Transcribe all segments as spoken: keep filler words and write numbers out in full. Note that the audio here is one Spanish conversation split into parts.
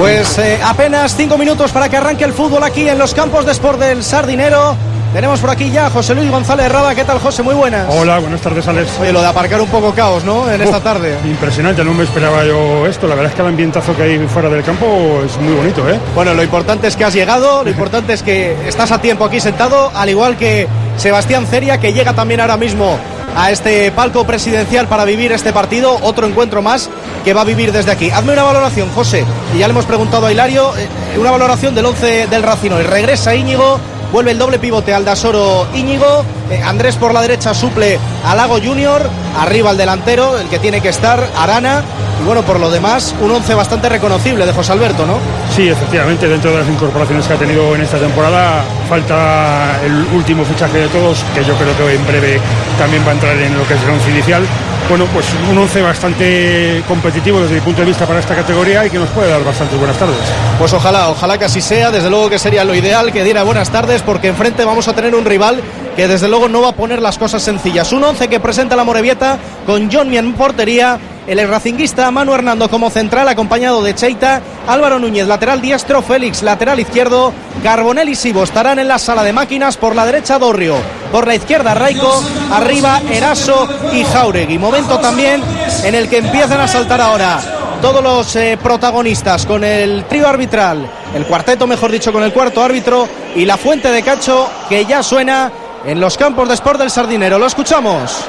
Pues eh, apenas cinco minutos para que arranque el fútbol aquí en los campos de Sport del Sardinero. Tenemos por aquí ya a José Luis González Rada. ¿Qué tal, José? Muy buenas. Hola, buenas tardes, Alex. Oye, lo de aparcar un poco caos, ¿no? En oh, esta tarde. Impresionante, no me esperaba yo esto. La verdad es que el ambientazo que hay fuera del campo es muy bonito, ¿eh? Bueno, lo importante es que has llegado, lo importante es que estás a tiempo aquí sentado, al igual que Sebastián Ceria, que llega también ahora mismo a este palco presidencial para vivir este partido, otro encuentro más que va a vivir desde aquí. Hazme una valoración, José, y ya le hemos preguntado a Hilario, eh, una valoración del once del Racing hoy. Regresa Íñigo, vuelve el doble pivote Aldasoro Íñigo, eh, Andrés por la derecha suple a Lago Junior, arriba el delantero, el que tiene que estar, Arana, y bueno, por lo demás, un once bastante reconocible de José Alberto, ¿no? Sí, efectivamente, dentro de las incorporaciones que ha tenido en esta temporada, falta el último fichaje de todos, que yo creo que en breve también va a entrar en lo que es el once inicial. Bueno, pues un once bastante competitivo desde mi punto de vista para esta categoría y que nos puede dar bastantes buenas tardes. Pues ojalá, ojalá que así sea, desde luego que sería lo ideal que diera buenas tardes, porque enfrente vamos a tener un rival que desde luego no va a poner las cosas sencillas. Un once que presenta la Morevieta con John Mien en portería, el racinguista Manu Hernando como central, acompañado de Cheita, Álvaro Núñez, lateral diestro, Félix, lateral izquierdo, Carbonell y Sibo estarán en la sala de máquinas, por la derecha Dorrio, por la izquierda Raico, arriba Eraso y Jauregui. Momento también en el que empiezan a saltar ahora todos los eh, protagonistas con el trío arbitral, el cuarteto mejor dicho, con el cuarto árbitro y la fuente de cacho que ya suena en los campos de Sport del Sardinero. Lo escuchamos.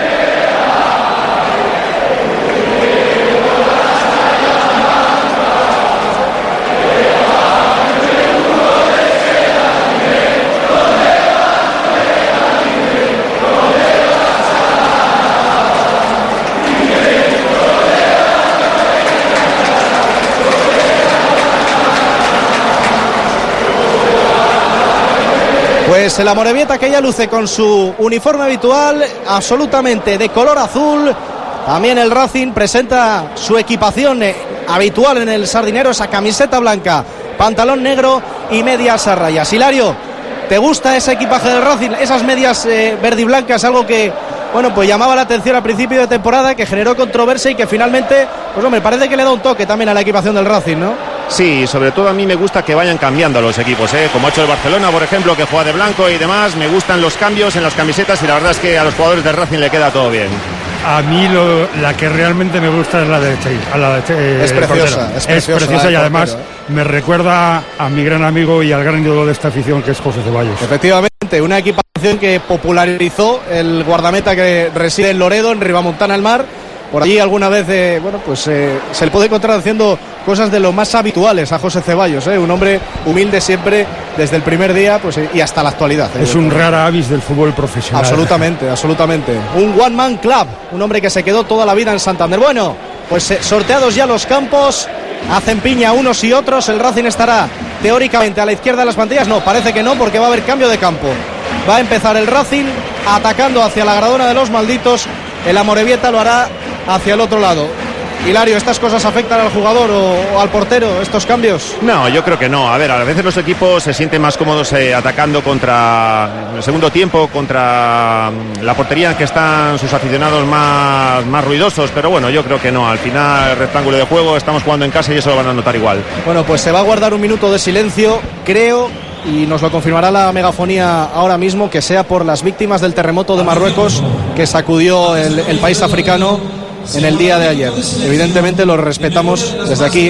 Pues el Amorebieta que ya luce con su uniforme habitual, absolutamente de color azul. También el Racing presenta su equipación habitual en el Sardinero, esa camiseta blanca, pantalón negro y medias a rayas. Hilario, ¿te gusta ese equipaje del Racing? Esas medias eh, verde y blancas, algo que, bueno, pues llamaba la atención al principio de temporada, que generó controversia y que finalmente, pues hombre, parece que le da un toque también a la equipación del Racing, ¿no? Sí, sobre todo a mí me gusta que vayan cambiando los equipos, ¿eh? Como ha hecho el Barcelona, por ejemplo, que juega de blanco y demás. Me gustan los cambios en las camisetas y la verdad es que a los jugadores del Racing le queda todo bien. A mí lo, la que realmente me gusta es la de Cheita. La de eh, es preciosa, es preciosa, es preciosa y además portero, ¿eh? Me recuerda a mi gran amigo y al gran ídolo de esta afición, que es José Ceballos. Efectivamente, una equipación que popularizó el guardameta que reside en Loredo, en Ribamontana al Mar. Por allí alguna vez, eh, bueno, pues eh, se le puede encontrar haciendo cosas de lo más habituales a José Ceballos, eh, un hombre humilde siempre desde el primer día, pues y hasta la actualidad. Eh. Es un rara avis del fútbol profesional. Absolutamente, absolutamente. Un one man club, un hombre que se quedó toda la vida en Santander. Bueno, pues eh, sorteados ya los campos, hacen piña unos y otros. El Racing estará teóricamente a la izquierda de las pantallas. No, parece que no, porque va a haber cambio de campo. Va a empezar el Racing atacando hacia la Gradona de los Malditos. El Amorebieta lo hará hacia el otro lado. Hilario, ¿estas cosas afectan al jugador o, o al portero, estos cambios? No, yo creo que no. A ver, a veces los equipos se sienten más cómodos eh, atacando contra el segundo tiempo, contra la portería en que están sus aficionados más, más ruidosos, pero bueno, yo creo que no. Al final, el rectángulo de juego, estamos jugando en casa y eso lo van a notar igual. Bueno, pues se va a guardar un minuto de silencio, creo, y nos lo confirmará la megafonía ahora mismo, que sea por las víctimas del terremoto de Marruecos que sacudió el, el país africano en el día de ayer. Evidentemente lo respetamos desde aquí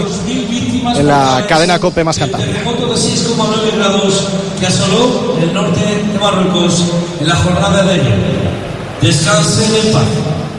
en la cadena COPE más cantada. Terremoto de seis coma nueve grados que asoló el norte de Marruecos en la jornada de ayer. Descansen en paz.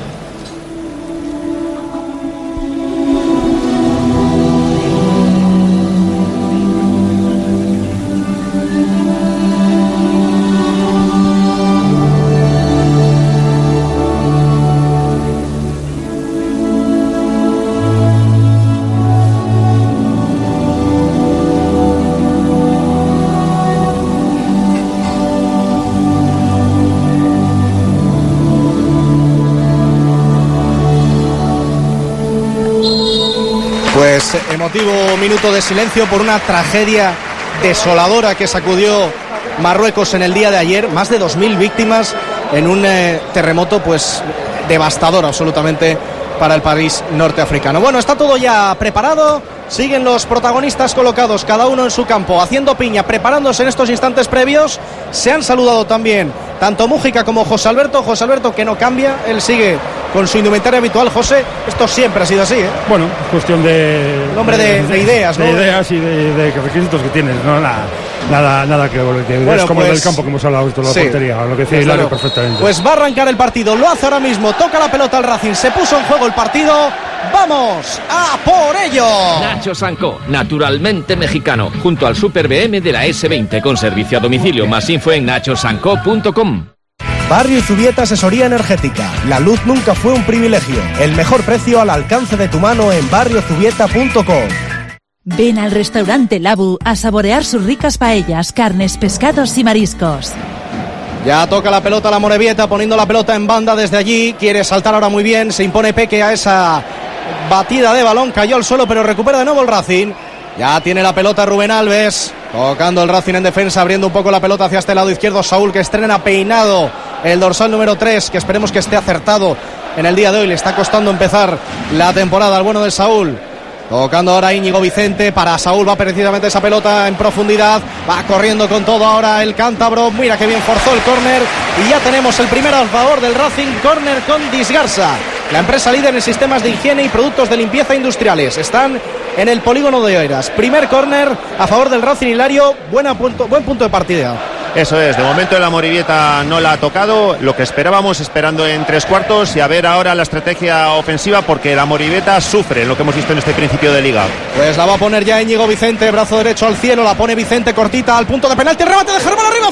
Pues emotivo minuto de silencio por una tragedia desoladora que sacudió Marruecos en el día de ayer. Más de dos mil víctimas en un eh, terremoto pues devastador absolutamente para el país norteafricano. Bueno, está todo ya preparado, siguen los protagonistas colocados cada uno en su campo, haciendo piña, preparándose en estos instantes previos. Se han saludado también tanto Mújica como José Alberto, José Alberto que no cambia, él sigue con su indumentaria habitual. José, esto siempre ha sido así, ¿eh? Bueno, es cuestión de... Un hombre de, de, de ideas, ¿no? De ideas y de, de requisitos que tienes, no nada, nada, nada que... que bueno, es como pues, el del campo que hemos hablado esto, la sí, portería, lo que decía Hilario perfectamente. Pues va a arrancar el partido, lo hace ahora mismo, toca la pelota al Racing, se puso en juego el partido, ¡vamos a por ello! Nacho Sancó, naturalmente mexicano, junto al Super B M de la ese veinte, con servicio a domicilio. Más info en nacho sancó punto com. Barrio Zubieta Asesoría Energética. La luz nunca fue un privilegio. El mejor precio al alcance de tu mano en barrio zubieta punto com. Ven al restaurante Labu a saborear sus ricas paellas, carnes, pescados y mariscos. Ya toca la pelota la Amorebieta, poniendo la pelota en banda desde allí. Quiere saltar ahora muy bien. Se impone Peque a esa batida de balón. Cayó al suelo, pero recupera de nuevo el Racing. Ya tiene la pelota Rubén Alves. Tocando el Racing en defensa, abriendo un poco la pelota hacia este lado izquierdo. Saúl, que estrena peinado el dorsal número tres, que esperemos que esté acertado en el día de hoy. Le está costando empezar la temporada al bueno de Saúl. Tocando ahora Íñigo Vicente, para Saúl va precisamente esa pelota en profundidad, va corriendo con todo ahora el cántabro, mira que bien forzó el córner y ya tenemos el primero a favor del Racing, córner con Disgarsa, la empresa líder en sistemas de higiene y productos de limpieza industriales, están en el polígono de Oeiras, primer córner a favor del Racing. Hilario, buena punto, buen punto de partida. Eso es, de momento el Amorebieta no la ha tocado, lo que esperábamos, esperando en tres cuartos, y a ver ahora la estrategia ofensiva, porque el Amorebieta sufre lo que hemos visto en este principio de liga. Pues la va a poner ya Íñigo Vicente, brazo derecho al cielo, la pone Vicente cortita al punto de penalti, remate de Germán arriba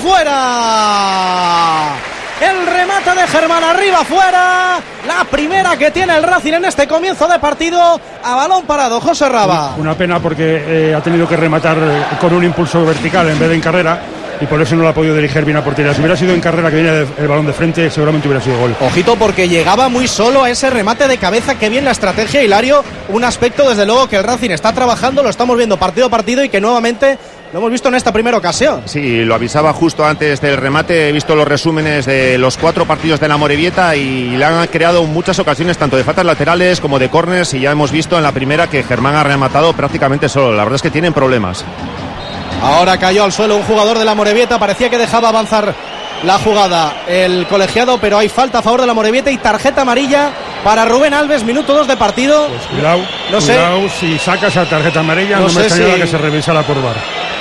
fuera. El remate de Germán arriba fuera, la primera que tiene el Racing en este comienzo de partido, a balón parado. José Raba. Una pena porque eh, ha tenido que rematar con un impulso vertical en vez de en carrera, y por eso no lo ha podido dirigir bien a portería. Si hubiera sido en carrera, que viene el balón de frente, seguramente hubiera sido gol. Ojito, porque llegaba muy solo a ese remate de cabeza. Qué bien la estrategia, Hilario. Un aspecto desde luego que el Racing está trabajando, lo estamos viendo partido a partido y que nuevamente lo hemos visto en esta primera ocasión. Sí, lo avisaba justo antes del remate. He visto los resúmenes de los cuatro partidos de la Amorebieta y le han creado muchas ocasiones, tanto de faltas laterales como de córners, y ya hemos visto en la primera que Germán ha rematado prácticamente solo. La verdad es que tienen problemas. Ahora cayó al suelo un jugador de la Amorebieta, parecía que dejaba avanzar la jugada el colegiado, pero hay falta a favor de la Amorebieta y tarjeta amarilla para Rubén Alves, minuto dos de partido. Pues cuidado, no cuidado, sé. Si saca esa tarjeta amarilla, no, no me extrañaba si... que se revisara por V A R.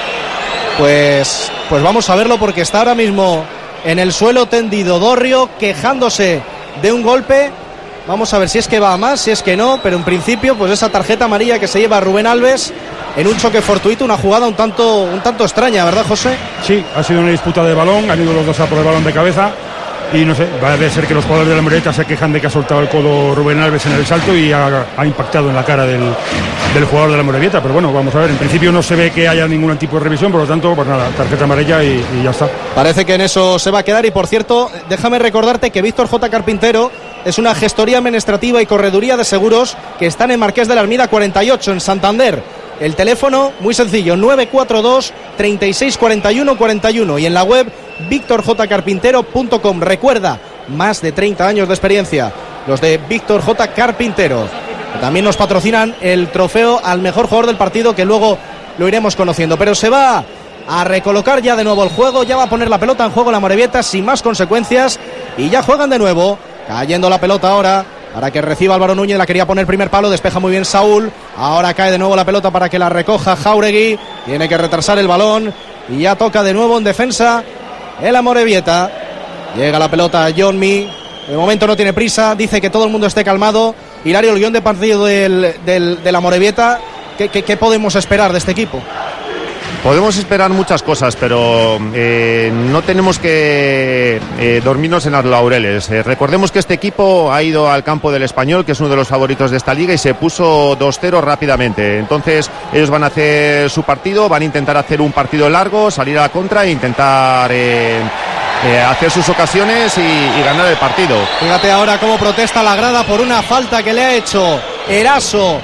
Pues, pues vamos a verlo, porque está ahora mismo en el suelo tendido Dorrio, quejándose de un golpe. Vamos a ver si es que va a más, si es que no, pero en principio pues esa tarjeta amarilla que se lleva a Rubén Alves en un choque fortuito, una jugada un tanto un tanto extraña, ¿verdad, José? Sí, ha sido una disputa de balón, han ido los dos a por el balón de cabeza y no sé, va a ser que los jugadores de la Amorebieta se quejan de que ha soltado el codo Rubén Alves en el salto y ha, ha impactado en la cara del, del jugador de la Amorebieta, pero bueno, vamos a ver, en principio no se ve que haya ningún tipo de revisión, por lo tanto, pues nada, tarjeta amarilla y, y ya está. Parece que en eso se va a quedar. Y por cierto, déjame recordarte que Víctor J. Carpintero es una gestoría administrativa y correduría de seguros que están en Marqués de la Ermida cuarenta y ocho en Santander. El teléfono muy sencillo, nueve cuatro dos, treinta y seis cuarenta y uno cuarenta y uno, y en la web víctor j carpintero punto com. Recuerda, más de treinta años de experiencia los de Víctor J. Carpintero. También nos patrocinan el trofeo al mejor jugador del partido, que luego lo iremos conociendo. Pero se va a recolocar ya de nuevo el juego, ya va a poner la pelota en juego la Amorebieta sin más consecuencias, y ya juegan de nuevo, cayendo la pelota ahora para que reciba Álvaro Núñez. La quería poner primer palo, despeja muy bien Saúl, ahora cae de nuevo la pelota para que la recoja Jáuregui, tiene que retrasar el balón y ya toca de nuevo en defensa el Amorebieta. Llega la pelota a Johnny, de momento no tiene prisa, dice que todo el mundo esté calmado. Hilario, el guión de partido del, del, del Amorebieta, ¿qué, qué, ¿qué podemos esperar de este equipo? Podemos esperar muchas cosas, pero eh, no tenemos que eh, dormirnos en las laureles. Eh, recordemos que este equipo ha ido al campo del Español, que es uno de los favoritos de esta liga, y se puso dos cero rápidamente. Entonces ellos van a hacer su partido, van a intentar hacer un partido largo, salir a la contra e intentar eh, eh, hacer sus ocasiones y, y ganar el partido. Fíjate ahora cómo protesta la grada por una falta que le ha hecho Eraso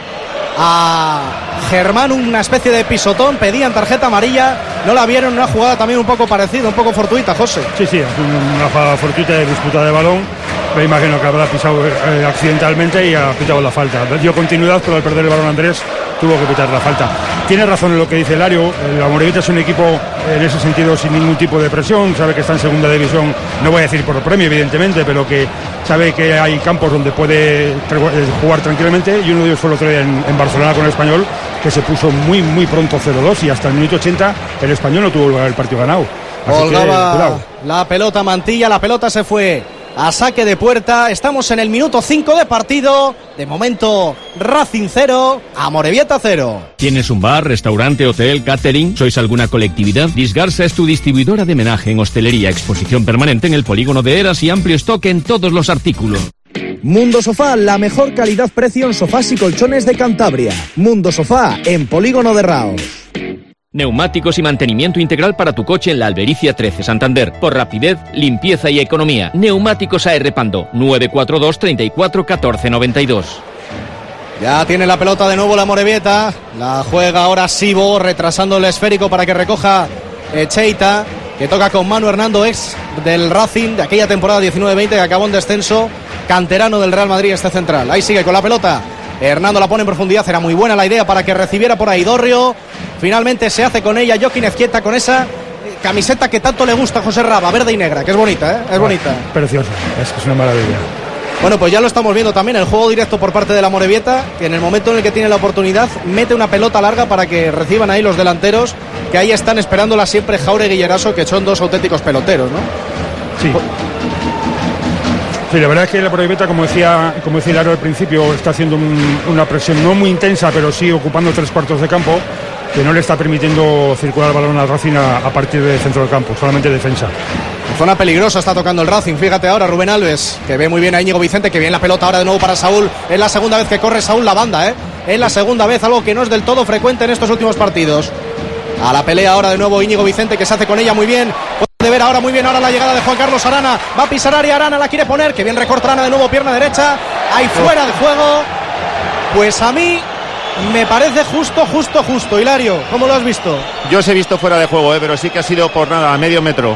a Germán, una especie de pisotón, pedían tarjeta amarilla, no la vieron, una jugada también un poco parecida, un poco fortuita, José. Sí, sí, una jugada fortuita de disputa de balón me imagino que habrá pisado eh, accidentalmente y ha pitado la falta. Dio continuidad, pero al perder el balón Andrés tuvo que pitar la falta. Tiene razón en lo que dice Lario, la Amorebieta es un equipo en ese sentido sin ningún tipo de presión, sabe que está en segunda división, no voy a decir por premio evidentemente, pero que sabe que hay campos donde puede jugar tranquilamente, y uno de ellos fue el otro día en, en Barcelona con el Español, que se puso muy muy pronto cero dos y hasta el minuto ochenta el Español no tuvo el partido ganado. Así Colgaba que, la pelota Mantilla, la pelota se fue a saque de puerta. Estamos en el minuto cinco de partido. De momento, Racing cero, Amorebieta cero. ¿Tienes un bar, restaurante, hotel, catering? ¿Sois alguna colectividad? Disgarsa es tu distribuidora de menaje en hostelería, exposición permanente en el polígono de Eras y amplio stock en todos los artículos. Mundo Sofá, la mejor calidad-precio en sofás y colchones de Cantabria. Mundo Sofá, en polígono de Raos. Neumáticos y mantenimiento integral para tu coche en la Albericia trece, Santander. Por rapidez, limpieza y economía. Neumáticos A R Pando, nueve cuatro dos, treinta y cuatro, catorce noventa y dos. Ya tiene la pelota de nuevo la Amorebieta. La juega ahora Sibo, retrasando el esférico para que recoja Echeita, que toca con Manu Hernando, ex del Racing de aquella temporada diecinueve veinte que acabó en descenso. Canterano del Real Madrid, este central. Ahí sigue con la pelota. Hernando la pone en profundidad, era muy buena la idea para que recibiera por ahí Dorrio. Finalmente se hace con ella Joaquín Ezquieta, con esa camiseta que tanto le gusta a José Raba, verde y negra, que es bonita, ¿eh? Es bonita. Preciosa, es que es una maravilla. Bueno, pues ya lo estamos viendo también, el juego directo por parte de la Amorebieta, que en el momento en el que tiene la oportunidad mete una pelota larga para que reciban ahí los delanteros, que ahí están esperándola siempre Jauregui y Eraso, que son dos auténticos peloteros, ¿no? Sí. Sí, la verdad es que la Amorebieta, como decía, como decía Laro al principio, está haciendo un, una presión no muy intensa, pero sí ocupando tres cuartos de campo, que no le está permitiendo circular el balón al Racing a, a partir del centro del campo, solamente defensa. En zona peligrosa está tocando el Racing, fíjate ahora Rubén Alves, que ve muy bien a Íñigo Vicente, que viene la pelota ahora de nuevo para Saúl. Es la segunda vez que corre Saúl la banda, ¿eh? Es la segunda vez, algo que no es del todo frecuente en estos últimos partidos. A la pelea ahora de nuevo Íñigo Vicente, que se hace con ella muy bien. De ver ahora muy bien ahora la llegada de Juan Carlos Arana, va a pisar área, Arana la quiere poner, que bien recorta Arana de nuevo, pierna derecha, ahí fuera de juego. Pues a mí me parece justo, justo, justo. Hilario, ¿cómo lo has visto? Yo os he visto fuera de juego, ¿eh? Pero sí que ha sido por nada, a medio metro.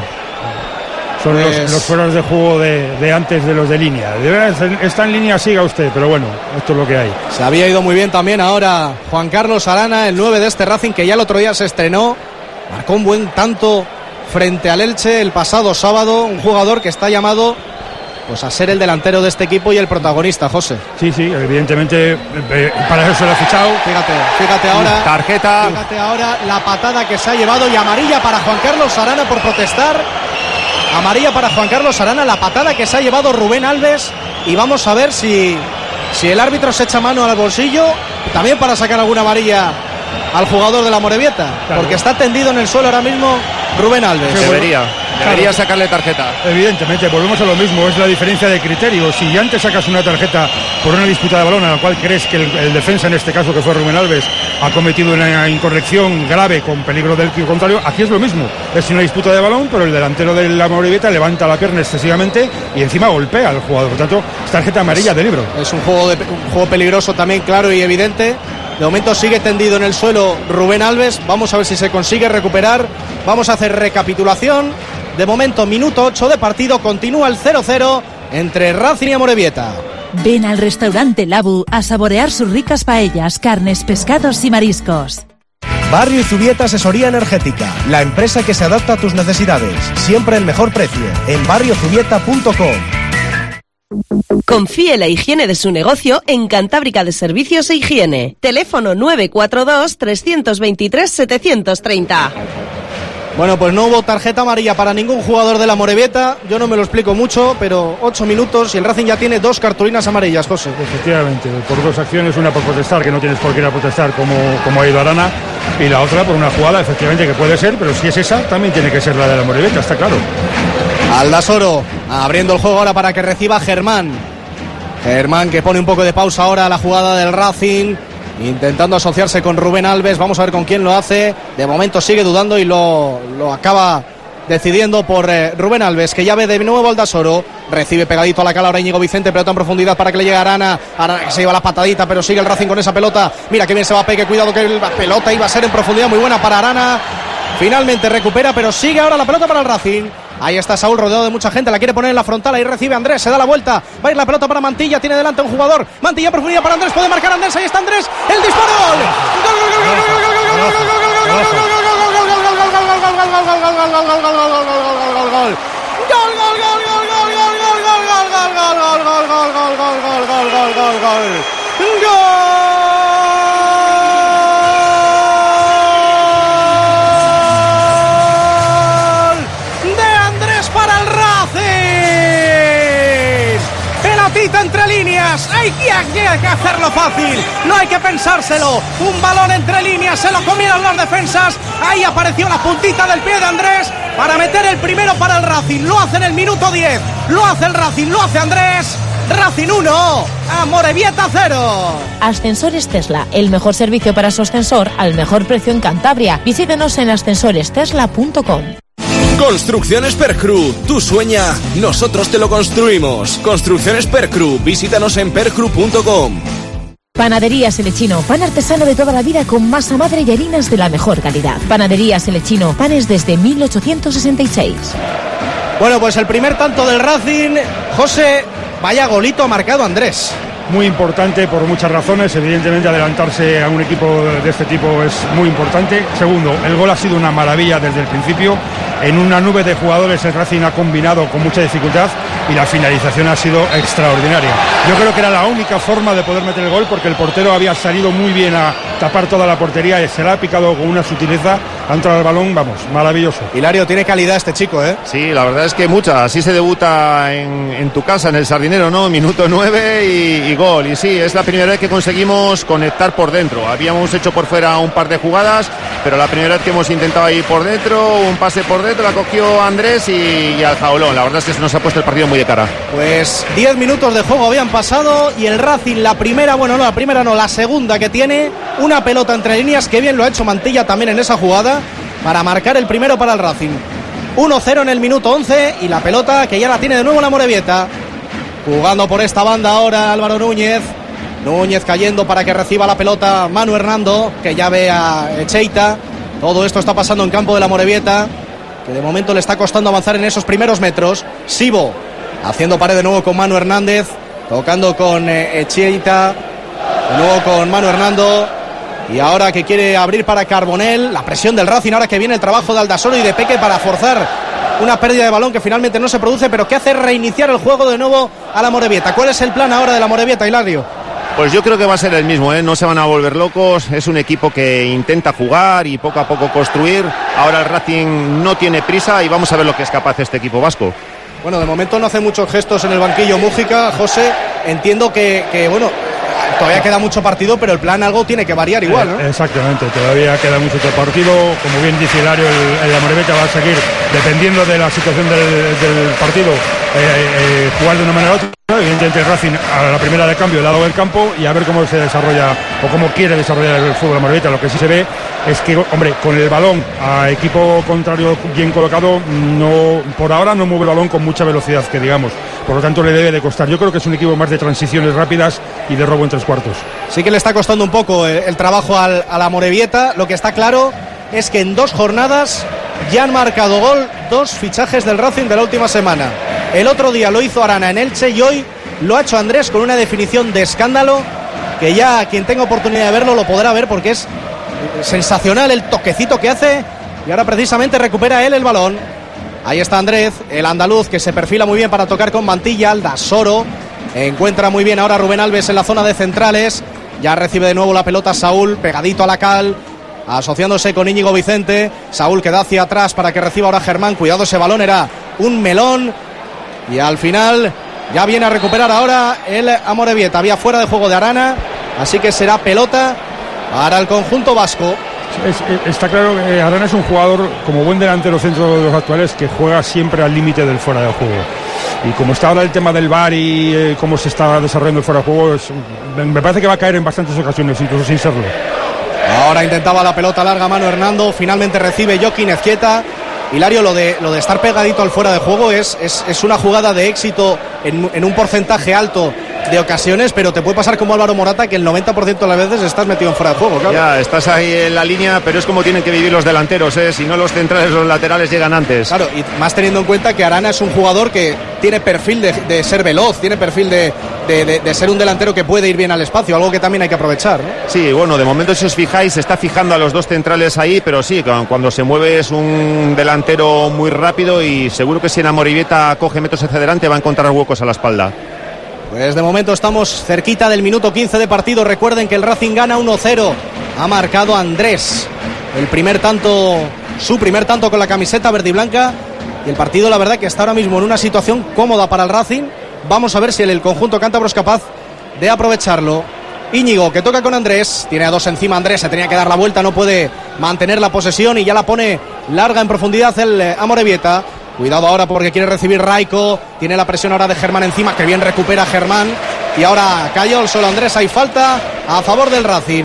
Son pues... los, los fueras de juego de, de antes de los de línea. De verdad, está en línea, siga usted, pero bueno, esto es lo que hay. Se había ido muy bien también ahora Juan Carlos Arana, el nueve de este Racing, que ya el otro día se estrenó, marcó un buen tanto frente al Elche el pasado sábado, un jugador que está llamado pues a ser el delantero de este equipo y el protagonista, José. Sí, sí, evidentemente eh, para eso se lo ha fichado. Fíjate, fíjate ahora, tarjeta. Fíjate ahora la patada que se ha llevado, y amarilla para Juan Carlos Arana por protestar. Amarilla para Juan Carlos Arana, la patada que se ha llevado Rubén Alves, y vamos a ver si, si el árbitro se echa mano al bolsillo, también para sacar alguna amarilla al jugador de la Amorebieta, claro, porque está tendido en el suelo ahora mismo Rubén Alves. Debería, debería claro. sacarle tarjeta. Evidentemente, volvemos a lo mismo, es la diferencia de criterio. Si ya antes sacas una tarjeta por una disputa de balón a la cual crees que el, el defensa, en este caso que fue Rubén Alves, ha cometido una incorrección grave con peligro del contrario, aquí es lo mismo. Es una disputa de balón, pero el delantero de la Amorebieta levanta la pierna excesivamente y encima golpea al jugador. Por tanto, es tarjeta amarilla de libro. Es un juego, de, un juego peligroso también, claro y evidente. De momento sigue tendido en el suelo Rubén Alves. Vamos a ver si se consigue recuperar. Vamos a hacer recapitulación. De momento, minuto ocho de partido. Continúa el cero cero entre Racing y Amorebieta. Ven al restaurante Labu a saborear sus ricas paellas, carnes, pescados y mariscos. Barrio Zubieta Asesoría Energética, la empresa que se adapta a tus necesidades. Siempre el mejor precio. En barrio zubieta punto com. Confíe la higiene de su negocio en Cantábrica de Servicios e Higiene. Teléfono nueve cuatro dos, tres dos tres, siete tres cero. Bueno, pues no hubo tarjeta amarilla para ningún jugador de la Amorebieta. Yo no me lo explico mucho, pero ocho minutos y el Racing ya tiene dos cartulinas amarillas, José. Efectivamente, por dos acciones, una por protestar, que no tienes por qué ir a protestar como, como ha ido Arana, y la otra por una jugada, efectivamente, que puede ser, pero si es esa, también tiene que ser la de la Amorebieta, está claro. Aldasoro abriendo el juego ahora para que reciba Germán. Germán, que pone un poco de pausa ahora a la jugada del Racing, intentando asociarse con Rubén Alves. Vamos a ver con quién lo hace. De momento sigue dudando y lo, lo acaba decidiendo por eh, Rubén Alves, que ya ve de nuevo Aldasoro. Recibe pegadito a la cala ahora Íñigo Vicente, pelota en profundidad para que le llegue a Arana. Arana se lleva la patadita, pero sigue el Racing con esa pelota. Mira que bien se va a Peque, cuidado que la pelota iba a ser en profundidad, muy buena para Arana. Finalmente recupera, pero sigue ahora la pelota para el Racing. Ahí está Saúl rodeado de mucha gente, la quiere poner en la frontal, ahí recibe Andrés, se da la vuelta, va a ir la pelota para Mantilla, tiene delante un jugador, Mantilla profundidad para Andrés, puede marcar Andrés, ahí está Andrés, el disparo, gol, gol, gol, gol, gol, gol, gol, gol, entre líneas, hay que, hay que hacerlo fácil, no hay que pensárselo, un balón entre líneas, se lo comieron las defensas, ahí apareció la puntita del pie de Andrés para meter el primero para el Racing, lo hace en el minuto diez, lo hace el Racing, lo hace Andrés, Racing uno, Amorebieta cero. Ascensores Tesla, el mejor servicio para su ascensor al mejor precio en Cantabria, visítenos en ascensores tesla punto com. Construcciones Percru, tú sueña, nosotros te lo construimos. Construcciones Percru, visítanos en percru punto com. Panadería Selechino, pan artesano de toda la vida con masa madre y harinas de la mejor calidad. Panadería Selechino, panes desde mil ochocientos sesenta y seis. Bueno, pues el primer tanto del Racing, José, vaya golito ha marcado Andrés. Muy importante por muchas razones, evidentemente adelantarse a un equipo de este tipo es muy importante. Segundo, el gol ha sido una maravilla desde el principio, en una nube de jugadores el Racing ha combinado con mucha dificultad y la finalización ha sido extraordinaria. Yo creo que era la única forma de poder meter el gol porque el portero había salido muy bien a tapar toda la portería y se la ha picado con una sutileza, ha entrado el balón, vamos, maravilloso. Hilario, tiene calidad este chico, ¿eh? Sí, la verdad es que mucha, así se debuta en, en tu casa, en el Sardinero, ¿no? Minuto nueve y, y gol, y sí, es la primera vez que conseguimos conectar por dentro, habíamos hecho por fuera un par de jugadas, pero la primera vez que hemos intentado ir por dentro, un pase por dentro, la cogió Andrés y, y al jaulón, la verdad es que se nos ha puesto el partido muy de cara. Pues diez minutos de juego habían pasado y el Racing, la primera, bueno no, la primera no, la segunda que tiene, una pelota entre líneas, que bien lo ha hecho Mantilla también en esa jugada, para marcar el primero para el Racing. uno cero en el minuto once y la pelota que ya la tiene de nuevo la Amorebieta. Jugando por esta banda ahora Álvaro Núñez. Núñez cayendo para que reciba la pelota Manu Hernando, que ya ve a Echeita. Todo esto está pasando en campo de la Amorebieta, que de momento le está costando avanzar en esos primeros metros. Sibo haciendo pared de nuevo con Manu Hernández, tocando con eh, Echeita, de nuevo con Manu Hernando. Y ahora que quiere abrir para Carbonell, la presión del Racing, ahora que viene el trabajo de Aldasoro y de Peque para forzar una pérdida de balón que finalmente no se produce, pero que hace reiniciar el juego de nuevo a la Amorebieta. ¿Cuál es el plan ahora de la Amorebieta, Hilario? Pues yo creo que va a ser el mismo, ¿eh? No se van a volver locos, es un equipo que intenta jugar y poco a poco construir. Ahora el Racing no tiene prisa y vamos a ver lo que es capaz este equipo vasco. Bueno, de momento no hace muchos gestos en el banquillo Mújica, José, entiendo que, que bueno, todavía queda mucho partido, pero el plan algo tiene que variar igual, ¿no? Exactamente, todavía queda mucho partido, como bien dice Hilario, el, el Amorebieta va a seguir, dependiendo de la situación del, del partido, eh, eh, jugar de una manera u otra. Evidentemente el Racing a la primera de cambio lado del campo y a ver cómo se desarrolla o cómo quiere desarrollar el fútbol de Amorebieta. Lo que sí se ve es que, hombre, con el balón a equipo contrario bien colocado, no, por ahora no mueve el balón con mucha velocidad, que digamos, por lo tanto le debe de costar. Yo creo que es un equipo más de transiciones rápidas y de robo en tres cuartos. Sí que le está costando un poco el, el trabajo al, a la Amorebieta. Lo que está claro es que en dos jornadas ya han marcado gol dos fichajes del Racing de la última semana. El otro día lo hizo Arana en Elche y hoy lo ha hecho Andrés con una definición de escándalo que ya quien tenga oportunidad de verlo lo podrá ver porque es sensacional el toquecito que hace y ahora precisamente recupera él el balón. Ahí está Andrés, el andaluz, que se perfila muy bien para tocar con Mantilla. Aldasoro encuentra muy bien ahora Rubén Alves en la zona de centrales, ya recibe de nuevo la pelota Saúl pegadito a la cal, asociándose con Íñigo Vicente. Saúl que da hacia atrás para que reciba ahora Germán. Cuidado, ese balón era un melón y al final ya viene a recuperar ahora el Amorebieta. Había fuera de juego de Arana, así que será pelota para el conjunto vasco. Es, es, está claro que Arana es un jugador, como buen delantero centro de los actuales, que juega siempre al límite del fuera de juego. Y como está ahora el tema del V A R y eh, cómo se está desarrollando el fuera de juego, es, me parece que va a caer en bastantes ocasiones, incluso sin serlo. Ahora intentaba la pelota larga Manu Hernando, finalmente recibe Joaquín Ezquieta. Hilario, lo de, lo de estar pegadito al fuera de juego es, es, es una jugada de éxito en, en un porcentaje alto de ocasiones, pero te puede pasar como Álvaro Morata, que el noventa por ciento de las veces estás metido en fuera de juego, claro. Ya, estás ahí en la línea, pero es como tienen que vivir los delanteros, ¿eh? Si no, los centrales, los laterales llegan antes. Claro, y más teniendo en cuenta que Arana es un jugador que tiene perfil de, de ser veloz, tiene perfil de, de, de, de ser un delantero que puede ir bien al espacio, algo que también hay que aprovechar, ¿no? Sí, bueno, de momento si os fijáis, se está fijando a los dos centrales ahí, pero sí, cuando se mueve es un delantero muy rápido y seguro que si en Amorebieta coge metros hacia adelante va a encontrar huecos a la espalda. Pues de momento estamos cerquita del minuto quince de partido. Recuerden que el Racing gana uno cero. Ha marcado Andrés el primer tanto, su primer tanto con la camiseta verde y blanca. Y el partido, la verdad, que está ahora mismo en una situación cómoda para el Racing. Vamos a ver si el conjunto cántabro es capaz de aprovecharlo. Íñigo, que toca con Andrés, tiene a dos encima Andrés, se tenía que dar la vuelta, no puede mantener la posesión y ya la pone larga en profundidad el Amorebieta. Cuidado ahora porque quiere recibir Raico, tiene la presión ahora de Germán encima, que bien recupera Germán, y ahora cayó el solo Andrés, hay falta a favor del Racing.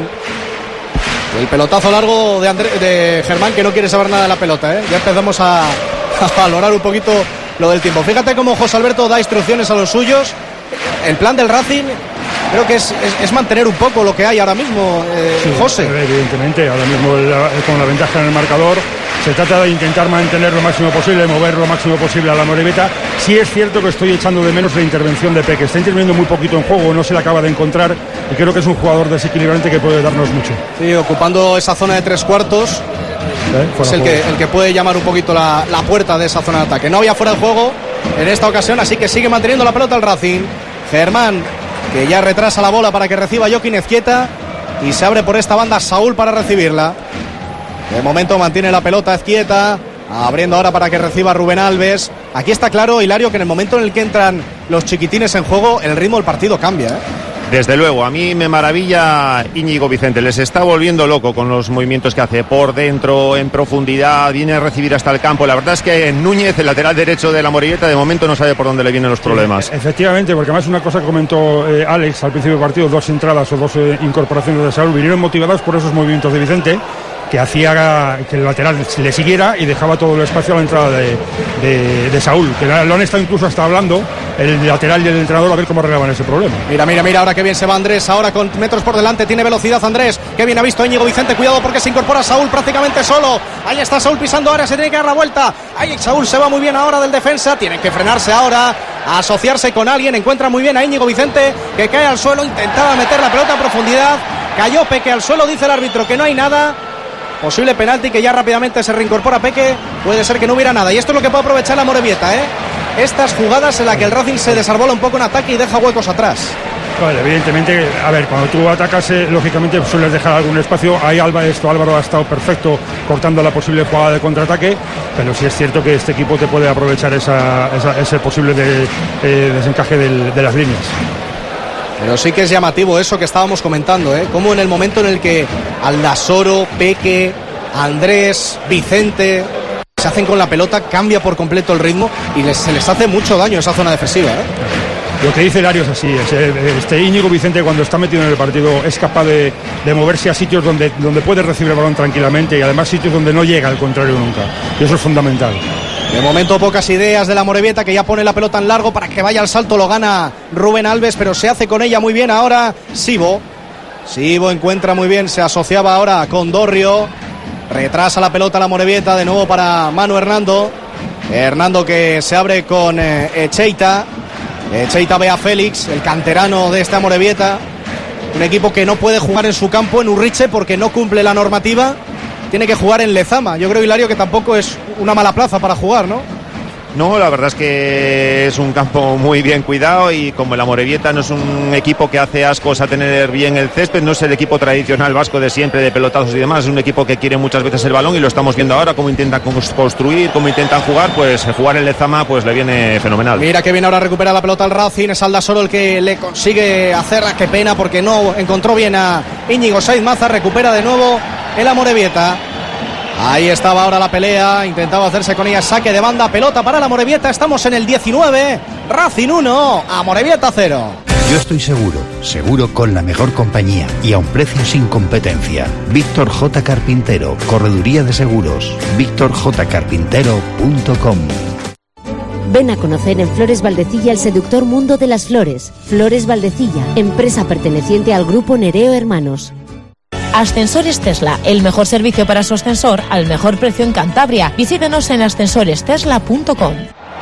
El pelotazo largo de, André, de Germán, que no quiere saber nada de la pelota, ¿eh? Ya empezamos a, a valorar un poquito lo del tiempo. Fíjate cómo José Alberto da instrucciones a los suyos. El plan del Racing creo que es, es, es mantener un poco lo que hay ahora mismo, eh, sí, José. Evidentemente, ahora mismo la, con la ventaja en el marcador se trata de intentar mantener lo máximo posible, mover lo máximo posible a la Amorebieta. Sí es cierto que estoy echando de menos la intervención de Peque, está interviniendo muy poquito en juego, no se le acaba de encontrar y creo que es un jugador desequilibrante que puede darnos mucho. Sí, ocupando esa zona de tres cuartos, ¿Eh? es el que, el que puede llamar un poquito la, la puerta de esa zona de ataque. No había fuera de juego en esta ocasión, así que sigue manteniendo la pelota el Racing. Germán, que ya retrasa la bola para que reciba Joaquín Ezquieta, y se abre por esta banda Saúl para recibirla. De momento mantiene la pelota Ezquieta, abriendo ahora para que reciba Rubén Alves. Aquí está claro, Hilario, que en el momento en el que entran los chiquitines en juego, el ritmo del partido cambia, ¿eh? Desde luego, a mí me maravilla Íñigo Vicente, les está volviendo loco con los movimientos que hace por dentro, en profundidad, viene a recibir hasta el campo. La verdad es que Núñez, el lateral derecho de la Amorebieta, de momento no sabe por dónde le vienen los problemas. Sí, efectivamente, porque además una cosa que comentó eh, Alex al principio del partido, dos entradas o dos eh, incorporaciones de Saúl vinieron motivadas por esos movimientos de Vicente, que hacía que el lateral le siguiera y dejaba todo el espacio a la entrada de, de, de Saúl, que lo han estado incluso hasta hablando el lateral y el entrenador a ver cómo arreglaban ese problema. Mira, mira, mira, ahora que bien se va Andrés, ahora con metros por delante, tiene velocidad Andrés, que bien ha visto Íñigo Vicente, cuidado porque se incorpora Saúl prácticamente solo, ahí está Saúl pisando ahora, se tiene que dar la vuelta, ahí Saúl se va muy bien ahora del defensa, tiene que frenarse ahora, asociarse con alguien, encuentra muy bien a Íñigo Vicente, que cae al suelo, intentaba meter la pelota a profundidad, cayó Peque al suelo, dice el árbitro que no hay nada. Posible penalti, que ya rápidamente se reincorpora Peque. Puede ser que no hubiera nada. Y esto es lo que puede aprovechar la Amorebieta, ¿eh? Estas jugadas en las que el Racing se desarbola un poco en ataque y deja huecos atrás. Vale, evidentemente, a ver, cuando tú atacas, eh, lógicamente sueles dejar algún espacio. Ahí Álvaro, esto, Álvaro ha estado perfecto cortando la posible jugada de contraataque, pero sí es cierto que este equipo te puede aprovechar esa, esa, ese posible de, eh, desencaje del, de las líneas. Pero sí que es llamativo eso que estábamos comentando, ¿eh? Como en el momento en el que Aldasoro, Peque, Andrés, Vicente se hacen con la pelota, cambia por completo el ritmo y les, se les hace mucho daño esa zona defensiva, ¿eh? Lo que dice Hilario es así, es, este Íñigo Vicente cuando está metido en el partido es capaz de, de moverse a sitios donde, donde puede recibir el balón tranquilamente y además sitios donde no llega al contrario nunca, y eso es fundamental. De momento pocas ideas de la Amorebieta, que ya pone la pelota en largo para que vaya al salto, lo gana Rubén Alves, pero se hace con ella muy bien ahora Sibo. Sibo encuentra muy bien, se asociaba ahora con Dorrio, retrasa la pelota la Amorebieta, de nuevo para Manu Hernando. Hernando que se abre con eh, Echeita. Echeita ve a Félix, el canterano de esta Amorebieta. Un equipo que no puede jugar en su campo en Urriche porque no cumple la normativa. Tiene que jugar en Lezama. Yo creo, Hilario, que tampoco es una mala plaza para jugar, ¿no? No, la verdad es que es un campo muy bien cuidado y como el Amorebieta no es un equipo que hace ascos a tener bien el césped, no es el equipo tradicional vasco de siempre, de pelotazos y demás, es un equipo que quiere muchas veces el balón y lo estamos viendo ahora, cómo intentan construir, cómo intentan jugar, pues jugar en Lezama pues le viene fenomenal. Mira que bien ahora recupera la pelota al Racing, es Aldasoro el que le consigue hacerla, qué pena porque no encontró bien a Íñigo Saiz Maza, recupera de nuevo el Amorebieta. Ahí estaba ahora la pelea, intentaba hacerse con ella, saque de banda, pelota para la Amorebieta, estamos en el diecinueve, Racing uno, Amorebieta cero. Yo estoy seguro, seguro con la mejor compañía y a un precio sin competencia. Víctor J. Carpintero, Correduría de Seguros, víctor j carpintero punto com. Ven a conocer en Flores Valdecilla el seductor mundo de las flores. Flores Valdecilla, empresa perteneciente al grupo Nereo Hermanos. Ascensores Tesla, el mejor servicio para su ascensor al mejor precio en Cantabria. Visítenos en ascensores tesla punto com.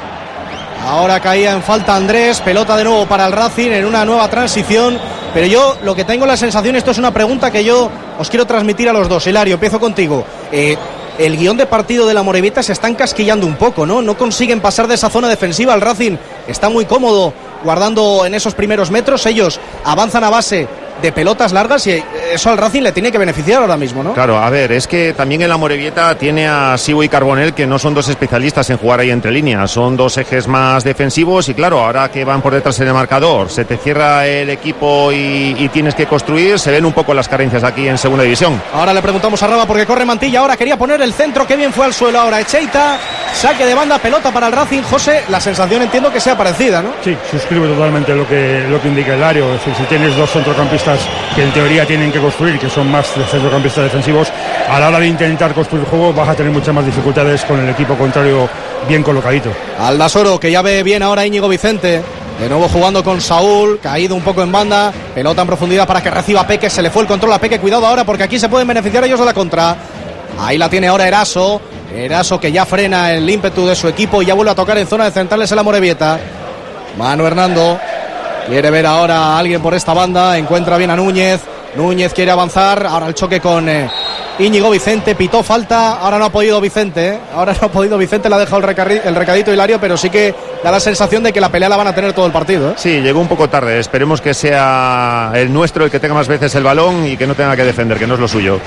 Ahora caía en falta Andrés, pelota de nuevo para el Racing en una nueva transición, pero yo lo que tengo la sensación, esto es una pregunta que yo os quiero transmitir a los dos. Hilario, empiezo contigo. Eh, el guión de partido de la Amorebieta se está encasquillando un poco, ¿no? No consiguen pasar de esa zona defensiva. El Racing está muy cómodo guardando en esos primeros metros, ellos avanzan a base de pelotas largas y eso al Racing le tiene que beneficiar ahora mismo, ¿no? Claro, a ver, es que también en la Amorebieta tiene a Sibo y Carbonell, que no son dos especialistas en jugar ahí entre líneas, son dos ejes más defensivos y claro, ahora que van por detrás en el marcador, se te cierra el equipo y, y tienes que construir, se ven un poco las carencias aquí en segunda división. Ahora le preguntamos a Raba porque corre Mantilla, ahora quería poner el centro, qué bien fue al suelo ahora Echeita, saque de banda, pelota para el Racing. José, la sensación entiendo que sea parecida, ¿no? Sí, suscribo totalmente lo que, lo que indica Hilario, es decir, si tienes dos centrocampistas que en teoría tienen que construir, que son más centrocampistas defensivos, a la hora de intentar construir juego vas a tener muchas más dificultades con el equipo contrario bien colocadito. Aldasoro, que ya ve bien ahora Íñigo Vicente, de nuevo jugando con Saúl, caído un poco en banda, pelota en profundidad para que reciba Peque, se le fue el control a Peque, cuidado ahora porque aquí se pueden beneficiar ellos de la contra. Ahí la tiene ahora Eraso, Eraso que ya frena el ímpetu de su equipo y ya vuelve a tocar en zona de centrales en la Amorebieta. Manu Hernando quiere ver ahora a alguien por esta banda, encuentra bien a Núñez, Núñez quiere avanzar, ahora el choque con eh, Íñigo Vicente, pitó falta, ahora no ha podido Vicente, ¿eh? ahora no ha podido Vicente, le ha dejado el, recarri- el recadito Hilario, pero sí que da la sensación de que la pelea la van a tener todo el partido, ¿eh? Sí, llegó un poco tarde, esperemos que sea el nuestro el que tenga más veces el balón y que no tenga que defender, que no es lo suyo.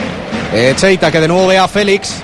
Eh, Cheita, que de nuevo ve a Félix,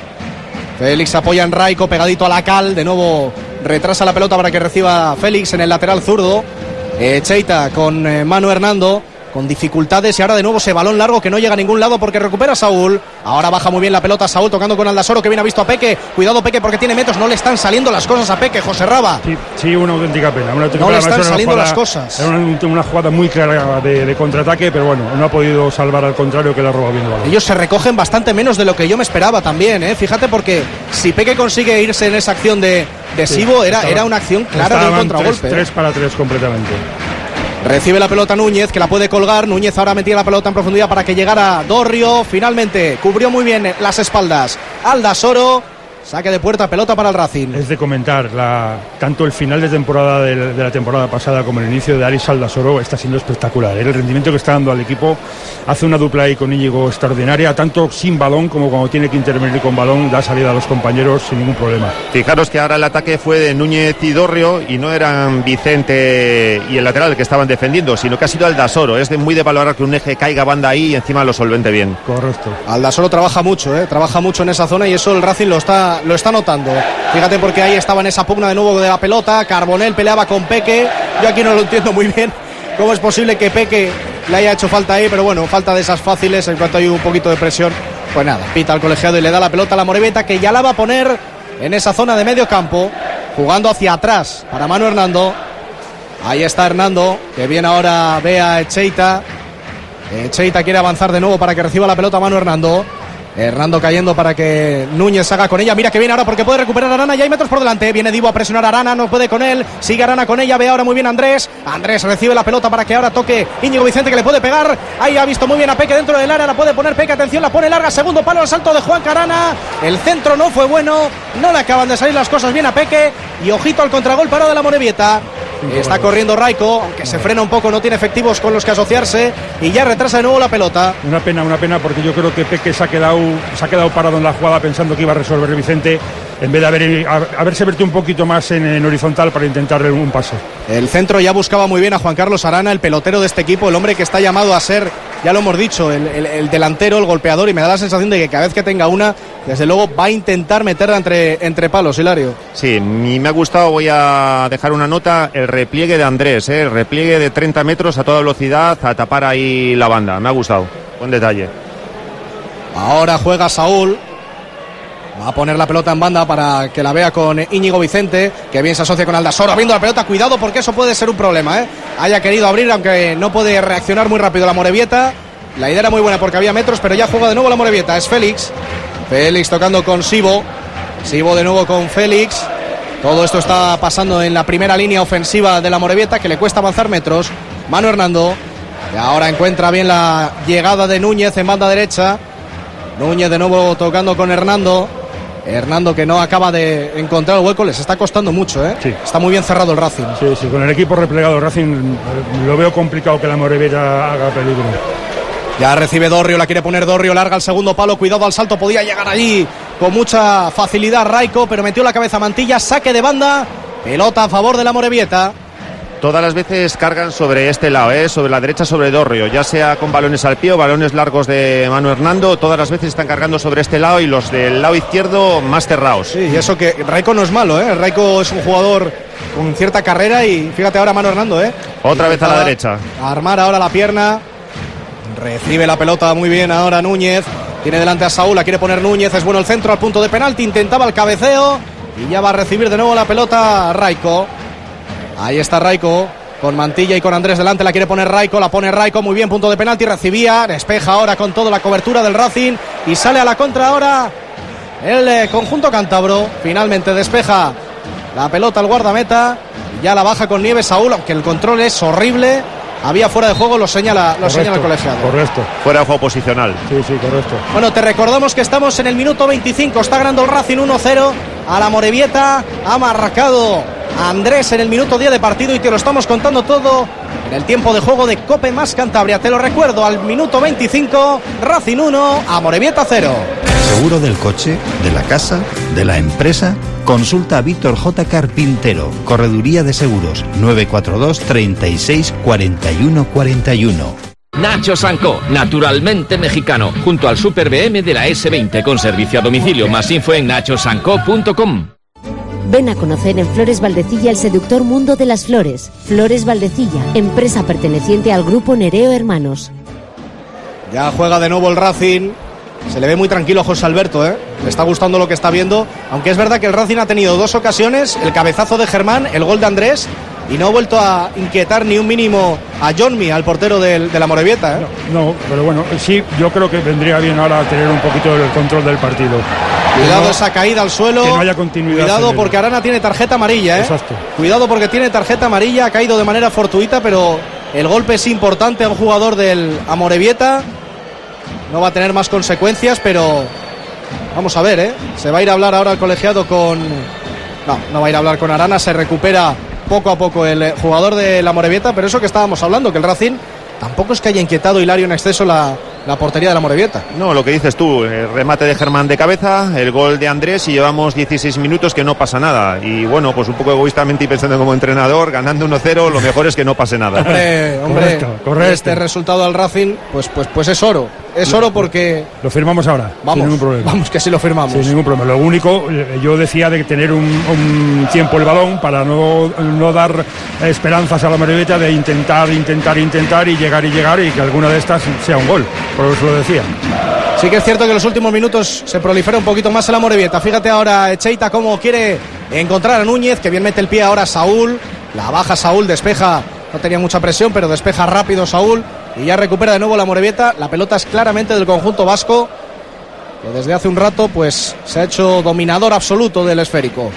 Félix apoya en Raico, pegadito a la cal, de nuevo retrasa la pelota para que reciba Félix en el lateral zurdo. Eh, Cheita con eh, Manu Hernando, con dificultades y ahora de nuevo ese balón largo que no llega a ningún lado porque recupera Saúl. Ahora baja muy bien la pelota Saúl tocando con Aldasoro, que bien ha visto a Peque. Cuidado Peque porque tiene metros, no le están saliendo las cosas a Peque, José Raba. Sí, sí, una auténtica pena. Una auténtica no le pena. están saliendo jugada, las cosas. Era una, una jugada muy clara de, de contraataque, pero bueno, no ha podido salvar, al contrario, que la roba bien el balón. Ellos se recogen bastante menos de lo que yo me esperaba también, ¿eh? Fíjate, porque si Peque consigue irse en esa acción de, de sí, Sibo, era, estaba, era una acción clara de un contragolpe. Tres, tres para tres completamente. Recibe la pelota Núñez, que la puede colgar. Núñez ahora metía la pelota en profundidad para que llegara Dorrio. Finalmente cubrió muy bien las espaldas Aldasoro. Saque de puerta, pelota para el Racing. Es de comentar, la, tanto el final de temporada de, de la temporada pasada como el inicio de Aris Aldasoro está siendo espectacular. El rendimiento que está dando al equipo, hace una dupla ahí con Íñigo extraordinaria, tanto sin balón como cuando tiene que intervenir con balón, da salida a los compañeros sin ningún problema. Fijaros que ahora el ataque fue de Núñez y Dorrio y no eran Vicente y el lateral que estaban defendiendo, sino que ha sido Aldasoro. Es de muy de valorar que un eje caiga banda ahí y encima lo solvente bien. Correcto. Aldasoro trabaja mucho, ¿eh? trabaja mucho en esa zona y eso el Racing lo está lo está notando. Fíjate porque ahí estaba en esa pugna de nuevo de la pelota. Carbonell peleaba con Peque. Yo aquí no lo entiendo muy bien cómo es posible que Peque le haya hecho falta ahí, pero bueno, falta de esas fáciles. En cuanto hay un poquito de presión, pues nada, pita al colegiado y le da la pelota a la Amorebieta, que ya la va a poner en esa zona de medio campo, jugando hacia atrás para Manu Hernando. Ahí está Hernando, que viene ahora, ve a Echeita. Echeita quiere avanzar de nuevo para que reciba la pelota Manu Hernando. Hernando cayendo para que Núñez haga con ella. Mira que viene ahora porque puede recuperar a Arana. Ya hay metros por delante. Viene Divo a presionar a Arana. No puede con él. Sigue Arana con ella. Ve ahora muy bien Andrés. Andrés recibe la pelota para que ahora toque Íñigo Vicente, que le puede pegar. Ahí ha visto muy bien a Peque dentro del área. La puede poner Peque. Atención, la pone larga. Segundo palo al salto de Juan Carana. El centro no fue bueno. No le acaban de salir las cosas bien a Peque. Y ojito al contragolpe ahora de la Amorebieta. Está corriendo Raico, aunque se frena un poco, no tiene efectivos con los que asociarse y ya retrasa de nuevo la pelota. Una pena, una pena, porque yo creo que Peque se ha quedado, se ha quedado parado en la jugada pensando que iba a resolver Vicente, en vez de haber, haberse vertido un poquito más en, en horizontal para intentarle un pase. El centro ya buscaba muy bien a Juan Carlos Arana, el pelotero de este equipo, el hombre que está llamado a ser, ya lo hemos dicho, el, el, el delantero, el golpeador, y me da la sensación de que cada vez que tenga una, desde luego va a intentar meterla entre, entre palos, Hilario. Sí, me ha gustado, voy a dejar una nota, el repliegue de Andrés, ¿eh? El repliegue de treinta metros a toda velocidad, a tapar ahí la banda, me ha gustado, buen detalle. Ahora juega Saúl. Va a poner la pelota en banda para que la vea con Íñigo Vicente, que bien se asocia con Aldasoro, abriendo la pelota. Cuidado porque eso puede ser un problema, ¿eh? Haya querido abrir, aunque no puede reaccionar muy rápido la Amorebieta. La idea era muy buena porque había metros, pero ya juega de nuevo la Amorebieta. Es Félix. Félix tocando con Sibo. Sibo de nuevo con Félix. Todo esto está pasando en la primera línea ofensiva de la Amorebieta, que le cuesta avanzar metros. Manu Hernando, y ahora encuentra bien la llegada de Núñez en banda derecha. Núñez de nuevo tocando con Hernando. Hernando que no acaba de encontrar el hueco, les está costando mucho, ¿eh? Sí. Está muy bien cerrado el Racing. Sí, sí, con el equipo replegado el Racing lo veo complicado que la Amorebieta haga peligro. Ya recibe Dorrio, la quiere poner Dorrio, larga al segundo palo, cuidado al salto, podía llegar allí con mucha facilidad Raico, pero metió la cabeza Mantilla, saque de banda, pelota a favor de la Amorebieta. Todas las veces cargan sobre este lado, ¿eh? Sobre la derecha, sobre Dorrio, ya sea con balones al pie o balones largos de Manu Hernando, todas las veces están cargando sobre este lado y los del lado izquierdo más cerrados. Sí, y eso que Raico no es malo, ¿eh? Raico es un jugador con cierta carrera y fíjate ahora Manu Hernando, ¿eh? Otra vez a la derecha. A armar ahora la pierna, recibe la pelota muy bien ahora Núñez, tiene delante a Saúl, la quiere poner Núñez, es bueno el centro al punto de penalti, intentaba el cabeceo y ya va a recibir de nuevo la pelota Raico. Ahí está Raico, con Mantilla y con Andrés delante, la quiere poner Raico, la pone Raico, muy bien, punto de penalti, recibía, despeja ahora con toda la cobertura del Racing y sale a la contra ahora el eh, conjunto cántabro, finalmente despeja la pelota al guardameta, y ya la baja con Nieves Saúl, aunque el control es horrible, había fuera de juego, lo señala, lo señala el colegiado. Correcto. Fuera de juego posicional. Sí, sí, correcto. Bueno, te recordamos que estamos en el minuto veinticinco, está ganando el Racing uno cero a la Amorebieta, ha marcado Andrés en el minuto diez de partido y te lo estamos contando todo en el tiempo de juego de Cope más Cantabria. Te lo recuerdo, al minuto veinticinco, Racing uno, Amorebieta cero. ¿Seguro del coche, de la casa, de la empresa? Consulta a Víctor J. Carpintero, Correduría de Seguros, nueve cuatro dos, treinta y seis, cuarenta y uno, cuarenta y uno. Nacho Sanco, naturalmente mexicano, junto al Super B M de la ese veinte, con servicio a domicilio. Más info en nacho sanco punto com. Ven a conocer en Flores Valdecilla el seductor mundo de las flores. Flores Valdecilla, empresa perteneciente al grupo Nereo Hermanos. Ya juega de nuevo el Racing. Se le ve muy tranquilo a José Alberto, ¿eh? Le está gustando lo que está viendo. Aunque es verdad que el Racing ha tenido dos ocasiones, el cabezazo de Germán, el gol de Andrés, y no ha vuelto a inquietar ni un mínimo a Johnny, al portero del, de la Amorebieta, ¿eh? No, no, pero bueno, sí, yo creo que vendría bien ahora tener un poquito el control del partido. Cuidado no, esa caída al suelo. Que no haya continuidad. Cuidado porque Arana tiene tarjeta amarilla, ¿eh? Exacto. Cuidado porque tiene tarjeta amarilla, ha caído de manera fortuita, pero el golpe es importante a un jugador del Amorebieta. No va a tener más consecuencias, pero vamos a ver, ¿eh? Se va a ir a hablar ahora el colegiado con... No, no va a ir a hablar con Arana, se recupera poco a poco el jugador de la Amorebieta, pero eso que estábamos hablando, que el Racing tampoco es que haya inquietado Hilario en exceso la, la portería de la Amorebieta. No, lo que dices tú, el remate de Germán de cabeza, el gol de Andrés y llevamos dieciséis minutos que no pasa nada. Y bueno, pues un poco egoístamente y pensando como entrenador, ganando uno cero, lo mejor es que no pase nada. Hombre, hombre, correcto, correcto. Este resultado al Racing, pues, pues, pues es oro. Es oro porque... Lo firmamos ahora, vamos, sin ningún problema. Vamos, que sí lo firmamos. Sin ningún problema. Lo único, yo decía de tener un, un tiempo el balón para no, no dar esperanzas a la Amorebieta de intentar, intentar, intentar y llegar y llegar y que alguna de estas sea un gol. Por eso lo decía. Sí que es cierto que en los últimos minutos se prolifera un poquito más el Amorebieta. Fíjate ahora Echeita cómo quiere encontrar a Núñez, que bien mete el pie ahora Saúl. La baja Saúl, despeja, no tenía mucha presión, pero despeja rápido Saúl. Y ya recupera de nuevo la Amorebieta. La pelota es claramente del conjunto vasco, que desde hace un rato pues se ha hecho dominador absoluto del esférico.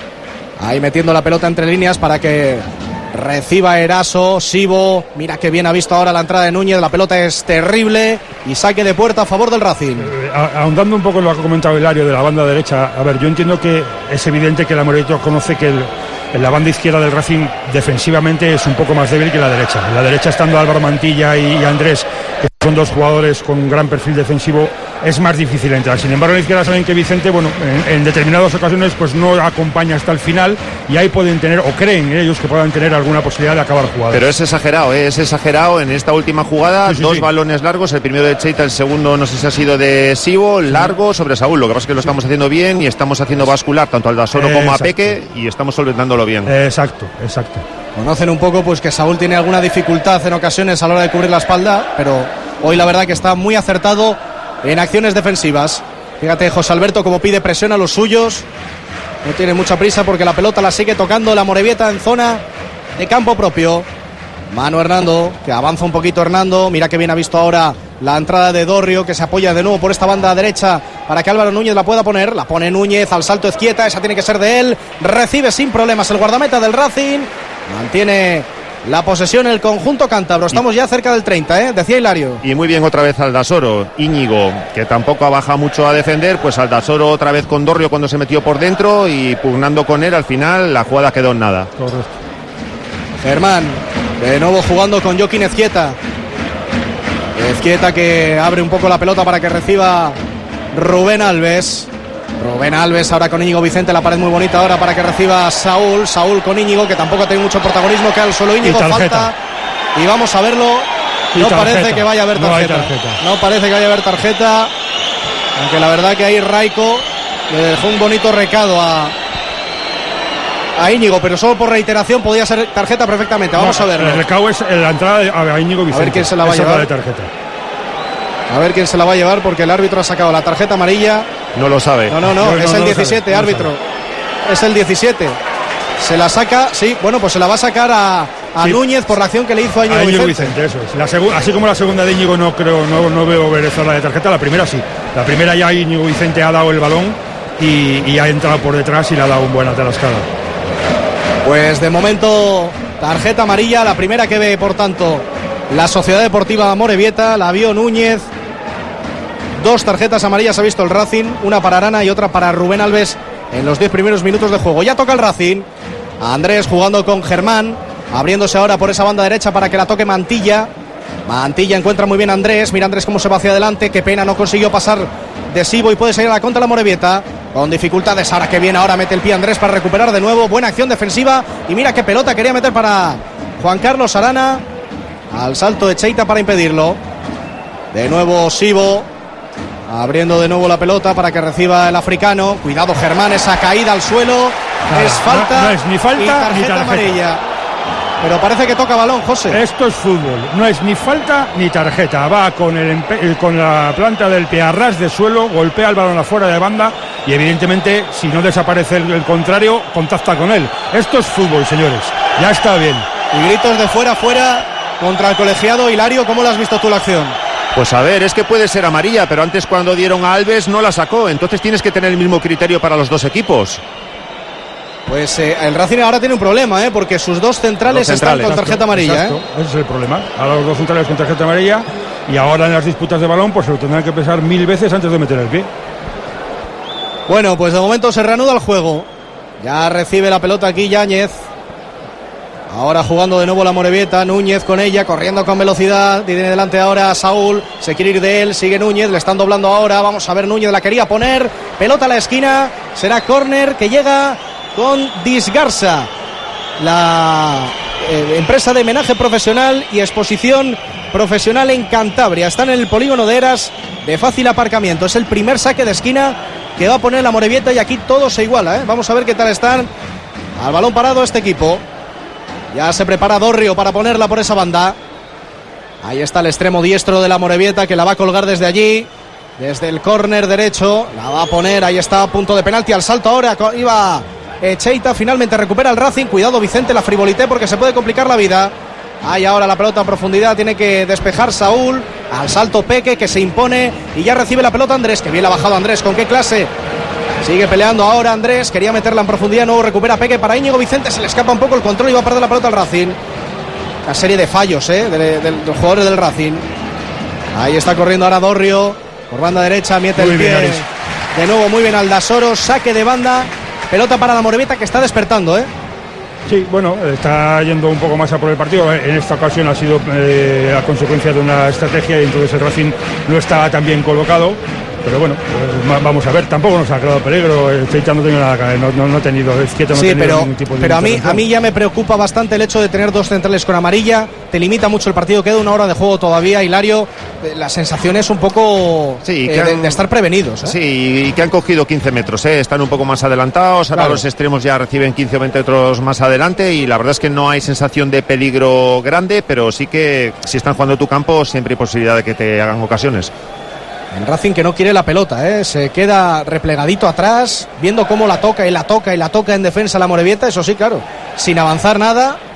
Ahí metiendo la pelota entre líneas para que reciba Eraso, Sibo. Mira que bien ha visto ahora la entrada de Núñez. La pelota es terrible y saque de puerta a favor del Racing. Eh, ahondando un poco en lo que ha comentado Hilario de la banda derecha, a ver, yo entiendo que es evidente que la Amorebieta conoce que el, en la banda izquierda del Racing defensivamente es un poco más débil que la derecha. En la derecha estando Álvaro Mantilla y, y Andrés, que son dos jugadores con un gran perfil defensivo, es más difícil entrar. Sin embargo, en la izquierda saben que Vicente, bueno, en, en determinadas ocasiones pues no acompaña hasta el final y ahí pueden tener, o creen ellos que puedan tener alguna posibilidad de acabar jugadas. Pero es exagerado, ¿eh? es exagerado en esta última jugada, sí, sí, dos sí. balones largos, el primero de Cheita, el segundo no sé si ha sido de Sibo, largo sobre Saúl. Lo que pasa es que lo estamos haciendo bien y estamos haciendo bascular tanto al Dasoro como a Peque y estamos solventándolo bien. Exacto, exacto. Conocen un poco pues que Saúl tiene alguna dificultad en ocasiones a la hora de cubrir la espalda, pero hoy la verdad que está muy acertado en acciones defensivas. Fíjate José Alberto como pide presión a los suyos. No tiene mucha prisa porque la pelota la sigue tocando la Amorebieta en zona de campo propio. Mano Hernando, que avanza un poquito Hernando. Mira que bien ha visto ahora la entrada de Dorrio, que se apoya de nuevo por esta banda derecha para que Álvaro Núñez la pueda poner. La pone Núñez al salto Ezquieta, esa tiene que ser de él. Recibe sin problemas el guardameta del Racing. Mantiene la posesión el conjunto cántabro. Estamos ya cerca del treinta, ¿eh? Decía Hilario. Y muy bien otra vez Aldasoro. Íñigo, que tampoco ha bajado mucho a defender, pues Aldasoro otra vez con Dorrio cuando se metió por dentro y pugnando con él. Al final la jugada quedó en nada. Correcto. Germán, de nuevo jugando con Joaquín Ezquieta. Ezquieta que abre un poco la pelota para que reciba Rubén Alves. Rubén Alves ahora con Íñigo Vicente, la pared muy bonita ahora para que reciba Saúl. Saúl con Íñigo, que tampoco ha tenido mucho protagonismo, que al suelo Íñigo, falta. Y vamos a verlo. No parece que vaya a haber tarjeta. No, tarjeta. no parece que vaya a haber tarjeta. Aunque la verdad que ahí Raico le dejó un bonito recado a, a Íñigo, pero solo por reiteración podía ser tarjeta perfectamente. Vamos no, a verlo. El recado es la entrada a Íñigo Vicente. A ver quién se la va a llevar. De tarjeta. A ver quién se la va a llevar, porque el árbitro ha sacado la tarjeta amarilla. No lo sabe. No, no, no, no es no, el no diecisiete, sabe, árbitro. No es el diecisiete. Se la saca, sí, bueno, pues se la va a sacar a, a sí. Núñez por la acción que le hizo a Íñigo, a Íñigo Vicente. Vicente. Eso es. La segu- así como la segunda de Íñigo no creo, no, no veo Venezuela de tarjeta, la primera sí. La primera ya Íñigo Vicente ha dado el balón y, y ha entrado por detrás y le ha dado un buen atarascada. Pues de momento tarjeta amarilla, la primera que ve por tanto la Sociedad Deportiva Amorebieta, la vio Núñez. Dos tarjetas amarillas ha visto el Racing, una para Arana y otra para Rubén Alves en los diez primeros minutos de juego. Ya toca el Racing. Andrés jugando con Germán, abriéndose ahora por esa banda derecha para que la toque Mantilla. Mantilla encuentra muy bien a Andrés. Mira Andrés cómo se va hacia adelante. Qué pena, no consiguió pasar de Sibo y puede salir a la contra la Amorebieta. Con dificultades, ahora que viene, ahora mete el pie Andrés para recuperar de nuevo. Buena acción defensiva. Y mira qué pelota quería meter para Juan Carlos Arana. Al salto de Cheita para impedirlo. De nuevo Sibo, abriendo de nuevo la pelota para que reciba el africano. Cuidado Germán, esa caída al suelo. Nada, es falta. No, no es ni falta y tarjeta ni tarjeta amarilla. Pero parece que toca balón, José. Esto es fútbol, no es ni falta ni tarjeta. Va con, el empe- con la planta del pie a ras de suelo, golpea el balón afuera de banda y evidentemente si no desaparece el, el contrario, contacta con él. Esto es fútbol, señores, ya está bien. Y gritos de fuera, fuera contra el colegiado. Hilario, ¿cómo lo has visto tú la acción? Pues a ver, es que puede ser amarilla, pero antes cuando dieron a Alves no la sacó, entonces tienes que tener el mismo criterio para los dos equipos. Pues eh, el Racing ahora tiene un problema, ¿eh? Porque sus dos centrales, dos centrales están con tarjeta amarilla. Exacto, ¿eh? Ese es el problema. Ahora los dos centrales con tarjeta amarilla y ahora en las disputas de balón pues se lo tendrán que pensar mil veces antes de meter el pie. Bueno, pues de momento se reanuda el juego. Ya recibe la pelota aquí Yáñez. Ahora jugando de nuevo la Amorebieta, Núñez con ella, corriendo con velocidad, tiene delante ahora a Saúl, se quiere ir de él, sigue Núñez, le están doblando ahora, vamos a ver, Núñez la quería poner, pelota a la esquina, será córner que llega con Disgarza, la eh, empresa de homenaje profesional y exposición profesional en Cantabria. Están en el polígono de Eras de fácil aparcamiento, es el primer saque de esquina que va a poner la Amorebieta y aquí todo se iguala, ¿eh? Vamos a ver qué tal están al balón parado este equipo. Ya se prepara Dorrio para ponerla por esa banda. Ahí está el extremo diestro de la Amorebieta que la va a colgar desde allí, desde el córner derecho. La va a poner, ahí está, a punto de penalti. Al salto ahora iba Cheita, finalmente recupera el Racing. Cuidado Vicente, la frivolité porque se puede complicar la vida. Ahí ahora la pelota en profundidad, tiene que despejar Saúl. Al salto Peque que se impone y ya recibe la pelota Andrés. Que bien la ha bajado Andrés, con qué clase. Sigue peleando ahora Andrés, quería meterla en profundidad, nuevo recupera Peque para Íñigo Vicente, se le escapa un poco el control y va a perder la pelota al Racing. Una serie de fallos ¿eh? de, de, de los jugadores del Racing. Ahí está corriendo ahora Dorrio, por banda derecha, mete muy el pie. Bien, de nuevo muy bien Aldasoro, saque de banda, pelota para la Amorebieta que está despertando. ¿eh? Sí, bueno, está yendo un poco más a por el partido. En esta ocasión ha sido eh, a consecuencia de una estrategia y entonces el Racing no estaba tan bien colocado. Pero bueno, pues vamos a ver, tampoco nos ha creado peligro. El Cheita no tenía nada, no, no, no ha tenido, es quieto, no sí, ha tenido pero, ningún tipo de pero a mí, a mí ya me preocupa bastante el hecho de tener dos centrales con amarilla. Te limita mucho el partido, queda una hora de juego todavía, Hilario. La sensación es un poco sí, eh, han, de, de estar prevenidos. ¿eh? Sí, y que han cogido quince metros, ¿eh? Están un poco más adelantados. Ahora claro, los extremos ya reciben quince o veinte metros más adelante y la verdad es que no hay sensación de peligro grande, pero sí que si están jugando tu campo siempre hay posibilidad de que te hagan ocasiones. El Racing que no quiere la pelota, ¿eh? Se queda replegadito atrás, viendo cómo la toca y la toca y la toca en defensa la Amorebieta, eso sí, claro, sin avanzar nada.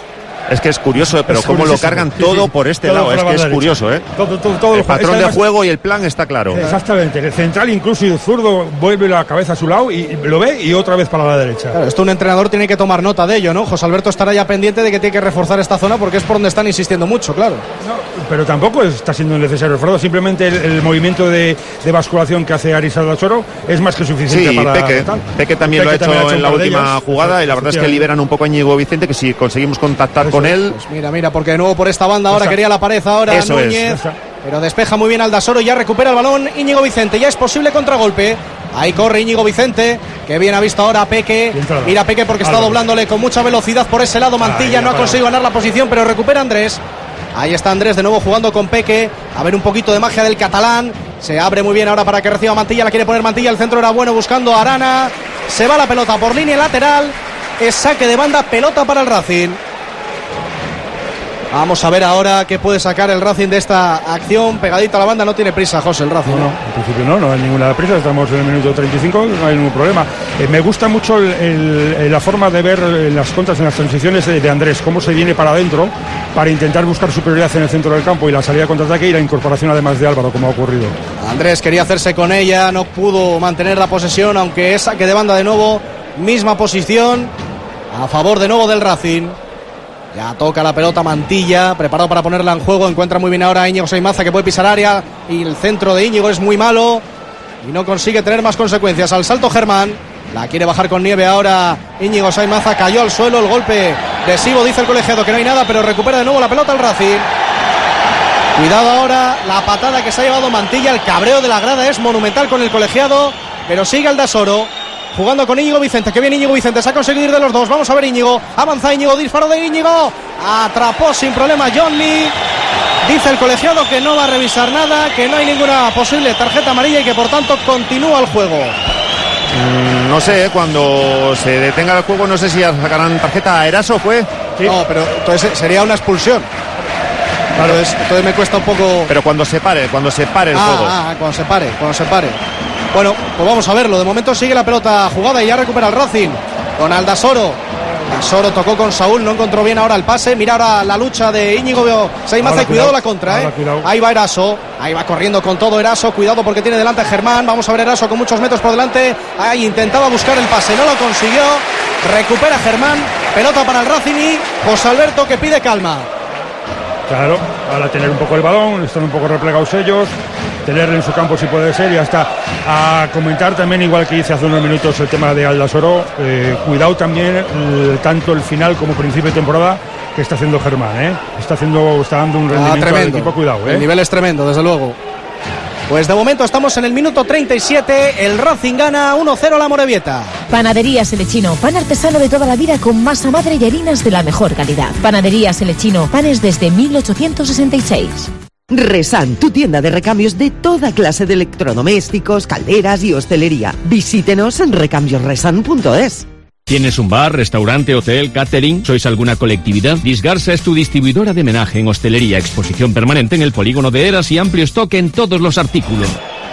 Es que es curioso, pero es cómo lo cargan sí, todo sí. por este todo lado, por es que es derecha. curioso, ¿eh? Todo, todo, todo el patrón además, de juego y el plan está claro. Exactamente, el central incluso y el zurdo vuelve la cabeza a su lado y lo ve y otra vez para la derecha. Claro, esto un entrenador tiene que tomar nota de ello, ¿no? José Alberto estará ya pendiente de que tiene que reforzar esta zona porque es por donde están insistiendo mucho, claro. No, pero tampoco está siendo necesario el esfuerzo, simplemente el, el movimiento de, de basculación que hace Aris Aldasoro es más que suficiente sí, para... Peque, Peque también Peque lo ha hecho, también ha hecho en la última ellas, jugada y la verdad es que liberan un poco a Íñigo Vicente, que si conseguimos contactar Eso con él... Pues mira, mira, porque de nuevo por esta banda ahora quería la pared ahora Eso Núñez, es. pero despeja muy bien Aldasoro y ya recupera el balón Íñigo Vicente, ya es posible contragolpe. Ahí corre Íñigo Vicente, que bien ha visto ahora a Peque. Mira a Peque porque está Álvaro. doblándole con mucha velocidad por ese lado. Mantilla Ahí, no ha conseguido ganar la posición, pero recupera Andrés. Ahí está Andrés de nuevo jugando con Peque. A ver un poquito de magia del catalán. Se abre muy bien ahora para que reciba Mantilla. La quiere poner Mantilla, el centro era bueno buscando a Arana. Se va la pelota por línea lateral. Es saque de banda, pelota para el Racing. Vamos a ver ahora qué puede sacar el Racing de esta acción. Pegadito a la banda, no tiene prisa, José, el Racing. No, no, en principio no, no hay ninguna prisa, estamos en el minuto treinta y cinco, no hay ningún problema. Eh, me gusta mucho el, el, la forma de ver las contras en las transiciones de, de Andrés, cómo se viene para adentro para intentar buscar superioridad en el centro del campo y la salida de contraataque y la incorporación además de Álvaro, como ha ocurrido. Andrés quería hacerse con ella, no pudo mantener la posesión, aunque es saque de banda de nuevo, misma posición, a favor de nuevo del Racing. Ya toca la pelota Mantilla, preparado para ponerla en juego. Encuentra muy bien ahora a Íñigo Saimaza, que puede pisar área. Y el centro de Íñigo es muy malo y no consigue tener más consecuencias. Al salto Germán, la quiere bajar con nieve ahora Íñigo Saimaza. Cayó al suelo, el golpe de Sibo, dice el colegiado que no hay nada, pero recupera de nuevo la pelota el Racing. Cuidado ahora, la patada que se ha llevado Mantilla. El cabreo de la grada es monumental con el colegiado, pero sigue Aldasoro jugando con Íñigo Vicente, que bien Íñigo Vicente, se ha conseguido ir de los dos, vamos a ver Íñigo, avanza Íñigo, disparo de Íñigo, atrapó sin problema John Lee, dice el colegiado que no va a revisar nada, que no hay ninguna posible tarjeta amarilla y que por tanto continúa el juego. Mm, no sé, cuando se detenga el juego no sé si sacarán tarjeta a Eraso, ¿fue? Sí. No, pero entonces sería una expulsión. Claro, entonces, entonces me cuesta un poco... Pero cuando se pare, cuando se pare el ah, juego. Ah, cuando se pare, cuando se pare. Bueno, pues vamos a verlo. De momento sigue la pelota jugada y ya recupera el Racing con Aldasoro. Aldasoro tocó con Saúl, no encontró bien ahora el pase. Mira ahora la lucha de Íñigo Saimaza y cuidado la contra, ¿eh? Ahí va Eraso, ahí va corriendo con todo Eraso. Cuidado porque tiene delante a Germán. Vamos a ver Eraso con muchos metros por delante. Ahí intentaba buscar el pase, no lo consiguió. Recupera Germán, pelota para el Racing y José Alberto que pide calma. Claro, ahora tener un poco el balón, están un poco replegados ellos, tenerle en su campo si puede ser y hasta a comentar también, igual que hice hace unos minutos el tema de Aldasoro, eh, cuidado también eh, tanto el final como principio de temporada que está haciendo Germán, ¿eh? está haciendo, está dando un rendimiento ah, al equipo, cuidado. ¿eh? El nivel es tremendo, desde luego. Pues de momento estamos en el minuto treinta y siete, el Racing gana uno cero a la Morevieta. Panadería Selechino, pan artesano de toda la vida con masa madre y harinas de la mejor calidad. Panadería Selechino, panes desde mil ochocientos sesenta y seis. Resan, tu tienda de recambios de toda clase de electrodomésticos, calderas y hostelería. Visítenos en recambios resan punto es. ¿Tienes un bar, restaurante, hotel, catering? ¿Sois alguna colectividad? Disgarsa es tu distribuidora de homenaje en hostelería, exposición permanente en el polígono de Eras y amplio stock en todos los artículos.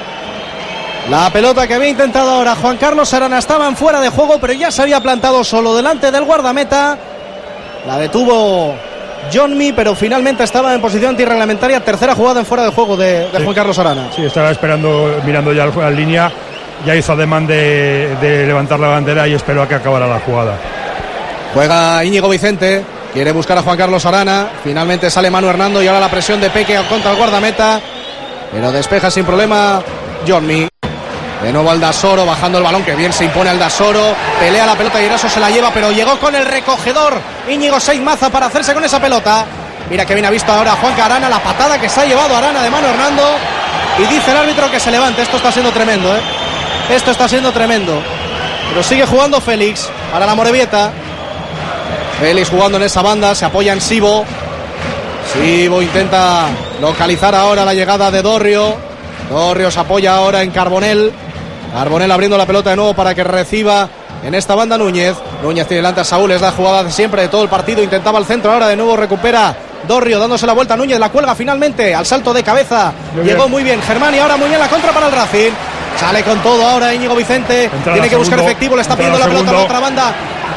La pelota que había intentado ahora Juan Carlos Arana estaba en fuera de juego, pero ya se había plantado solo delante del guardameta. La detuvo Johnny, pero finalmente estaba en posición antirreglamentaria. Tercera jugada en fuera de juego de, de sí. Juan Carlos Arana. Sí, estaba esperando, mirando ya la línea. Ya hizo ademán de, de levantar la bandera y esperó a que acabara la jugada. Juega Íñigo Vicente, quiere buscar a Juan Carlos Arana. Finalmente sale Manu Hernando y ahora la presión de Peque contra el guardameta. Pero despeja sin problema Johnny. De nuevo Aldasoro bajando el balón, que bien se impone Aldasoro. Pelea la pelota y Eraso se la lleva, pero llegó con el recogedor Íñigo Saimaza para hacerse con esa pelota. Mira que bien ha visto ahora Juan Arana, la patada que se ha llevado Arana de Manu Hernando. Y dice el árbitro que se levante. Esto está siendo tremendo, ¿eh? Esto está siendo tremendo. Pero sigue jugando Félix para la Morevieta. Félix jugando en esa banda, se apoya en Sibo. Sibo intenta localizar ahora la llegada de Dorrio. Dorrio se apoya ahora en Carbonell. Carbonell abriendo la pelota de nuevo para que reciba en esta banda Núñez. Núñez tiene delante a Saúl, es la jugada de siempre de todo el partido. Intentaba el centro, ahora de nuevo recupera Dorrio dándose la vuelta a Núñez, la cuelga finalmente al salto de cabeza. Muy Llegó bien. muy bien Germán y ahora muy bien la contra para el Racing. Sale con todo ahora Íñigo Vicente. Entrada Tiene que buscar segundo, efectivo, le está pidiendo la pelota a la otra banda.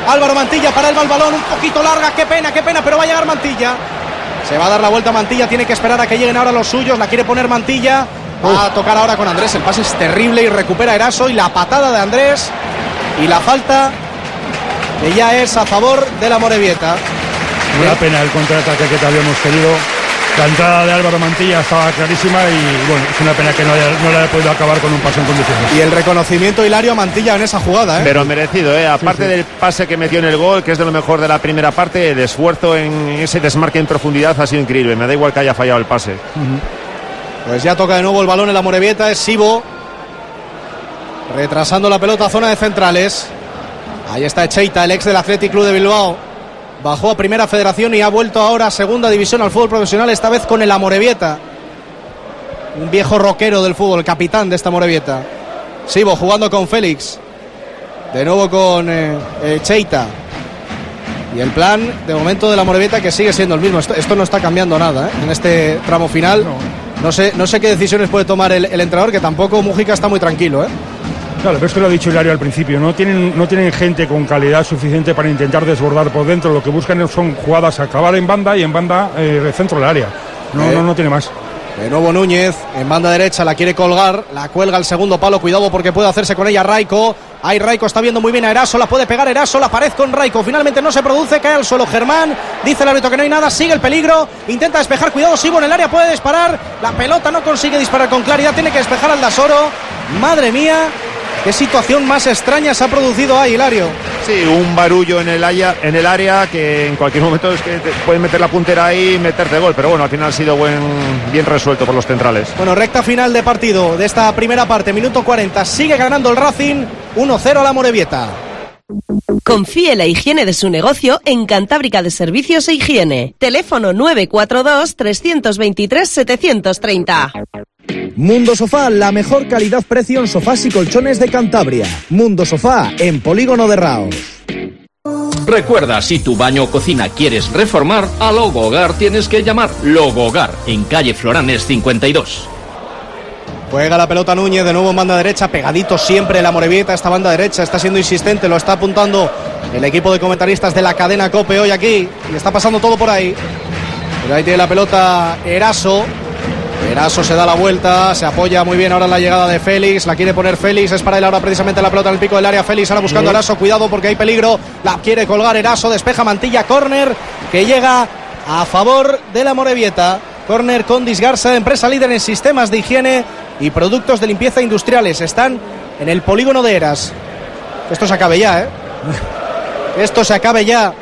Álvaro Mantilla, para el balón, un poquito larga, qué pena, qué pena, pero va a llegar Mantilla. Se va a dar la vuelta Mantilla, tiene que esperar a que lleguen ahora los suyos, la quiere poner Mantilla. Va a tocar ahora con Andrés, el pase es terrible y recupera Eraso, y la patada de Andrés y la falta que ya es a favor de la Morevieta. Una pena el contraataque que te habíamos tenido. La entrada de Álvaro Mantilla estaba clarísima y bueno, es una pena que no, haya, no le haya podido acabar con un pase en condiciones. Y el reconocimiento Hilario a Mantilla en esa jugada, ¿eh? Pero merecido, ¿eh? Aparte sí, sí. del pase que metió en el gol, que es de lo mejor de la primera parte, el esfuerzo en ese desmarque en profundidad ha sido increíble. Me da igual que haya fallado el pase. Uh-huh. Pues ya toca de nuevo el balón en la Morevieta, es Sibo retrasando la pelota a zona de centrales. Ahí está Echeita, el ex del Athletic Club de Bilbao. Bajó a Primera Federación y ha vuelto ahora a Segunda División al fútbol profesional, esta vez con el Amorebieta. Un viejo rockero del fútbol, capitán de esta Amorebieta. Sibo jugando con Félix. De nuevo con eh, eh, Cheita. Y el plan, de momento, de la Amorebieta que sigue siendo el mismo. Esto, esto no está cambiando nada, ¿eh? En este tramo final. No, no sé, no sé qué decisiones puede tomar el, el entrenador, que tampoco Mújica está muy tranquilo, ¿eh? Claro, pero esto lo ha dicho Hilario al principio, no tienen, no tienen gente con calidad suficiente para intentar desbordar por dentro, lo que buscan son jugadas a acabar en banda y en banda eh, centro del área, no, eh, no, no tiene más. De nuevo Núñez, en banda derecha, la quiere colgar, la cuelga al segundo palo, cuidado porque puede hacerse con ella Raico. Ahí Raico está viendo muy bien a Eraso, la puede pegar Eraso, la pared con Raico, finalmente no se produce, cae al suelo Germán, dice el árbitro que no hay nada, sigue el peligro, intenta despejar, cuidado Sibo en el área, puede disparar, la pelota no consigue disparar con claridad, tiene que despejar al Dasoro, madre mía. Qué situación más extraña se ha producido ahí, Hilario. Sí, un barullo en el área, en el área que en cualquier momento es que pueden meter la puntera ahí y meterte gol, pero bueno, al final ha sido buen, bien resuelto por los centrales. Bueno, recta final de partido de esta primera parte, minuto cuarenta, sigue ganando el Racing, uno cero a la Morevieta. Confíe la higiene de su negocio en Cantábrica de Servicios e Higiene. Teléfono nueve cuatro dos, tres dos tres, siete tres cero. Mundo Sofá, la mejor calidad-precio en sofás y colchones de Cantabria. Mundo Sofá, en Polígono de Raos. Recuerda, si tu baño o cocina quieres reformar, a Logo Hogar tienes que llamar Logo Hogar, en calle Floranes cincuenta y dos. Juega la pelota Núñez, de nuevo en banda derecha, pegadito siempre la Morevieta, esta banda derecha está siendo insistente, lo está apuntando el equipo de comentaristas de la cadena COPE hoy aquí, y está pasando todo por ahí. Pero ahí tiene la pelota Eraso. Eraso se da la vuelta, se apoya muy bien ahora en la llegada de Félix, la quiere poner Félix, es para él ahora precisamente la pelota en el pico del área, Félix ahora buscando a Eraso, cuidado porque hay peligro, la quiere colgar Eraso, despeja Mantilla, córner que llega a favor de la Morevieta, córner con Disgarza, empresa líder en sistemas de higiene y productos de limpieza industriales, están en el polígono de Eras. Esto se acabe ya, ¿eh? Esto se acabe ya.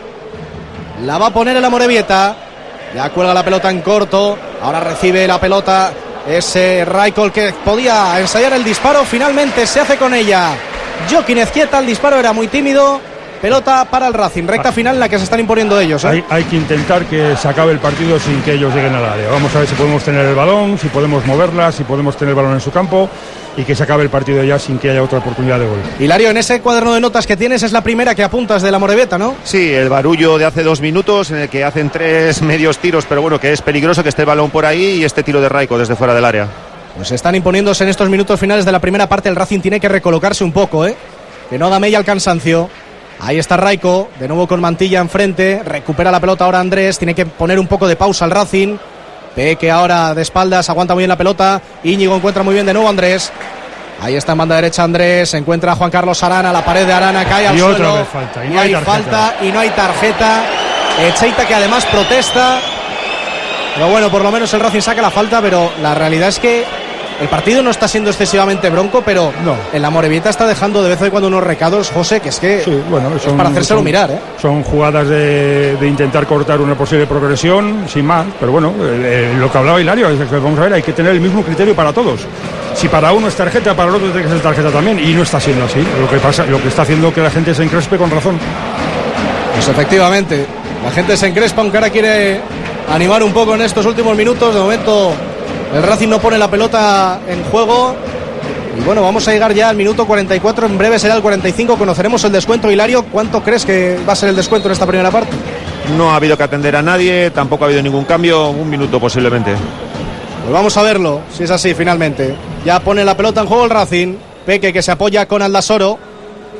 La va a poner en la Morevieta. Ya cuelga la pelota en corto. Ahora recibe la pelota ese Raikol que podía ensayar el disparo. Finalmente se hace con ella Joaquín Ezquieta. El disparo era muy tímido. Pelota para el Racing. Recta final en la que se están imponiendo ellos, ¿eh? Hay, hay que intentar que se acabe el partido sin que ellos lleguen al área. Vamos a ver si podemos tener el balón, si podemos moverla, si podemos tener el balón en su campo y que se acabe el partido ya sin que haya otra oportunidad de gol. Hilario, en ese cuaderno de notas que tienes es la primera que apuntas de la Morevieta, ¿no? Sí, el barullo de hace dos minutos en el que hacen tres medios tiros, pero bueno, que es peligroso que esté el balón por ahí y este tiro de Raico desde fuera del área. Pues están imponiéndose en estos minutos finales de la primera parte. El Racing tiene que recolocarse un poco, ¿eh? Que no da mella al cansancio. Ahí está Raico, de nuevo con Mantilla enfrente, recupera la pelota ahora Andrés, tiene que poner un poco de pausa al Racing. Ve que ahora de espaldas aguanta muy bien la pelota, Íñigo encuentra muy bien de nuevo Andrés. Ahí está en banda derecha Andrés, encuentra a Juan Carlos Arana, la pared de Arana cae al y suelo. Otra vez falta, y no y hay, hay falta y no hay tarjeta. Echeita que además protesta. Pero bueno, por lo menos el Racing saca la falta, pero la realidad es que el partido no está siendo excesivamente bronco, pero no. En la Morevieta está dejando de vez en cuando unos recados, José, que es que sí, bueno, son, es para hacérselo son, mirar, ¿eh? Son jugadas de, de intentar cortar una posible progresión, sin más, pero bueno, eh, lo que hablaba Hilario es que vamos a ver, hay que tener el mismo criterio para todos. Si para uno es tarjeta, para el otro tiene que ser tarjeta también, y no está siendo así. Lo que pasa, lo que está haciendo que la gente se encrespe con razón. Pues efectivamente, la gente se encrespa, aunque ahora quiere animar un poco en estos últimos minutos. De momento el Racing no pone la pelota en juego. Y bueno, vamos a llegar ya al minuto cuarenta y cuatro, en breve será el cuarenta y cinco, conoceremos el descuento. Hilario, ¿cuánto crees que va a ser el descuento en esta primera parte? No ha habido que atender a nadie, tampoco ha habido ningún cambio, un minuto posiblemente. Pues vamos a verlo, si es así finalmente. Ya pone la pelota en juego el Racing, Peque que se apoya con Aldasoro.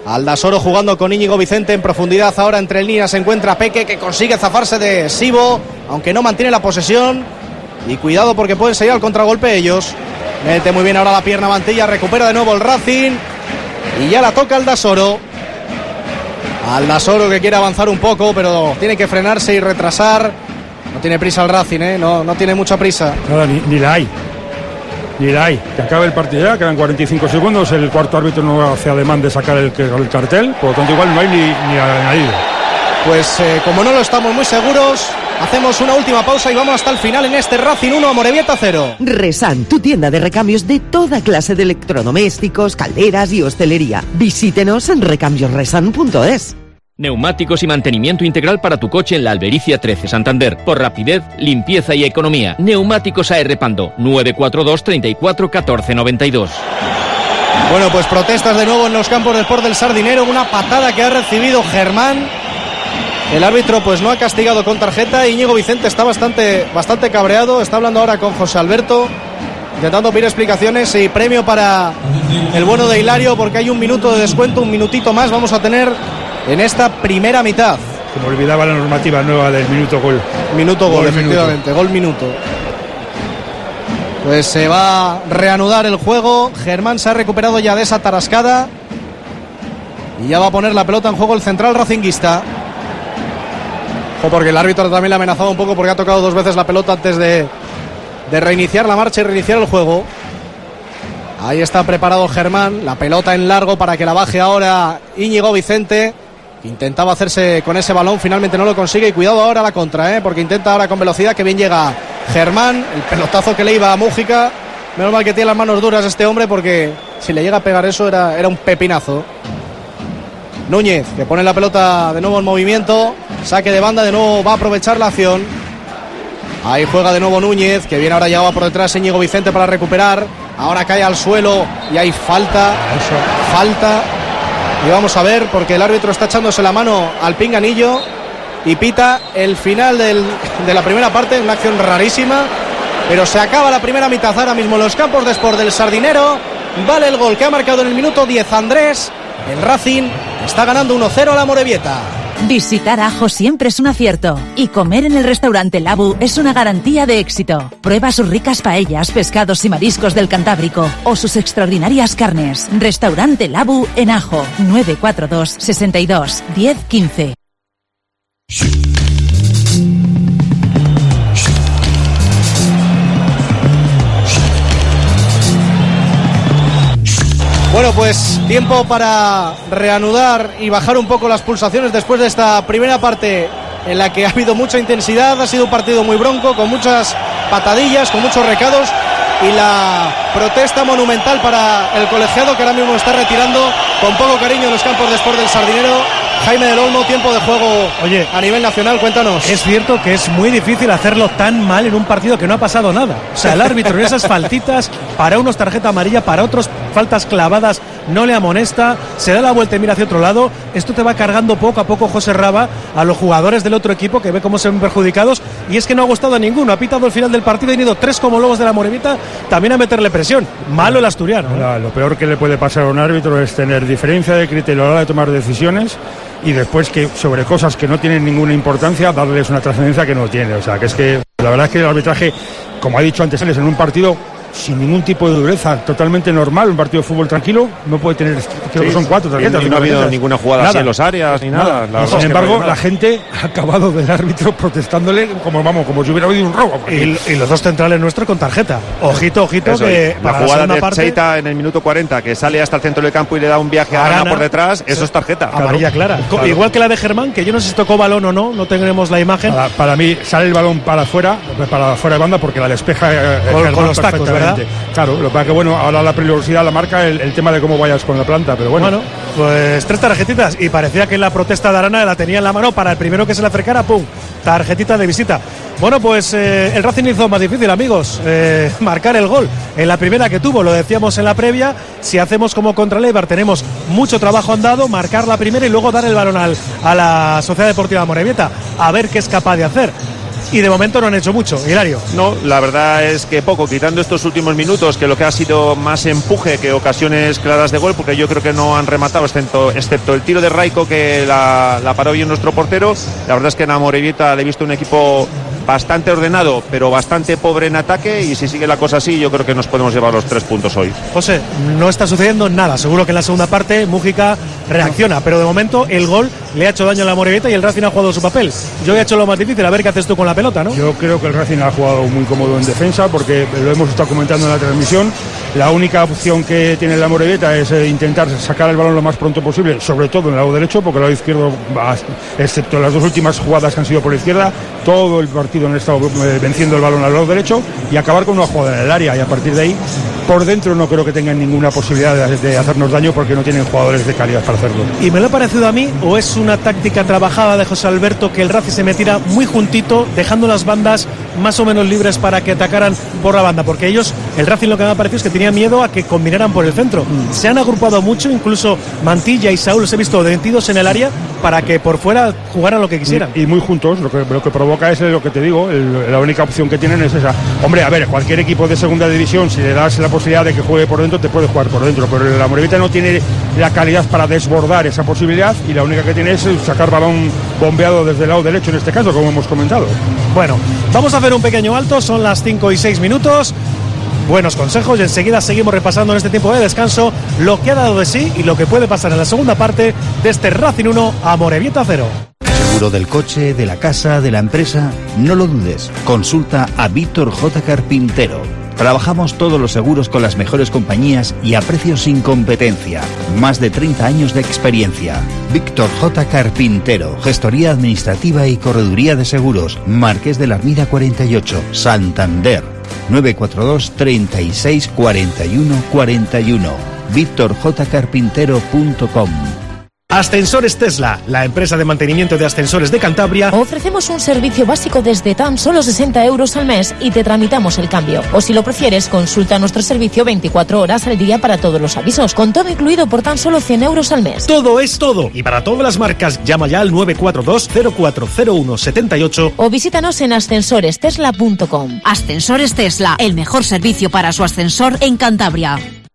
Aldasoro jugando con Íñigo Vicente en profundidad. Ahora entre líneas se encuentra Peque, que consigue zafarse de Sibo, aunque no mantiene la posesión. Y cuidado porque pueden salir al contragolpe ellos. Mete muy bien ahora la pierna Mantilla, recupera de nuevo el Racing. Y ya la toca Aldasoro. Aldasoro que quiere avanzar un poco, pero tiene que frenarse y retrasar. No tiene prisa el Racing, ¿eh? No, no tiene mucha prisa. Nada, ni, ni la hay. Ni la hay. Que acabe el partido ya, quedan cuarenta y cinco segundos. El cuarto árbitro no hace ademán de sacar el, el cartel. Por lo tanto, igual no hay ni, ni añadido. Pues eh, como no lo estamos muy seguros, hacemos una última pausa y vamos hasta el final en este Racing uno, Amorebieta cero. Resan, tu tienda de recambios de toda clase de electrodomésticos, calderas y hostelería. Visítenos en recambios resan punto es. Neumáticos y mantenimiento integral para tu coche en la Albericia trece, Santander. Por rapidez, limpieza y economía. Neumáticos A R Pando, nueve cuatro dos, treinta y cuatro, catorce noventa y dos. Bueno, pues protestas de nuevo en los campos de Sport del Sardinero. Una patada que ha recibido Germán. El árbitro pues no ha castigado con tarjeta. Íñigo Vicente está bastante, bastante cabreado. Está hablando ahora con José Alberto, intentando pedir explicaciones y premio para el bueno de Hilario, porque hay un minuto de descuento, un minutito más vamos a tener en esta primera mitad. Se me olvidaba la normativa nueva del minuto gol. Minuto gol, gol efectivamente, minuto. Gol minuto. Pues se va a reanudar el juego. Germán se ha recuperado ya de esa tarascada y ya va a poner la pelota en juego el central racinguista. O porque el árbitro también le ha amenazado un poco porque ha tocado dos veces la pelota antes de, de reiniciar la marcha y reiniciar el juego. Ahí está preparado Germán, la pelota en largo para que la baje ahora Íñigo Vicente. Intentaba hacerse con ese balón, finalmente no lo consigue. Y cuidado ahora la contra, ¿eh? Porque intenta ahora con velocidad, que bien llega Germán. El pelotazo que le iba a Mújica. Menos mal que tiene las manos duras este hombre, porque si le llega a pegar eso era, era un pepinazo. Núñez, que pone la pelota de nuevo en movimiento. Saque de banda, de nuevo va a aprovechar la acción. Ahí juega de nuevo Núñez, que viene ahora, llegaba por detrás Íñigo Vicente para recuperar. Ahora cae al suelo y hay falta. Eso. Falta. Y vamos a ver, porque el árbitro está echándose la mano al pinganillo y pita el final del, de la primera parte, una acción rarísima, pero se acaba la primera mitad ahora mismo en los campos de Sport del Sardinero. Vale el gol que ha marcado en el minuto diez Andrés. El Racing está ganando uno cero a la Amorebieta. Visitar Ajo siempre es un acierto y comer en el restaurante Labu es una garantía de éxito. Prueba sus ricas paellas, pescados y mariscos del Cantábrico o sus extraordinarias carnes. Restaurante Labu en Ajo, nueve cuatro dos, sesenta y dos, diez quince. Bueno, pues tiempo para reanudar y bajar un poco las pulsaciones después de esta primera parte en la que ha habido mucha intensidad. Ha sido un partido muy bronco, con muchas patadillas, con muchos recados, y la protesta monumental para el colegiado, que ahora mismo está retirando con poco cariño en los campos de Sport del Sardinero. Jaime del Olmo, tiempo de juego Oye, a nivel nacional, cuéntanos. Es cierto que es muy difícil hacerlo tan mal en un partido que no ha pasado nada. O sea, el árbitro en esas faltitas, para unos tarjeta amarilla, para otros faltas clavadas, no le amonesta, se da la vuelta y mira hacia otro lado. Esto te va cargando poco a poco, José Raba, a los jugadores del otro equipo, que ve cómo se ven perjudicados, y es que no ha gustado a ninguno. Ha pitado el final del partido y han ido tres como lobos de la Amorebieta también a meterle presión. Malo el asturiano, ¿eh? La, lo peor que le puede pasar a un árbitro es tener diferencia de criterio a la hora de tomar decisiones y después que sobre cosas que no tienen ninguna importancia darles una trascendencia que no tiene. O sea, que es que la verdad es que el arbitraje, como ha dicho antes, es en un partido sin ningún tipo de dureza, totalmente normal, un partido de fútbol tranquilo, no puede tener, creo sí, que son cuatro tarjetas. Y no ha habido ninguna jugada nada, así en los áreas, ni nada. nada. Sin embargo, la gente ha acabado del árbitro protestándole como vamos, como si hubiera habido un robo. Y, y los dos centrales nuestros con tarjeta. Ojito, ojito, eso, que la jugada de Cheita en el minuto cuarenta, que sale hasta el centro del campo y le da un viaje a Arana por detrás, eso es tarjeta. Amarilla clara. Claro. Igual que la de Germán, que yo no sé si tocó balón o no, no tenemos la imagen. Para, para mí sale el balón para afuera, para fuera de banda, porque la despeja eh, con, con los tacos, ¿verdad? Claro. Lo que pasa que bueno, ahora la peligrosidad la marca el, el tema de cómo vayas con la planta, pero bueno. Bueno, pues tres tarjetitas y parecía que la protesta de Arana la tenía en la mano para el primero que se le acercara, ¡pum! Tarjetita de visita. Bueno, pues eh, el Racing hizo más difícil, amigos, eh, marcar el gol en la primera que tuvo, lo decíamos en la previa. Si hacemos como contra el Eibar, tenemos mucho trabajo andado, marcar la primera y luego dar el balón al, a la Sociedad Deportiva Amorebieta, a ver qué es capaz de hacer. y de momento no han hecho mucho. Hilario. No, la verdad es que poco, quitando estos últimos minutos, que lo que ha sido más empuje que ocasiones claras de gol, porque yo creo que no han rematado, excepto, excepto el tiro de Raico, que la, la paró bien nuestro portero. La verdad es que en Amorebieta le he visto un equipo bastante ordenado, pero bastante pobre en ataque, y si sigue la cosa así, yo creo que nos podemos llevar los tres puntos hoy. José, no está sucediendo nada. Seguro que en la segunda parte Mújica reacciona, pero de momento el gol le ha hecho daño a la Amorebieta y el Racing ha jugado su papel. Yo he hecho lo más difícil, a ver qué haces tú con la pelota, ¿no? Yo creo que el Racing ha jugado muy cómodo en defensa, porque lo hemos estado comentando en la transmisión. La única opción que tiene la Amorebieta es eh, intentar sacar el balón lo más pronto posible, sobre todo en el lado derecho, porque el lado izquierdo, excepto las dos últimas jugadas que han sido por la izquierda, todo el partido han estado eh, venciendo el balón al lado derecho, y acabar con una jugada en el área, y a partir de ahí, por dentro no creo que tengan ninguna posibilidad de, de hacernos daño, porque no tienen jugadores de calidad para hacerlo. ¿Y me lo ha parecido a mí, o es una táctica trabajada de José Alberto, que el Racing se metiera muy juntito, dejando las bandas más o menos libres para que atacaran por la banda? Porque ellos, el Racing, lo que me ha parecido es que tenían miedo a que combinaran por el centro. Mm. Se han agrupado mucho, incluso Mantilla y Saúl los he visto metidos en el área para que por fuera jugaran lo que quisieran. Y, y muy juntos, lo que, lo que provoca es lo que te digo, el, la única opción que tienen es esa. Hombre, a ver, cualquier equipo de segunda división, si le das la posibilidad de que juegue por dentro, te puede jugar por dentro, pero la Amorebieta no tiene la calidad para desbordar esa posibilidad, y la única que tiene es sacar balón bombeado desde el lado derecho, en este caso, como hemos comentado. Bueno, vamos a hacer un pequeño alto, son las cinco y seis minutos. Buenos consejos, y enseguida seguimos repasando en este tiempo de descanso lo que ha dado de sí y lo que puede pasar en la segunda parte de este Racing uno Amorebieta cero. Seguro del coche, de la casa, de la empresa, no lo dudes. Consulta a Víctor J. Carpintero. Trabajamos todos los seguros con las mejores compañías y a precios sin competencia. Más de treinta años de experiencia. Víctor J. Carpintero, gestoría administrativa y correduría de seguros. Marqués de la Armida cuarenta y ocho, Santander. nueve cuatro dos, treinta y seis, cuarenta y uno, cuarenta y uno. víctor j carpintero punto com. Ascensores Tesla, la empresa de mantenimiento de ascensores de Cantabria. Ofrecemos un servicio básico desde tan solo sesenta euros al mes y te tramitamos el cambio. O si lo prefieres, consulta nuestro servicio veinticuatro horas al día para todos los avisos, con todo incluido por tan solo cien euros al mes. Todo es todo. Y para todas las marcas, llama ya al nueve cuatro dos, cero cuatro cero uno, siete ocho. O visítanos en ascensores tesla punto com. Ascensores Tesla, el mejor servicio para su ascensor en Cantabria.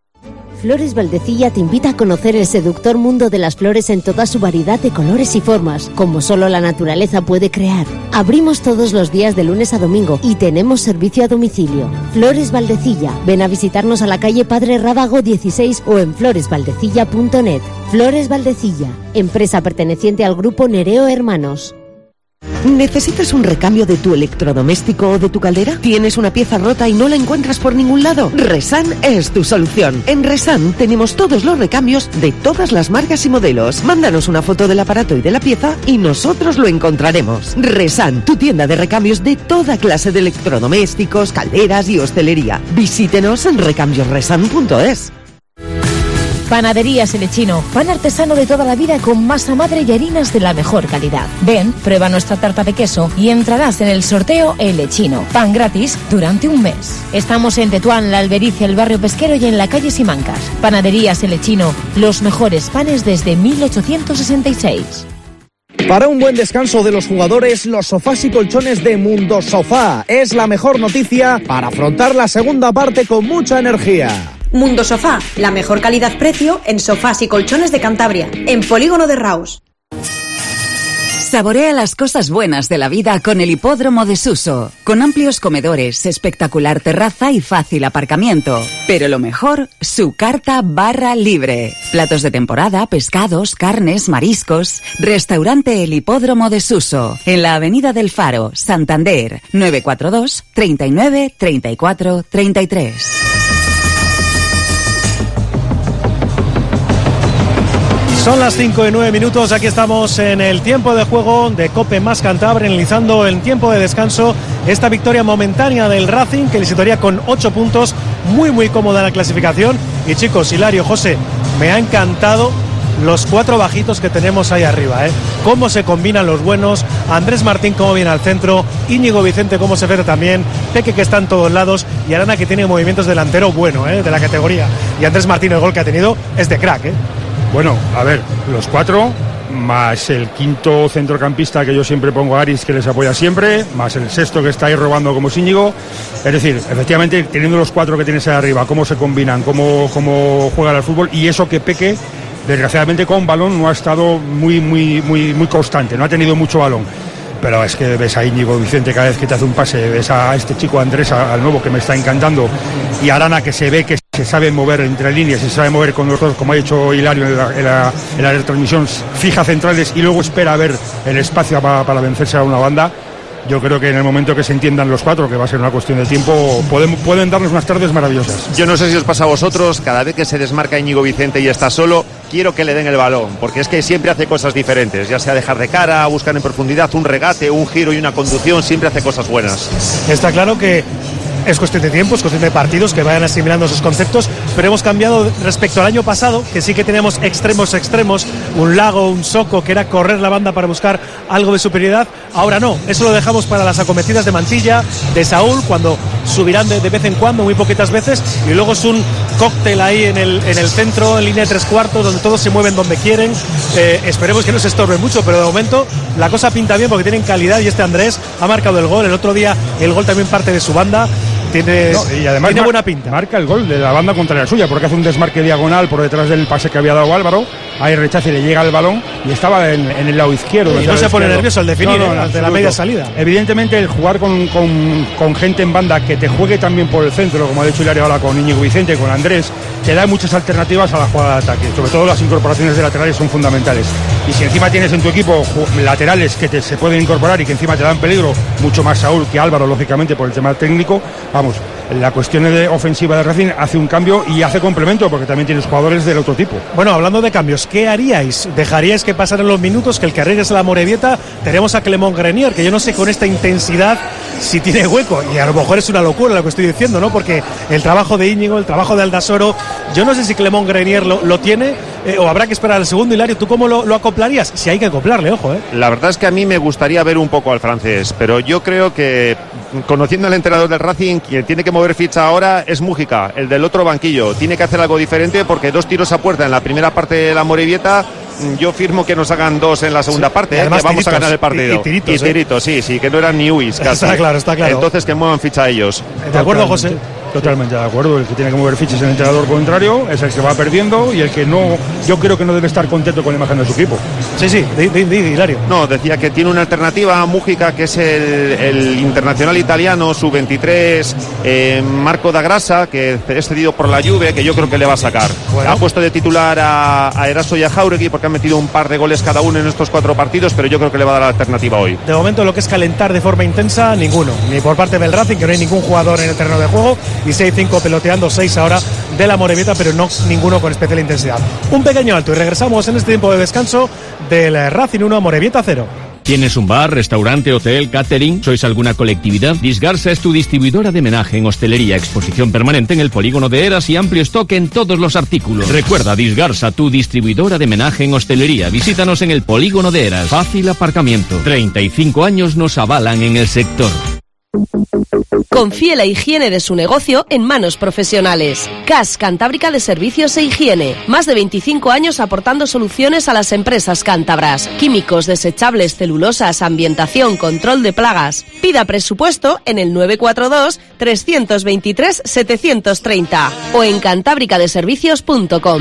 Flores Valdecilla te invita a conocer el seductor mundo de las flores en toda su variedad de colores y formas, como solo la naturaleza puede crear. Abrimos todos los días de lunes a domingo y tenemos servicio a domicilio. Flores Valdecilla, ven a visitarnos a la calle Padre Rábago dieciséis o en flores valdecilla punto net. Flores Valdecilla, empresa perteneciente al grupo Nereo Hermanos. ¿Necesitas un recambio de tu electrodoméstico o de tu caldera? ¿Tienes una pieza rota y no la encuentras por ningún lado? Resan es tu solución. En Resan tenemos todos los recambios de todas las marcas y modelos. Mándanos una foto del aparato y de la pieza y nosotros lo encontraremos. Resan, tu tienda de recambios de toda clase de electrodomésticos, calderas y hostelería. Visítenos en recambios resan punto es. Panaderías El Lechino, pan artesano de toda la vida con masa madre y harinas de la mejor calidad. Ven, prueba nuestra tarta de queso y entrarás en el sorteo El Lechino. Pan gratis durante un mes. Estamos en Tetuán, La Albericia, el barrio pesquero y en la calle Simancas. Panaderías El Lechino, los mejores panes desde mil ochocientos sesenta y seis. Para un buen descanso de los jugadores, los sofás y colchones de Mundo Sofá es la mejor noticia para afrontar la segunda parte con mucha energía. Mundo Sofá, la mejor calidad-precio en sofás y colchones de Cantabria, en Polígono de Raus. Saborea las cosas buenas de la vida con el Hipódromo de Suso, con amplios comedores, espectacular terraza y fácil aparcamiento. Pero lo mejor, su carta barra libre. Platos de temporada, pescados, carnes, mariscos. Restaurante El Hipódromo de Suso, en la Avenida del Faro, Santander, nueve cuatro dos, treinta y nueve, treinta y cuatro, treinta y tres. Son las cinco y nueve minutos, aquí estamos en el tiempo de juego de COPE más Cantabria, analizando el tiempo de descanso, esta victoria momentánea del Racing, que le situaría con ocho puntos, muy muy cómoda en la clasificación. Y chicos, Hilario, José, me ha encantado los cuatro bajitos que tenemos ahí arriba, ¿eh? Cómo se combinan los buenos, Andrés Martín cómo viene al centro, Íñigo Vicente cómo se ve también, Peque que está en todos lados y Arana que tiene movimientos delantero bueno, ¿eh? De la categoría. Y Andrés Martín, el gol que ha tenido es de crack, ¿eh? Bueno, a ver, los cuatro más el quinto centrocampista que yo siempre pongo a Aris, que les apoya siempre, más el sexto que está ahí robando como Íñigo. Es decir, efectivamente, teniendo los cuatro que tienes ahí arriba, cómo se combinan, cómo, cómo juegan al fútbol, y eso que Peque, desgraciadamente con balón, no ha estado muy, muy, muy, muy constante, no ha tenido mucho balón. Pero es que ves a Íñigo Vicente cada vez que te hace un pase, ves a este chico Andrés, al nuevo, que me está encantando, y Arana, que se ve que se sabe mover entre líneas, se sabe mover con los dos, como ha hecho Hilario en la, en la, en la retransmisión, fija centrales y luego espera a ver el espacio para, para vencerse a una banda. Yo creo que en el momento que se entiendan los cuatro, que va a ser una cuestión de tiempo, pueden, pueden darnos unas tardes maravillosas. Yo no sé si os pasa a vosotros, cada vez que se desmarca Íñigo Vicente y está solo, quiero que le den el balón, porque es que siempre hace cosas diferentes, ya sea dejar de cara, buscar en profundidad, un regate, un giro y una conducción, siempre hace cosas buenas. Está claro que es cuestión de tiempo, es cuestión de partidos que vayan asimilando esos conceptos, pero hemos cambiado respecto al año pasado, que sí que teníamos extremos extremos, un Lago, un Soco, que era correr la banda para buscar algo de superioridad. Ahora no, eso lo dejamos para las acometidas de Mantilla, de Saúl, cuando subirán de, de vez en cuando, muy poquitas veces, y luego es un cóctel ahí en el, en el centro, en línea de tres cuartos, donde todos se mueven donde quieren. Eh, esperemos que no se estorben mucho, pero de momento la cosa pinta bien porque tienen calidad, y este Andrés ha marcado el gol. El otro día el gol también parte de su banda. Tiene, no, y además tiene buena pinta. Marca el gol de la banda contraria suya, porque hace un desmarque diagonal por detrás del pase que había dado Álvaro. Ahí rechaza y le llega el balón, y estaba en, en el lado izquierdo. Y no se pone nervioso al definir, no, no, ante la media salida. Evidentemente, el jugar con, con, con gente en banda que te juegue también por el centro, como ha dicho Hilario ahora con Íñigo Vicente, con Andrés, te da muchas alternativas a la jugada de ataque. Sobre todo las incorporaciones de laterales son fundamentales. Y si encima tienes en tu equipo laterales que te, se pueden incorporar y que encima te dan peligro, mucho más Saúl que Álvaro, lógicamente, por el tema técnico, vamos, la cuestión de ofensiva de Racing hace un cambio y hace complemento, porque también tienes jugadores del otro tipo. Bueno, hablando de cambios, ¿qué haríais? ¿Dejaríais que pasaran los minutos, que el que arriesgue la Morevieta? Tenemos a Clement Grenier, que yo no sé con esta intensidad si tiene hueco, y a lo mejor es una locura lo que estoy diciendo, ¿no? Porque el trabajo de Íñigo, el trabajo de Aldasoro, yo no sé si Clement Grenier lo, lo tiene, eh, o habrá que esperar al segundo. Hilario, ¿tú cómo lo, lo acoplarías? Si hay que acoplarle, ojo, ¿eh? La verdad es que a mí me gustaría ver un poco al francés, pero yo creo que, conociendo al entrenador del Racing, quien tiene que mover ficha ahora es Mújica, el del otro banquillo. Tiene que hacer algo diferente, porque dos tiros a puerta en la primera parte de la Morevieta, yo firmo que nos hagan dos en la segunda sí, parte, eh, que vamos tiritos, a ganar el partido. Y, y tiritos, y tiritos eh. sí, sí, que no eran ni Uis casi. Está claro, está claro. Entonces que muevan ficha a ellos. ¿De acuerdo, José? Totalmente de acuerdo, el que tiene que mover fichas es el entrenador contrario, es el que va perdiendo, y el que no, yo creo que no debe estar contento con la imagen de su equipo. Sí, sí, di, di, di, Hilario. No, decía que tiene una alternativa a Mújica, que es el, el internacional italiano, sub veintitrés, eh, Marco da Grassa, que es cedido por la Juve, que yo creo que le va a sacar. Bueno. Ha puesto de titular a, a Eraso y a Jauregui, porque han metido un par de goles cada uno en estos cuatro partidos, pero yo creo que le va a dar la alternativa hoy. De momento, lo que es calentar de forma intensa, ninguno, ni por parte del Racing, que no hay ningún jugador en el terreno de juego, y seis cinco peloteando, seis ahora de la Morevieta, pero no ninguno con especial intensidad. Un pequeño alto y regresamos en este tiempo de descanso del Racing uno, Morevieta cero. ¿Tienes un bar, restaurante, hotel, catering? ¿Sois alguna colectividad? Disgarsa es tu distribuidora de menaje en hostelería, exposición permanente en el polígono de Eras y amplio stock en todos los artículos. Recuerda, Disgarsa, tu distribuidora de menaje en hostelería. Visítanos en el polígono de Eras. Fácil aparcamiento. treinta y cinco años nos avalan en el sector. Confíe la higiene de su negocio en manos profesionales. C A S Cantábrica de Servicios e Higiene. Más de veinticinco años aportando soluciones a las empresas cántabras. Químicos, desechables, celulosas, ambientación, control de plagas. Pida presupuesto en el nueve cuatro dos, tres dos tres, siete tres cero o en cantábrica de servicios punto com.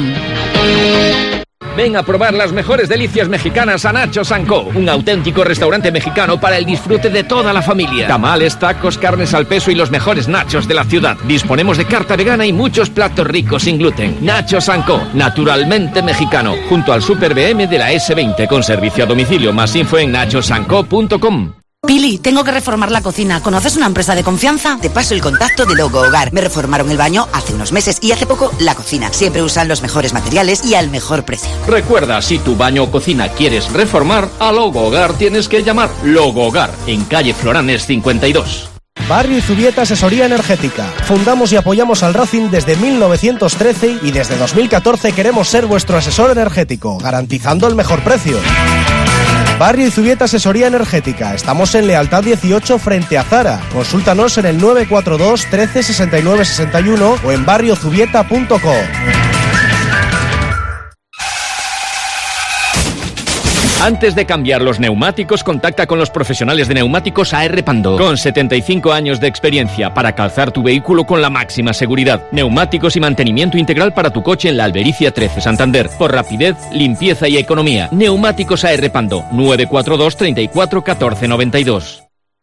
Ven a probar las mejores delicias mexicanas a Nachos and Co, un auténtico restaurante mexicano para el disfrute de toda la familia. Tamales, tacos, carnes al peso y los mejores nachos de la ciudad. Disponemos de carta vegana y muchos platos ricos sin gluten. Nachos and Co, naturalmente mexicano, junto al Super B M de la ese veinte, con servicio a domicilio. Más info en nachos and co punto com. Pili, tengo que reformar la cocina. ¿Conoces una empresa de confianza? Te paso el contacto de Logo Hogar. Me reformaron el baño hace unos meses y hace poco la cocina. Siempre usan los mejores materiales y al mejor precio. Recuerda, si tu baño o cocina quieres reformar, a Logo Hogar tienes que llamar. Logo Hogar, en calle Floranes cincuenta y dos. Barrio Izubieta Asesoría Energética. Fundamos y apoyamos al Racing desde mil novecientos trece y desde dos mil catorce queremos ser vuestro asesor energético, garantizando el mejor precio. Barrio Izubieta Asesoría Energética. Estamos en Lealtad dieciocho frente a Zara. Consúltanos en el nueve cuatro dos, trece, sesenta y nueve, sesenta y uno o en barrio zubieta punto com. Antes de cambiar los neumáticos, contacta con los profesionales de neumáticos A R Pandó, con setenta y cinco años de experiencia para calzar tu vehículo con la máxima seguridad. Neumáticos y mantenimiento integral para tu coche en la Albericia trece, Santander. Por rapidez, limpieza y economía. Neumáticos A R Pandó, nueve cuatro dos, treinta y cuatro, catorce noventa y dos.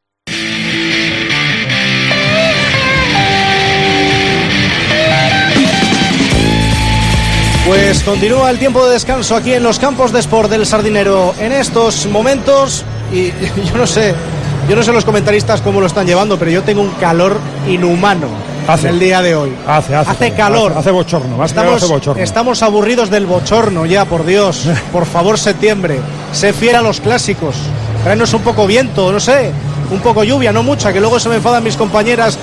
Pues continúa el tiempo de descanso aquí en los campos de Sport del Sardinero en estos momentos y yo no sé, yo no sé los comentaristas cómo lo están llevando, pero yo tengo un calor inhumano hace, en el día de hoy. Hace, hace, hace calor. Hace, hace bochorno, más estamos, hace bochorno. Estamos aburridos del bochorno ya, por Dios. Por favor, septiembre, sé fiel a los clásicos. Tráenos un poco viento, no sé, un poco lluvia, no mucha, que luego se me enfadan mis compañeras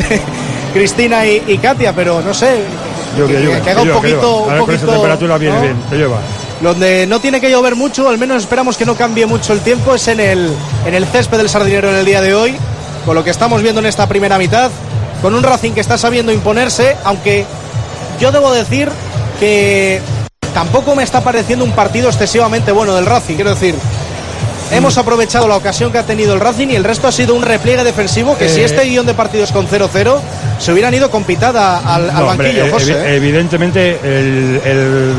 Cristina y, y Katia, pero no sé. Lluvia, lluvia, que, que haga un poquito, un poquito, esa temperatura viene, ¿no? Bien, que llueva. Donde no tiene que llover mucho, al menos esperamos que no cambie mucho el tiempo, es en el, en el césped del Sardinero en el día de hoy, con lo que estamos viendo en esta primera mitad, con un Racing que está sabiendo imponerse, aunque yo debo decir que tampoco me está pareciendo un partido excesivamente bueno del Racing, quiero decir. Hemos aprovechado la ocasión que ha tenido el Racing y el resto ha sido un repliegue defensivo que eh, si este guión de partidos con cero cero se hubieran ido con pitada al, al no, banquillo, hombre, José. Ev- evidentemente el, el,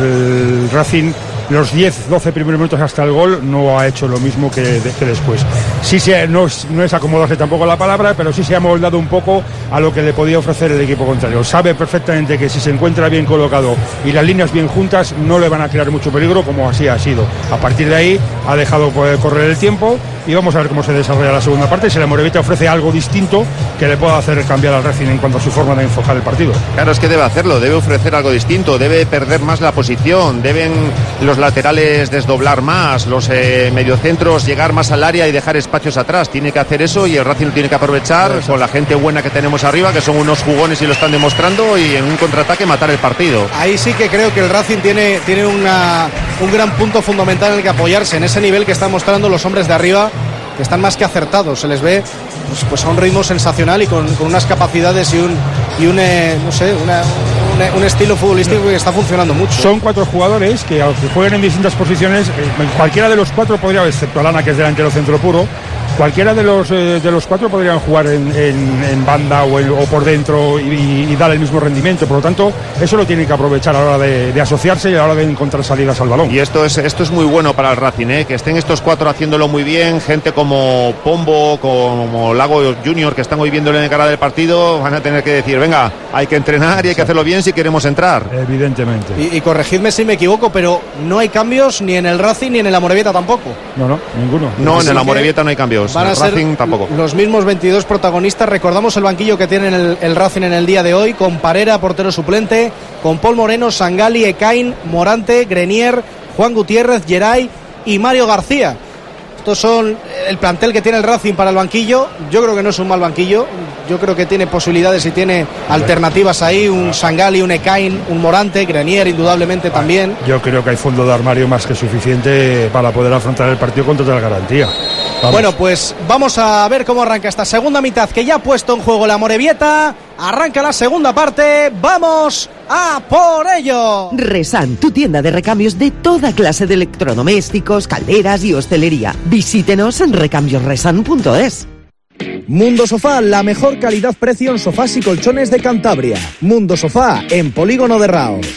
el Racing los diez, doce primeros minutos hasta el gol no ha hecho lo mismo que, de, que después. Sí se, no, es, no es acomodarse tampoco la palabra, pero sí se ha moldado un poco a lo que le podía ofrecer el equipo contrario. Sabe perfectamente que si se encuentra bien colocado y las líneas bien juntas no le van a crear mucho peligro, como así ha sido. A partir de ahí ha dejado poder correr el tiempo y vamos a ver cómo se desarrolla la segunda parte. Si la Amorebieta ofrece algo distinto que le pueda hacer cambiar al Racing en cuanto a su forma de enfocar el partido. Claro, es que debe hacerlo, debe ofrecer algo distinto, debe perder más la posición, deben los laterales desdoblar más, los eh, mediocentros llegar más al área y dejar espacios atrás. Tiene que hacer eso y el Racing lo tiene que aprovechar sí, con la gente buena que tenemos arriba, que son unos jugones y lo están demostrando, y en un contraataque matar el partido. Ahí sí que creo que el Racing tiene, tiene una, un gran punto fundamental en el que apoyarse, en ese nivel que están mostrando los hombres de arriba, que están más que acertados. Se les ve pues, pues a un ritmo sensacional y con, con unas capacidades y un, y un eh, no sé, una, una, un estilo futbolístico que está funcionando mucho. Son cuatro jugadores que, aunque jueguen en distintas posiciones, eh, cualquiera de los cuatro podría, excepto Alana, que es delantero centro puro, cualquiera de los eh, de los cuatro podrían jugar en, en, en banda o, en, o por dentro y, y dar el mismo rendimiento. Por lo tanto, eso lo tienen que aprovechar a la hora de, de asociarse y a la hora de encontrar salidas al balón. Y esto es esto es muy bueno para el Racing, ¿eh? Que estén estos cuatro haciéndolo muy bien. Gente como Pombo, como Lago Junior, que están hoy viéndole en cara del partido, van a tener que decir, venga, hay que entrenar y hay que hacerlo bien si queremos entrar. Evidentemente. Y, y corregidme si me equivoco, pero no hay cambios ni en el Racing ni en el Amorebieta tampoco. No, no, ninguno. No, en el Amorebieta no hay cambios. Van a ser Racing tampoco. Los mismos veintidós protagonistas. Recordamos el banquillo que tiene el, el Racing en el día de hoy, con Parera, portero suplente, con Paul Moreno, Sangali, Ekain, Morante, Grenier, Juan Gutiérrez, Geray y Mario García. Estos son el plantel que tiene el Racing para el banquillo. Yo creo que no es un mal banquillo. Yo creo que tiene posibilidades y tiene alternativas ahí. Un Sangali, un Ekain, un Morante, Grenier indudablemente también. Yo creo que hay fondo de armario más que suficiente para poder afrontar el partido con total garantía. Vamos. Bueno, pues vamos a ver cómo arranca esta segunda mitad, que ya ha puesto en juego la Amorebieta. Arranca la segunda parte. ¡Vamos a por ello! Resan, tu tienda de recambios de toda clase de electrodomésticos, calderas y hostelería. Visítenos en recambios resan punto es. Mundo Sofá, la mejor calidad-precio en sofás y colchones de Cantabria. Mundo Sofá, en Polígono de Raos.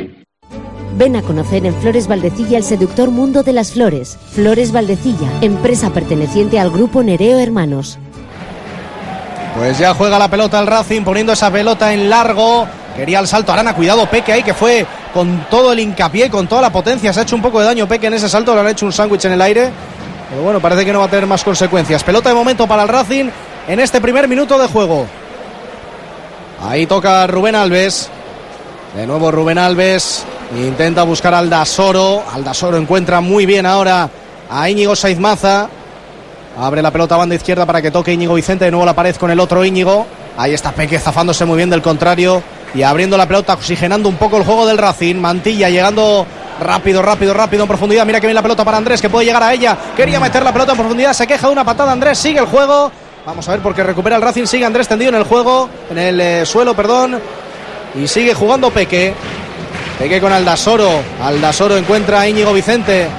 Ven a conocer en Flores Valdecilla el seductor mundo de las flores. Flores Valdecilla, empresa perteneciente al grupo Nereo Hermanos. Pues ya juega la pelota el Racing, poniendo esa pelota en largo. Quería el salto Arana, cuidado Peque ahí, que fue con todo el hincapié, con toda la potencia. Se ha hecho un poco de daño Peque en ese salto, le han hecho un sándwich en el aire. Pero bueno, parece que no va a tener más consecuencias. Pelota de momento para el Racing en este primer minuto de juego. Ahí toca Rubén Alves. De nuevo Rubén Alves. Intenta buscar a Aldasoro. Aldasoro encuentra muy bien ahora a Íñigo Saiz Maza. Abre la pelota a banda izquierda para que toque Íñigo Vicente. De nuevo la pared con el otro Íñigo. Ahí está Peque zafándose muy bien del contrario y abriendo la pelota, oxigenando un poco el juego del Racing. Mantilla llegando rápido, rápido, rápido en profundidad. Mira que viene la pelota para Andrés, que puede llegar a ella. Quería meter la pelota en profundidad, se queja de una patada Andrés. Sigue el juego. Vamos a ver porque recupera el Racing. Sigue Andrés tendido en el juego, en el eh, suelo, perdón. Y sigue jugando Peque. Peque con Aldasoro. Aldasoro encuentra a Íñigo Vicente.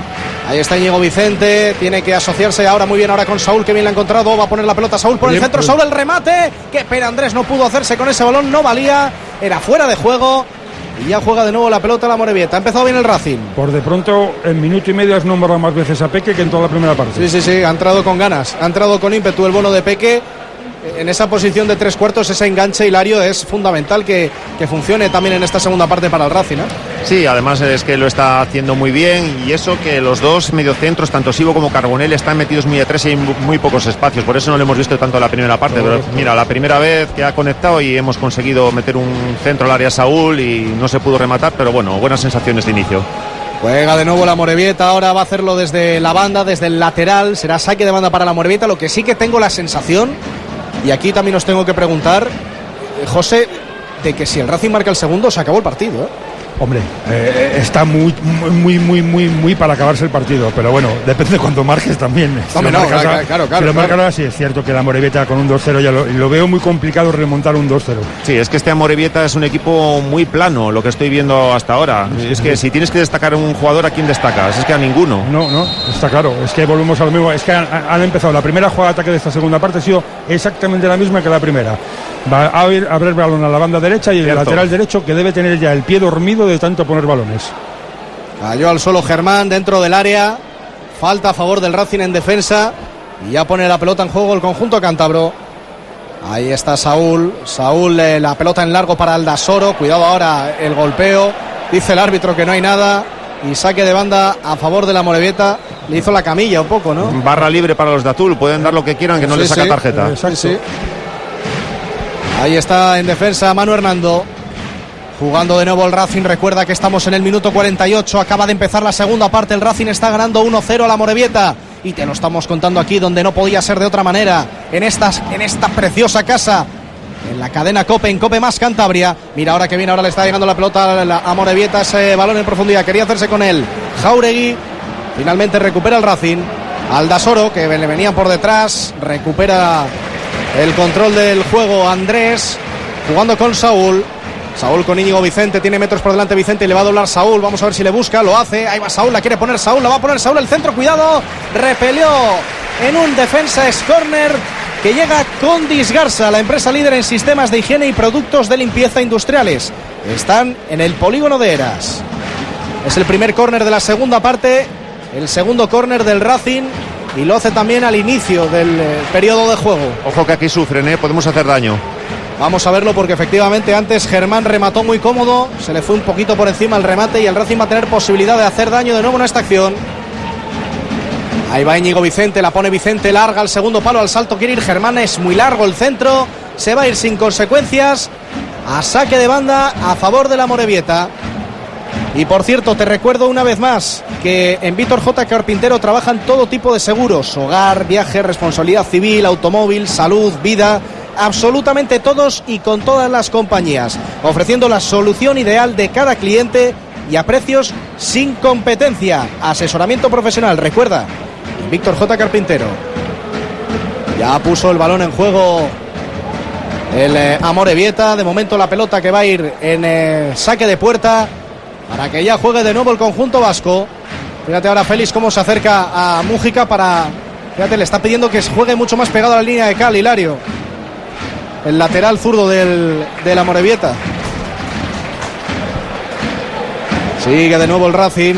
Ahí está Íñigo Vicente, tiene que asociarse ahora muy bien ahora con Saúl, que bien la ha encontrado, va a poner la pelota Saúl por el centro, Saúl el remate, qué pena Andrés, no pudo hacerse con ese balón, no valía, era fuera de juego, y ya juega de nuevo la pelota la Amorebieta. Ha empezado bien el Racing. Por de pronto, en minuto y medio has nombrado más veces a Peque que en toda la primera parte. Sí, sí, sí, ha entrado con ganas, ha entrado con ímpetu el bono de Peque. En esa posición de tres cuartos, ese enganche, Hilario, es fundamental que, que funcione también en esta segunda parte para el Racing, ¿eh? Sí, además es que lo está haciendo muy bien, y eso que los dos mediocentros, tanto Sibo como Carbonell, están metidos muy atrás y hay muy pocos espacios, por eso no lo hemos visto tanto en la primera parte, pero mira, la primera vez que ha conectado y hemos conseguido meter un centro al área Saúl y no se pudo rematar, pero bueno, buenas sensaciones de inicio. Juega de nuevo la Amorebieta, ahora va a hacerlo desde la banda, desde el lateral, será saque de banda para la Amorebieta, lo que sí que tengo la sensación, y aquí también os tengo que preguntar, José, de que si el Racing marca el segundo se acabó el partido, ¿eh? Hombre, eh, está muy, muy, muy, muy, muy para acabarse el partido, pero bueno, depende de cuando marques también. Si Hombre, lo no, marcas, claro, claro, claro, si lo marcas claro. ahora, sí es cierto que la Amorebieta con un dos cero ya lo, lo veo muy complicado remontar un dos cero. Sí, es que este Amorebieta es un equipo muy plano, lo que estoy viendo hasta ahora. Es que si tienes que destacar a un jugador, ¿a quién destacas? Es que a ninguno. No, no, está claro, es que volvemos a lo mismo, es que han, han empezado, la primera jugada de ataque de esta segunda parte ha sido exactamente la misma que la primera. Va a abrir, a abrir el balón a la banda derecha y el Cierto. lateral derecho, que debe tener ya el pie dormido de tanto poner balones. Cayó al suelo Germán dentro del área, falta a favor del Racing en defensa y ya pone la pelota en juego el conjunto cántabro. Ahí está Saúl, Saúl eh, la pelota en largo para Aldasoro, cuidado ahora el golpeo, dice el árbitro que no hay nada y saque de banda a favor de la Amorebieta, le hizo la camilla un poco, ¿no? Barra libre para los de Atul, pueden dar lo que quieran, que no Sí, les saca sí, tarjeta. exacto. Sí, sí. Ahí está en defensa Manu Hernando. Jugando de nuevo el Racing, recuerda que estamos en el minuto cuarenta y ocho, acaba de empezar la segunda parte, el Racing está ganando uno cero a la Amorebieta y te lo estamos contando aquí donde no podía ser de otra manera, en, estas, en esta preciosa casa, en la cadena COPE, en COPE más Cantabria. Mira ahora que viene, ahora le está llegando la pelota a la Amorebieta, ese balón en profundidad, quería hacerse con él Jauregui, finalmente recupera el Racing, Aldasoro que le venían por detrás, recupera el control del juego Andrés, jugando con Saúl. Saúl con Íñigo Vicente, tiene metros por delante Vicente y le va a doblar Saúl, vamos a ver si le busca, lo hace, ahí va Saúl, la quiere poner Saúl, la va a poner Saúl, el centro, cuidado, repelió en un defensa, es córner que llega con Disgarza, la empresa líder en sistemas de higiene y productos de limpieza industriales, están en el polígono de Eras, es el primer córner de la segunda parte, el segundo córner del Racing y lo hace también al inicio del eh, periodo de juego. Ojo que aquí sufren, ¿eh? Podemos hacer daño. Vamos a verlo porque efectivamente antes Germán remató muy cómodo, se le fue un poquito por encima el remate y el Racing va a tener posibilidad de hacer daño de nuevo en esta acción. Ahí va Íñigo Vicente, la pone Vicente, larga al segundo palo, al salto quiere ir Germán, es muy largo el centro, se va a ir sin consecuencias, a saque de banda a favor de la Amorebieta. Y por cierto, te recuerdo una vez más que en Víctor J. Carpintero trabajan todo tipo de seguros, hogar, viaje, responsabilidad civil, automóvil, salud, vida, absolutamente todos y con todas las compañías, ofreciendo la solución ideal de cada cliente y a precios sin competencia. Asesoramiento profesional, recuerda, Víctor J. Carpintero. Ya puso el balón en juego el eh, Amorebieta, de momento la pelota que va a ir en eh, saque de puerta para que ya juegue de nuevo el conjunto vasco. Fíjate ahora Félix cómo se acerca a Mújica para... Fíjate, le está pidiendo que juegue mucho más pegado a la línea de cal, Hilario. El lateral zurdo del, del Amorebieta. Sigue de nuevo el Racing.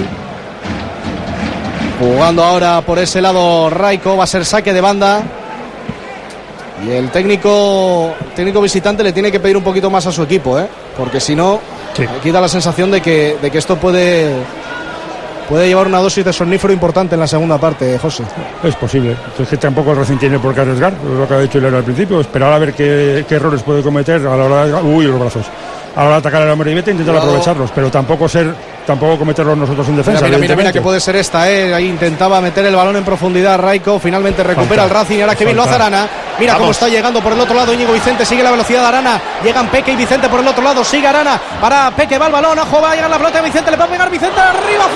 Jugando ahora por ese lado Raico. Va a ser saque de banda. Y el técnico, técnico visitante le tiene que pedir un poquito más a su equipo, ¿eh? Porque si no, sí, aquí da la sensación de que, de que esto puede... Puede llevar una dosis de somnífero importante en la segunda parte, José. Es posible. Es que tampoco el Racing tiene por qué arriesgar, lo que ha dicho Hilario al principio. Esperar a ver qué, qué errores puede cometer a la hora de... Uy, los brazos. A la hora de atacar a la Amorebieta e intentar Cuidado. aprovecharlos, pero tampoco ser, tampoco cometerlos nosotros en defensa. Mira, mira, mira, mira que puede ser esta, ¿eh? Ahí intentaba meter el balón en profundidad Raico, finalmente recupera Falta. el Racing y ahora que bien lo hace Arana. Mira Vamos. cómo está llegando por el otro lado Íñigo Vicente, sigue la velocidad de Arana, llegan Peque y Vicente por el otro lado, sigue Arana, para Peque, va el balón, ojo, va a llegar la pelota de Vicente, le va a pegar Vicente, arriba,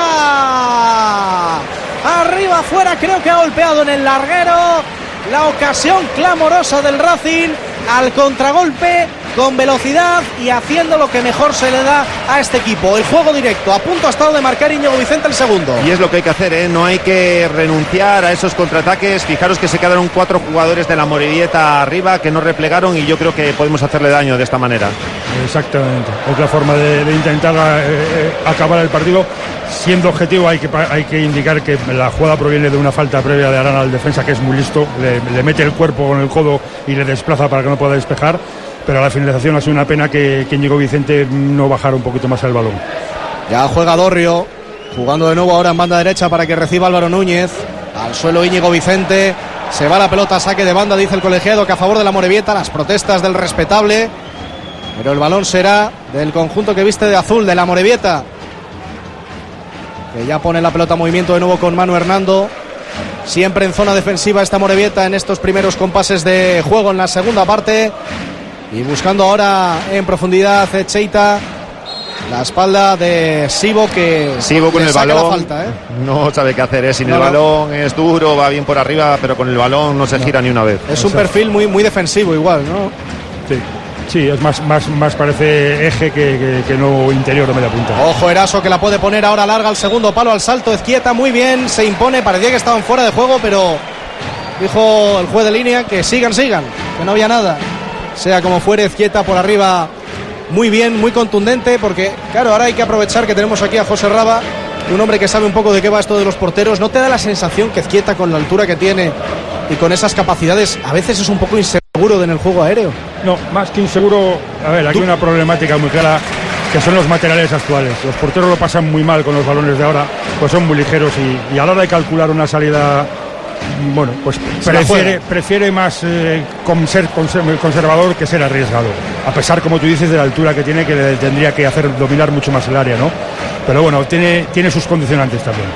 fuera, arriba, fuera, creo que ha golpeado en el larguero, la ocasión clamorosa del Racing, al contragolpe, con velocidad y haciendo lo que mejor se le da a este equipo, el juego directo. A punto ha estado de marcar Íñigo Vicente el segundo. Y es lo que hay que hacer, ¿eh? No hay que renunciar a esos contraataques. Fijaros que se quedaron cuatro jugadores de la Amorebieta arriba que no replegaron y yo creo que podemos hacerle daño de esta manera. Exactamente, otra forma de, de intentar eh, acabar el partido. Siendo objetivo hay que, hay que indicar que la jugada proviene de una falta previa de Arana al defensa, que es muy listo, le, le mete el cuerpo con el codo y le desplaza para que no pueda despejar, pero a la finalización ha sido una pena que, que Íñigo Vicente no bajara un poquito más el balón. Ya juega Dorrio, jugando de nuevo ahora en banda derecha para que reciba Álvaro Núñez. Al suelo Íñigo Vicente, se va la pelota, saque de banda, dice el colegiado que a favor de la Amorebieta, las protestas del respetable, pero el balón será del conjunto que viste de azul, de la Amorebieta, que ya pone la pelota en movimiento de nuevo con Manu Hernando. Siempre en zona defensiva esta Amorebieta en estos primeros compases de juego en la segunda parte. Y buscando ahora en profundidad Echeita, la espalda de Sibo, que Sibo con el balón la falta, ¿eh? No sabe qué hacer, ¿eh? Sin no, el no. balón es duro, va bien por arriba, pero con el balón no se no. gira ni una vez. Es un perfil muy, muy defensivo igual, ¿no? Sí. Sí, es más, más, más parece eje que, que, que no interior de media punta. Ojo Eraso, que la puede poner ahora larga al segundo palo, al salto. Ezquieta muy bien, se impone, parecía que estaban fuera de juego, pero dijo el juez de línea que sigan, sigan, que no había nada. Sea como fuere, Ezquieta por arriba muy bien, muy contundente, porque claro, ahora hay que aprovechar que tenemos aquí a José Raba, un hombre que sabe un poco de qué va esto de los porteros. ¿No te da la sensación que Ezquieta, con la altura que tiene y con esas capacidades, a veces es un poco inseguro en el juego aéreo? No, más que inseguro, a ver, aquí hay una problemática muy clara, que son los materiales actuales. Los porteros lo pasan muy mal con los balones de ahora, pues son muy ligeros y, y a la hora de calcular una salida, bueno, pues prefiere, prefiere más eh, con ser conservador que ser arriesgado. A pesar, como tú dices, de la altura que tiene, que le tendría que hacer dominar mucho más el área, ¿no? Pero bueno, tiene, tiene sus condicionantes también.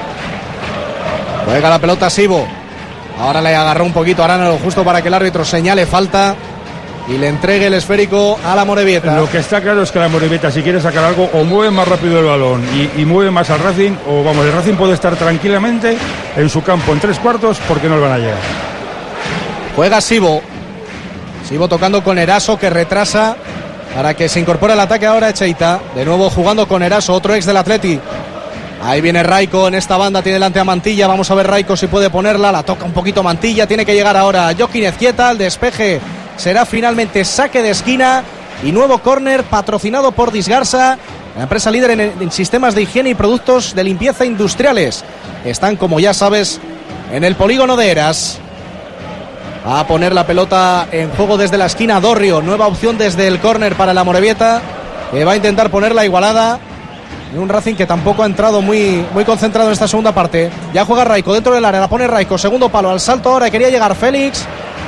Juega la pelota Sibo. Ahora le agarró un poquito a Arana, justo para que el árbitro señale falta y le entregue el esférico a la Amorebieta. Lo que está claro es que la Amorebieta, si quiere sacar algo, o mueve más rápido el balón y, y mueve más al Racing, o vamos, el Racing puede estar tranquilamente en su campo en tres cuartos porque no le van a llegar. Juega Sibo. Sibo tocando con Eraso, que retrasa para que se incorpore al ataque ahora Echeita. De nuevo jugando con Eraso, otro ex del Atleti. Ahí viene Raico en esta banda, tiene delante a Mantilla. Vamos a ver Raico si puede ponerla. La toca un poquito Mantilla, tiene que llegar ahora Joaquín Ezquieta. El despeje será finalmente saque de esquina y nuevo córner patrocinado por Disgarsa, la empresa líder en, en sistemas de higiene y productos de limpieza industriales. Están, como ya sabes, en el polígono de Eras. Va a poner la pelota en juego desde la esquina Dorrio. Nueva opción desde el córner para la Amorebieta, que va a intentar ponerla igualada. Y un Racing que tampoco ha entrado muy, muy concentrado en esta segunda parte. Ya juega Raico dentro del área, la pone Raico, segundo palo, al salto ahora quería llegar Félix.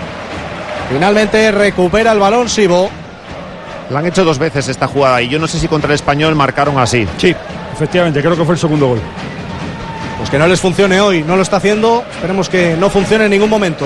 Finalmente recupera el balón Sibo. La han hecho dos veces esta jugada y yo no sé si contra el Español marcaron así. Sí, efectivamente, creo que fue el segundo gol. Pues que no les funcione hoy, no lo está haciendo. Esperemos que no funcione en ningún momento.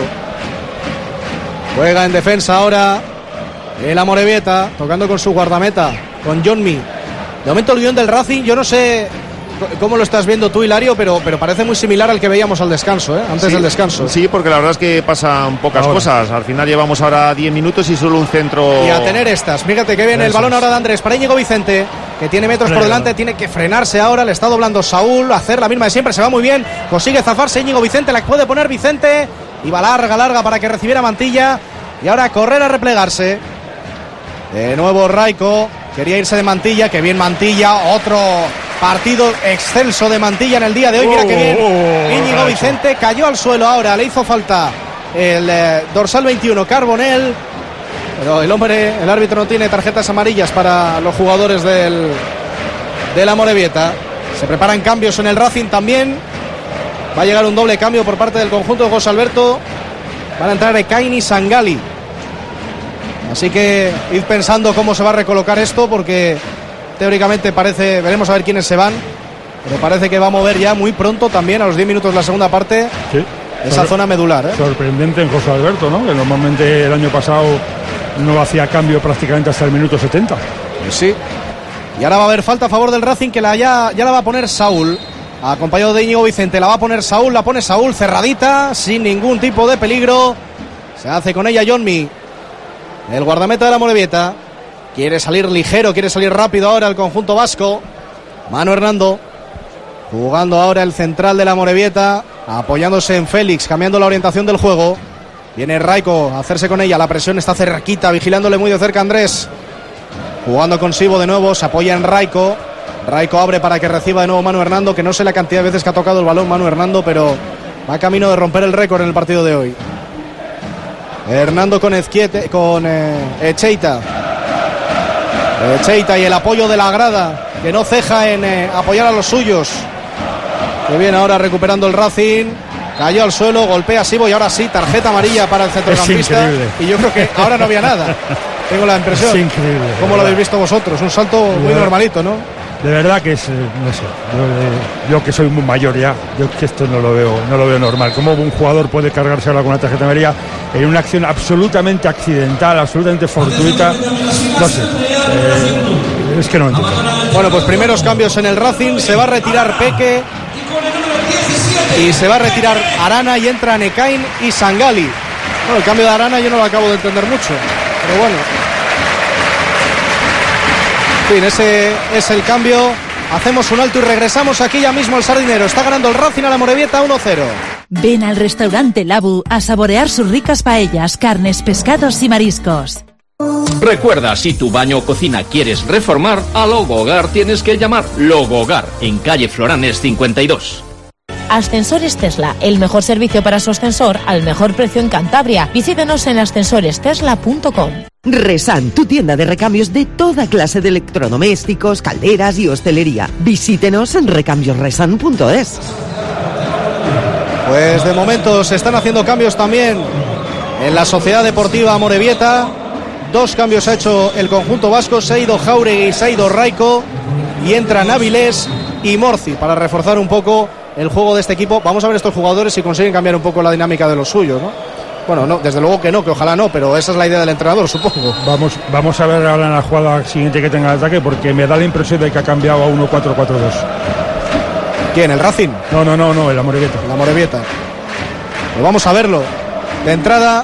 Juega en defensa ahora el Amorebieta, tocando con su guardameta, con Johnny. De momento el guión del Racing, yo no sé cómo lo estás viendo tú, Hilario, pero, pero parece muy similar al que veíamos al descanso, ¿eh? Antes sí, del descanso. Sí, porque la verdad es que pasan pocas ahora. cosas. Al final llevamos ahora diez minutos y solo un centro. Y a tener estas. Fíjate que viene el balón ahora de Andrés para Íñigo Vicente, que tiene metros por delante, tiene que frenarse ahora. Le está doblando Saúl, hacer la misma de siempre. Se va muy bien, consigue zafarse Íñigo Vicente, la puede poner Vicente. Y va larga, larga para que recibiera Mantilla. Y ahora correr a replegarse. De nuevo Raico. Quería irse de Mantilla, que bien Mantilla, otro partido excelso de Mantilla en el día de hoy. Mira oh, que bien oh, Íñigo oh, Vicente cayó al suelo ahora, le hizo falta el eh, dorsal veintiuno Carbonell, pero el hombre, el árbitro no tiene tarjetas amarillas para los jugadores del de la Amorebieta. Se preparan cambios en el Racing también. Va a llegar un doble cambio por parte del conjunto de José Alberto. Van a entrar Ekaini y Sangali. Así que id pensando cómo se va a recolocar esto, porque teóricamente parece, veremos a ver quiénes se van, pero parece que va a mover ya muy pronto también, a los diez minutos de la segunda parte, sí, esa Sor- zona medular, ¿eh? Sorprendente en José Alberto, ¿no? Que normalmente el año pasado no hacía cambio prácticamente hasta el minuto setenta. Pues sí. Y ahora va a haber falta a favor del Racing, que la ya, ya la va a poner Saúl, acompañado de Íñigo Vicente. La va a poner Saúl, la pone Saúl cerradita, sin ningún tipo de peligro. Se hace con ella Johnny, el guardameta de la Amorebieta. Quiere salir ligero, quiere salir rápido ahora el conjunto vasco. Manu Hernando, jugando ahora el central de la Amorebieta, apoyándose en Félix, cambiando la orientación del juego. Viene Raiko a hacerse con ella, la presión está cerquita, vigilándole muy de cerca Andrés. Jugando con Sibo de nuevo, se apoya en Raiko. Raiko abre para que reciba de nuevo Manu Hernando, que no sé la cantidad de veces que ha tocado el balón Manu Hernando, pero va camino de romper el récord en el partido de hoy. Hernando con Ezquiete, con eh, Echeita. Echeita y el apoyo de la grada, que no ceja en eh, apoyar a los suyos. Que viene ahora recuperando el Racing. Cayó al suelo, golpea a Sibo y ahora sí, tarjeta amarilla para el centrocampista. Y yo creo que ahora no había nada. Tengo la impresión. Es increíble. ¿Cómo lo habéis visto vosotros? Un salto muy de normalito, ¿no? De verdad que es, no sé, yo, yo que soy muy mayor ya, yo que esto no lo veo, no lo veo normal. ¿Cómo un jugador puede cargarse ahora con una tarjeta amarilla en una acción absolutamente accidental, absolutamente fortuita? No sé, eh, es que no entiendo. Bueno, pues primeros cambios en el Racing, se va a retirar Peque y se va a retirar Arana y entran Ekain y Sangali. Bueno, el cambio de Arana yo no lo acabo de entender mucho, pero bueno. En fin, ese es el cambio. Hacemos un alto y regresamos aquí ya mismo al Sardinero. Está ganando el Racing a la Amorebieta uno cero. Ven al restaurante Labu a saborear sus ricas paellas, carnes, pescados y mariscos. Recuerda, si tu baño o cocina quieres reformar, a Logo Hogar tienes que llamar Logo Hogar, en calle Floranes cincuenta y dos. Ascensores Tesla, el mejor servicio para su ascensor al mejor precio en Cantabria. Visítenos en ascensores tesla punto com. Resan, tu tienda de recambios de toda clase de electrodomésticos, calderas y hostelería. Visítenos en recambios resan punto es. Pues de momento se están haciendo cambios también en la Sociedad Deportiva Amorebieta. Dos cambios ha hecho el conjunto vasco. Se ha ido Jauregui y se ha ido Raiko. Y entran Avilés y Morci para reforzar un poco el juego de este equipo. Vamos a ver estos jugadores si consiguen cambiar un poco la dinámica de los suyos, ¿no? Bueno, no, desde luego que no, que ojalá no, pero esa es la idea del entrenador, supongo. Vamos, vamos a ver ahora en la jugada siguiente que tenga el ataque, porque me da la impresión de que ha cambiado a uno cuatro cuatro dos. ¿Quién? ¿El Racing? No, no, no, no, el Amorebieta. El Amorebieta. Pues vamos a verlo. De entrada,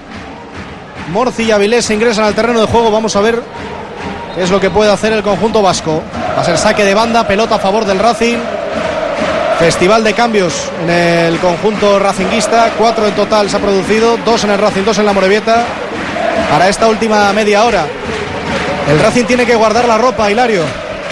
Morci y Avilés se ingresan al terreno de juego. Vamos a ver qué es lo que puede hacer el conjunto vasco. Va a ser saque de banda, pelota a favor del Racing. Festival de cambios en el conjunto racinguista. Cuatro en total se ha producido. Dos en el Racing, dos en la Amorebieta. Para esta última media hora. El Racing tiene que guardar la ropa, Hilario.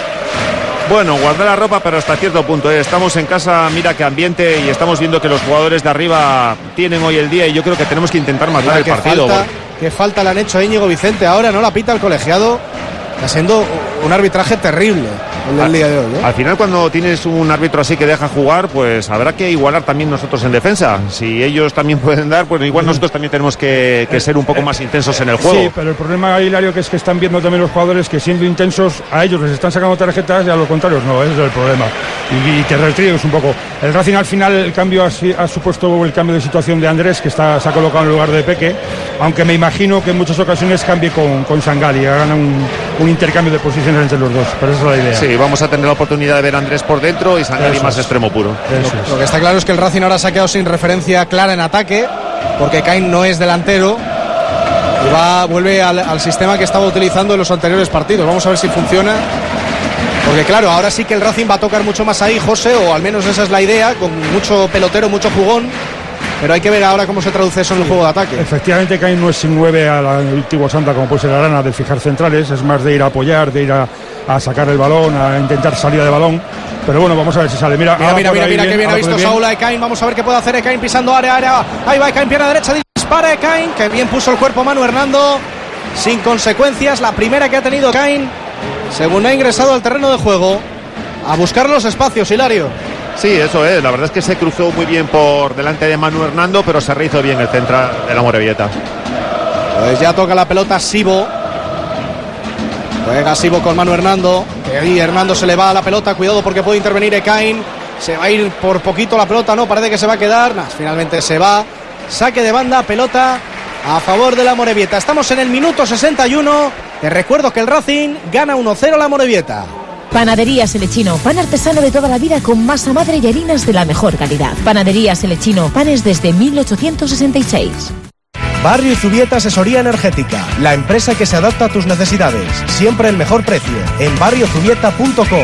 Bueno, guardar la ropa, pero hasta cierto punto. ¿eh? Estamos en casa, mira qué ambiente, y estamos viendo que los jugadores de arriba tienen hoy el día, y yo creo que tenemos que intentar matar el partido. Falta, qué falta le han hecho a Íñigo Vicente ahora, no la pita el colegiado. Está siendo un arbitraje terrible el del al, día de hoy. ¿eh? Al final, cuando tienes un árbitro así que deja jugar, pues habrá que igualar también nosotros en defensa. Si ellos también pueden dar, pues igual nosotros también tenemos que, que ser un poco más intensos en el juego. Sí, pero el problema, Hilario, que es que están viendo también los jugadores que siendo intensos, a ellos les están sacando tarjetas y a los contrarios no, ese es el problema. Y, y te retriegues un poco. El Racing al final, el cambio ha, ha supuesto el cambio de situación de Andrés, que está, se ha colocado en lugar de Peque, aunque me imagino que en muchas ocasiones cambie con, con Sangali, hagan un, un intercambio de posiciones entre los dos, pero esa es la idea. Sí, vamos a tener la oportunidad de ver a Andrés por dentro y Sangali Eso más es. extremo puro. Eso lo, es. lo que está claro es que el Racing ahora se ha quedado sin referencia clara en ataque, porque Cain no es delantero y va, vuelve al, al sistema que estaba utilizando en los anteriores partidos. Vamos a ver si funciona, porque claro, ahora sí que el Racing va a tocar mucho más ahí, José, o al menos esa es la idea, con mucho pelotero, mucho jugón. Pero hay que ver ahora cómo se traduce eso en el juego de ataque. Efectivamente, Cain no es un nueve a la antigua Santa como puede ser Arana, de fijar centrales, es más de ir a apoyar, de ir a, a sacar el balón, a intentar salida de balón. Pero bueno, vamos a ver si sale. Mira, mira, mira, mira, mira que bien ha visto Saúl a Ekain. Vamos a ver qué puede hacer Ekain pisando área, área. Ahí va Ekain, pierna derecha, dispara Ekain, que bien puso el cuerpo Manu Hernando. Sin consecuencias, la primera que ha tenido Ekain, según ha ingresado al terreno de juego, a buscar los espacios, Hilario. Sí, eso es, la verdad es que se cruzó muy bien por delante de Manu Hernando, pero se rehizo bien el central de la Amorebieta. Pues ya toca la pelota Sibo. Juega Sibo con Manu Hernando. Que ahí Hernando se le va a la pelota, cuidado porque puede intervenir Ekain. Se va a ir por poquito la pelota, no, parece que se va a quedar. Nah, finalmente se va. Saque de banda, pelota a favor de la Amorebieta. Estamos en el minuto sesenta y uno. Te recuerdo que el Racing gana uno cero a la Amorebieta. Panaderías El Lechino, pan artesano de toda la vida con masa madre y harinas de la mejor calidad. Panaderías El Lechino, panes desde mil ochocientos sesenta y seis. Barrio Zubieta Asesoría Energética, la empresa que se adapta a tus necesidades. Siempre el mejor precio, en barrio zubieta punto com.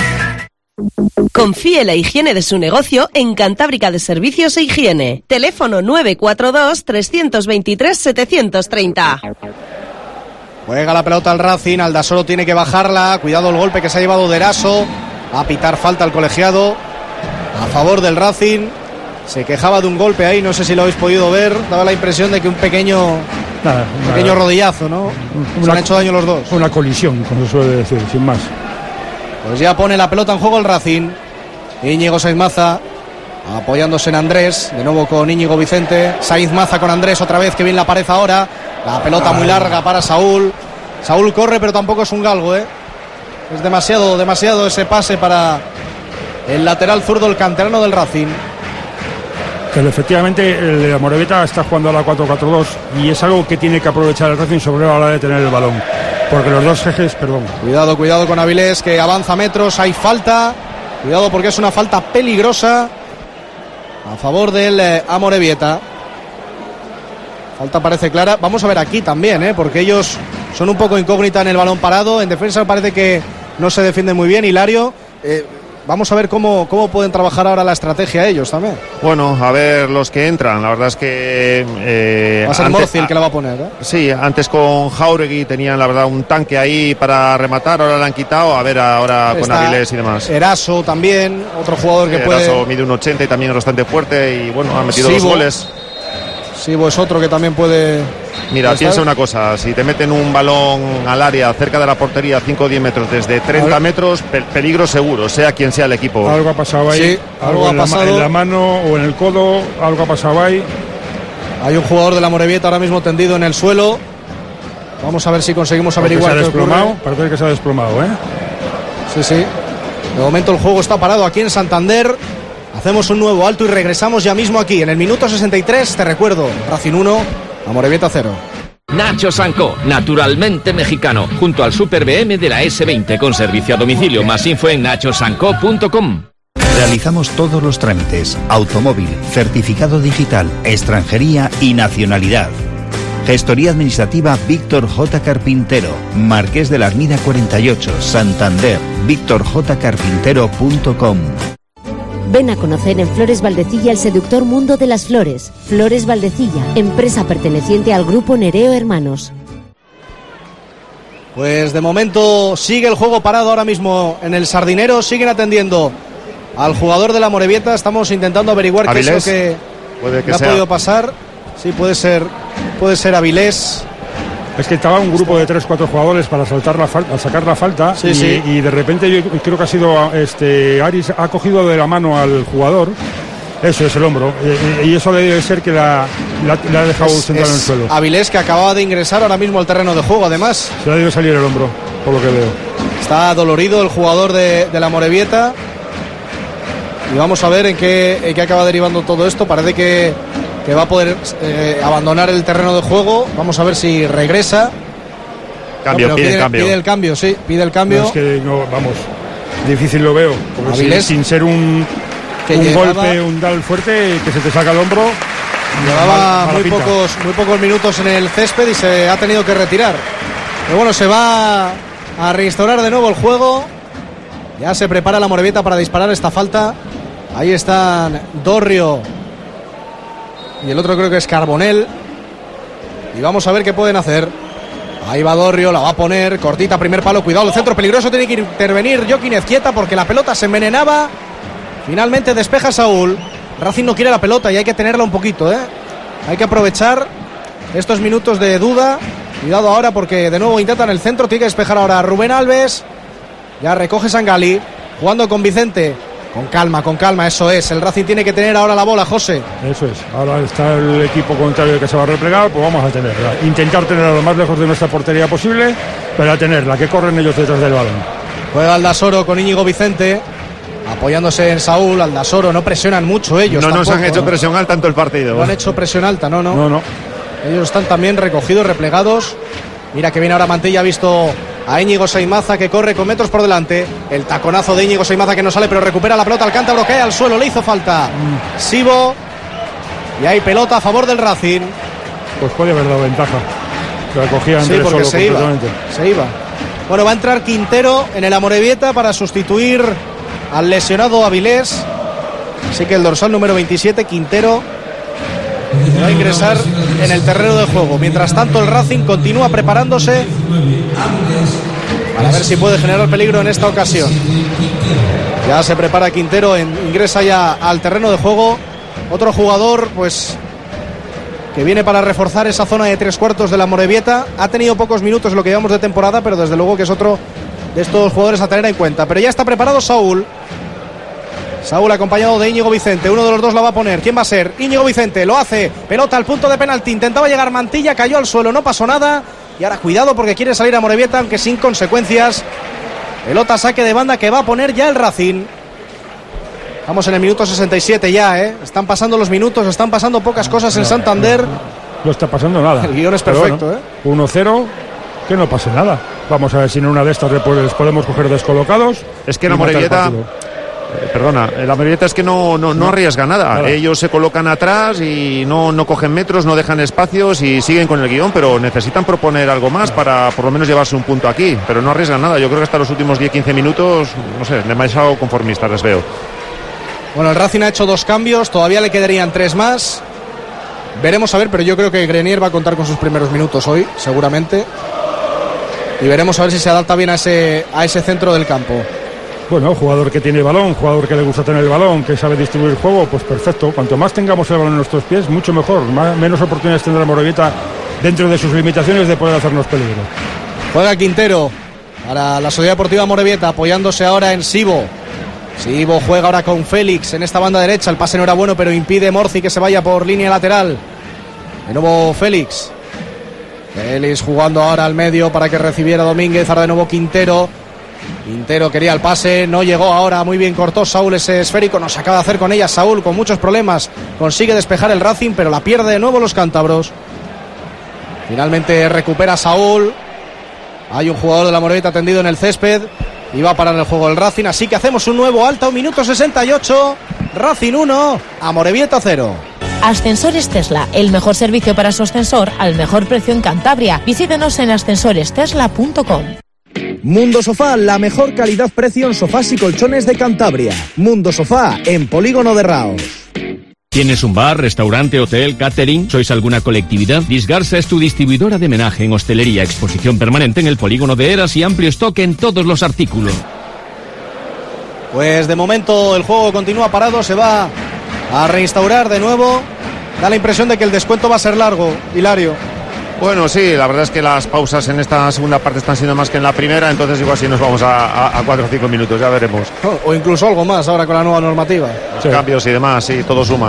Confíe la higiene de su negocio en Cantábrica de Servicios e Higiene. Teléfono nueve cuatro dos, tres dos tres, siete tres cero. Juega la pelota al Racing, Aldasoro tiene que bajarla. Cuidado el golpe que se ha llevado de Eraso. A pitar falta al colegiado a favor del Racing. Se quejaba de un golpe ahí, no sé si lo habéis podido ver. Daba la impresión de que un pequeño nada, un pequeño nada. rodillazo, ¿no? Una, se han hecho daño los dos. Una colisión, como se suele decir, sin más. Pues ya pone la pelota en juego el Racing. Íñigo Sainz Maza apoyándose en Andrés, de nuevo con Íñigo Vicente. Sainz Maza con Andrés otra vez, que bien la pared ahora. La pelota muy larga para Saúl. Saúl corre, pero tampoco es un galgo, ¿eh? Es demasiado, demasiado ese pase para el lateral zurdo, el canterano del Racing. Pero efectivamente el de la Amorebieta está jugando a la cuatro cuatro dos y es algo que tiene que aprovechar el Racing sobre la hora de tener el balón. Porque los dos ejes, perdón. Cuidado, cuidado con Avilés, que avanza metros, hay falta. Cuidado porque es una falta peligrosa a favor del eh, Amorebieta. Falta parece clara. Vamos a ver aquí también, ¿eh? Porque ellos son un poco incógnita en el balón parado. En defensa parece que no se defienden muy bien. Hilario, eh, vamos a ver cómo, cómo pueden trabajar ahora la estrategia ellos también. Bueno, a ver los que entran. La verdad es que... Eh, va a ser antes, Morci el que la va a poner, ¿eh? Sí, antes con Jauregui tenían la verdad un tanque ahí para rematar. Ahora le han quitado. A ver ahora con Está Avilés y demás. Eraso también, otro jugador que Eraso puede... Eraso mide un ochenta y también es bastante fuerte. Y bueno, ha metido Sibo. dos goles. Sibo es otro que también puede... Mira, estar. piensa una cosa, si te meten un balón al área cerca de la portería, cinco o diez metros, desde treinta metros, pe peligro seguro, sea quien sea el equipo. Algo ha pasado ahí, sí, algo, algo ha en, pasado. La, en la mano o en el codo, algo ha pasado ahí. Hay un jugador de la Amorebieta ahora mismo tendido en el suelo. Vamos a ver si conseguimos averiguar se ha qué desplomado, ocurre. parece que se ha desplomado, ¿eh? Sí, sí. De momento el juego está parado aquí en Santander. Hacemos un nuevo alto y regresamos ya mismo aquí en el minuto sesenta y tres. Te recuerdo, Racing uno, Amorebieta cero. Nacho Sanco, naturalmente mexicano, junto al Super B M de la ese veinte con servicio a domicilio. Más info en nacho sanco punto com. Realizamos todos los trámites: automóvil, certificado digital, extranjería y nacionalidad. Gestoría administrativa Víctor J. Carpintero, Marqués de la Armida cuarenta y ocho, Santander. víctor j carpintero punto com. Ven a conocer en Flores Valdecilla el seductor mundo de las flores. Flores Valdecilla, empresa perteneciente al grupo Nereo Hermanos. Pues de momento sigue el juego parado ahora mismo en el Sardinero. Siguen atendiendo al jugador de la Amorebieta. Estamos intentando averiguar Avilés, qué es lo que, puede que ha sea. podido pasar. Sí, puede ser, puede ser Avilés. Es que estaba un grupo de tres cuatro jugadores para saltar la falta, sacar la falta sí, y, sí. y de repente yo creo que ha sido este Aris ha cogido de la mano al jugador. Eso es el hombro y, y eso debe ser que la, la, la ha dejado es, sentado es en el suelo. Avilés, que acababa de ingresar ahora mismo al terreno de juego, además. Se le ha debido salir el hombro, por lo que veo. Está dolorido el jugador de, de la Amorebieta. Y vamos a ver en qué, en qué acaba derivando todo esto. Parece que, que va a poder eh, abandonar el terreno de juego. Vamos a ver si regresa. Cambio, no, pide, pide el cambio. Pide el cambio, sí, pide el cambio. No, es que no, vamos, difícil lo veo. Porque sin, sin ser un, un llevaba, golpe, un dal fuerte, que se te saca el hombro. Llevaba muy pocos, muy pocos minutos en el césped y se ha tenido que retirar. Pero bueno, se va a reinstaurar de nuevo el juego. Ya se prepara la Amorebieta para disparar esta falta. Ahí están Dorrio y el otro creo que es Carbonell. Y vamos a ver qué pueden hacer. Ahí va Dorrio, la va a poner, cortita, primer palo, cuidado, el centro peligroso, tiene que intervenir Joaquín Ezquieta porque la pelota se envenenaba. Finalmente despeja Saúl. Racing no quiere la pelota y hay que tenerla un poquito, ¿eh? Hay que aprovechar estos minutos de duda. Cuidado ahora porque de nuevo intentan el centro, tiene que despejar ahora Rubén Alves. Ya recoge Sangali, jugando con Vicente. Con calma, con calma, eso es. El Racing tiene que tener ahora la bola, José. Eso es. Ahora está el equipo contrario que se va a replegar, pues vamos a tenerla. Intentar tenerla lo más lejos de nuestra portería posible, pero a tenerla, que corren ellos detrás del balón. Juega Aldasoro con Íñigo Vicente, apoyándose en Saúl. Aldasoro, no presionan mucho ellos. No tampoco, nos han hecho ¿no? presión alta en todo el partido. No han hecho presión alta, no, no. No, no. Ellos están también recogidos, replegados. Mira que viene ahora Mantilla, ha visto a Íñigo Saimaza que corre con metros por delante. El taconazo de Íñigo Saimaza que no sale, pero recupera la pelota al cántabro, cae al suelo, le hizo falta mm. Sibo. Y hay pelota a favor del Racing. pues podía haber dado ventaja. La cogía sí, entre porque solo se iba, se iba. Bueno, va a entrar Quintero en el Amorebieta para sustituir al lesionado Avilés. Así que el dorsal número veintisiete, Quintero, va a ingresar en el terreno de juego. Mientras tanto, el Racing continúa preparándose para ver si puede generar peligro en esta ocasión. Ya se prepara Quintero, en, ingresa ya al terreno de juego. Otro jugador, pues, que viene para reforzar esa zona de tres cuartos de la Amorebieta. Ha tenido pocos minutos en lo que llevamos de temporada, pero desde luego que es otro de estos jugadores a tener en cuenta. Pero ya está preparado Saúl. Saúl acompañado de Íñigo Vicente. Uno de los dos la va a poner. ¿Quién va a ser? Íñigo Vicente. Lo hace. Pelota al punto de penalti. Intentaba llegar Mantilla. Cayó al suelo. No pasó nada. Y ahora cuidado porque quiere salir a Amorebieta, aunque sin consecuencias. Pelota saque de banda que va a poner ya el Racing. Vamos en el minuto sesenta y siete ya, ¿eh? Están pasando los minutos. Están pasando pocas cosas en Santander. No está pasando nada. El guión es perfecto, bueno, ¿eh? uno cero. Que no pase nada. Vamos a ver si en una de estas les podemos coger descolocados. Es que en Amorebieta... Eh, perdona, el Amorebieta es que no, no, no, no arriesga nada. nada. Ellos se colocan atrás y no, no cogen metros, no dejan espacios y siguen con el guión, pero necesitan proponer algo más para por lo menos llevarse un punto aquí, pero no arriesgan nada. Yo creo que hasta los últimos diez a quince minutos, no sé, demasiado conformistas les veo. Bueno, el Racing ha hecho dos cambios, todavía le quedarían tres más. Veremos a ver, pero yo creo que Grenier va a contar con sus primeros minutos hoy, seguramente. Y veremos a ver si se adapta bien a ese, a ese centro del campo. Bueno, jugador que tiene balón, jugador que le gusta tener el balón, que sabe distribuir el juego, pues perfecto. Cuanto más tengamos el balón en nuestros pies, mucho mejor. Más, menos oportunidades tendrá Amorebieta dentro de sus limitaciones de poder hacernos peligro. Juega Quintero para la Sociedad Deportiva Amorebieta, apoyándose ahora en Sibo. Sibo juega ahora con Félix en esta banda derecha. El pase no era bueno, pero impide Morci que se vaya por línea lateral. De nuevo Félix. Félix jugando ahora al medio para que recibiera Domínguez. Ahora de nuevo Quintero. Quintero quería el pase, no llegó ahora, muy bien cortó Saúl ese esférico, nos acaba de hacer con ella Saúl con muchos problemas, consigue despejar el Racing, pero la pierde de nuevo los cántabros. Finalmente recupera Saúl, hay un jugador de la Amorebieta tendido en el césped y va a parar el juego el Racing, así que hacemos un nuevo alta, un minuto sesenta y ocho, Racing uno, Amorebieta cero. Ascensores Tesla, el mejor servicio para su ascensor al mejor precio en Cantabria. Visítenos en ascensores tesla punto com. Mundo Sofá, la mejor calidad-precio en sofás y colchones de Cantabria. Mundo Sofá, en Polígono de Raos. ¿Tienes un bar, restaurante, hotel, catering? ¿Sois alguna colectividad? Disgarsa es tu distribuidora de menaje en hostelería, exposición permanente en el Polígono de Eras y amplio stock en todos los artículos. Pues de momento el juego continúa parado, se va a reinstaurar de nuevo. Da la impresión de que el descuento va a ser largo, Hilario. Bueno, sí, la verdad es que las pausas en esta segunda parte están siendo más que en la primera, entonces igual sí nos vamos a, a, a cuatro o cinco minutos, ya veremos. O incluso algo más ahora con la nueva normativa. Los sí. cambios y demás, sí, todo suma.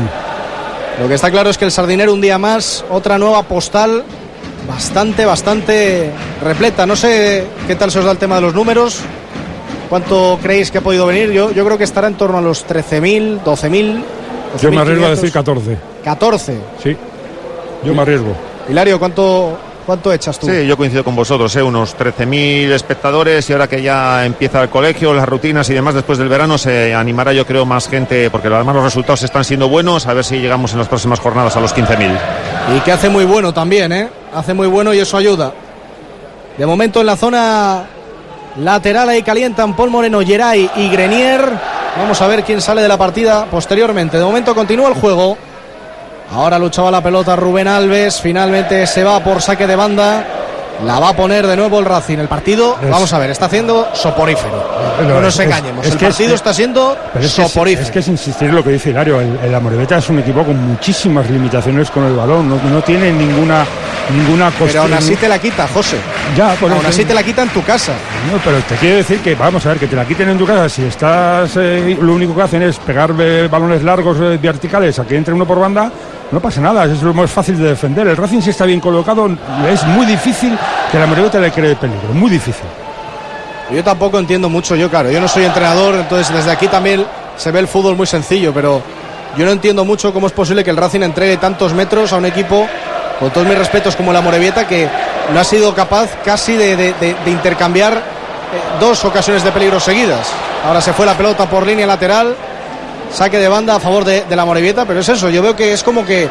Lo que está claro es que el Sardinero un día más, otra nueva postal bastante, bastante repleta. No sé qué tal se os da el tema de los números, cuánto creéis que ha podido venir. Yo, yo creo que estará en torno a los trece mil, doce mil. Yo me arriesgo a decir catorce. catorce. Sí, yo me arriesgo. Hilario, ¿cuánto, cuánto echas tú? Sí, yo coincido con vosotros, ¿eh? Unos trece mil espectadores y ahora que ya empieza el colegio, las rutinas y demás después del verano se animará yo creo más gente porque además los resultados están siendo buenos, a ver si llegamos en las próximas jornadas a los quince mil. Y que hace muy bueno también, ¿eh? Hace muy bueno y eso ayuda. De momento en la zona lateral ahí calientan Paul Moreno, Geray y Grenier. Vamos a ver quién sale de la partida posteriormente. De momento continúa el juego. Ahora luchaba la pelota Rubén Alves, finalmente se va por saque de banda, la va a poner de nuevo el Racing. El partido, es, vamos a ver, está haciendo soporífero, no, no nos es, engañemos, es el partido es, está siendo es soporífero. Que es, es que es insistir en lo que dice Hilario, el, el Amorebieta es un equipo con muchísimas limitaciones con el balón, no, no tiene ninguna ninguna cuestión. Pero aún así te la quita, José. Ya, por aún así te la quita en tu casa. No, pero te quiero decir que, vamos a ver, que te la quiten en tu casa, si estás, eh, lo único que hacen es pegar eh, balones largos eh, verticales a que entre uno por banda, no pasa nada, es lo más fácil de defender. El Racing, si está bien colocado, es muy difícil que la Amorebieta le cree peligro, muy difícil. Yo tampoco entiendo mucho, yo claro, yo no soy entrenador, entonces desde aquí también se ve el fútbol muy sencillo, pero yo no entiendo mucho cómo es posible que el Racing entregue tantos metros a un equipo, con todos mis respetos, como la Amorebieta, que no ha sido capaz casi de, de, de, de intercambiar eh, dos ocasiones de peligro seguidas. Ahora se fue la pelota por línea lateral, saque de banda a favor de, de la Amorebieta, pero es eso, yo veo que es como que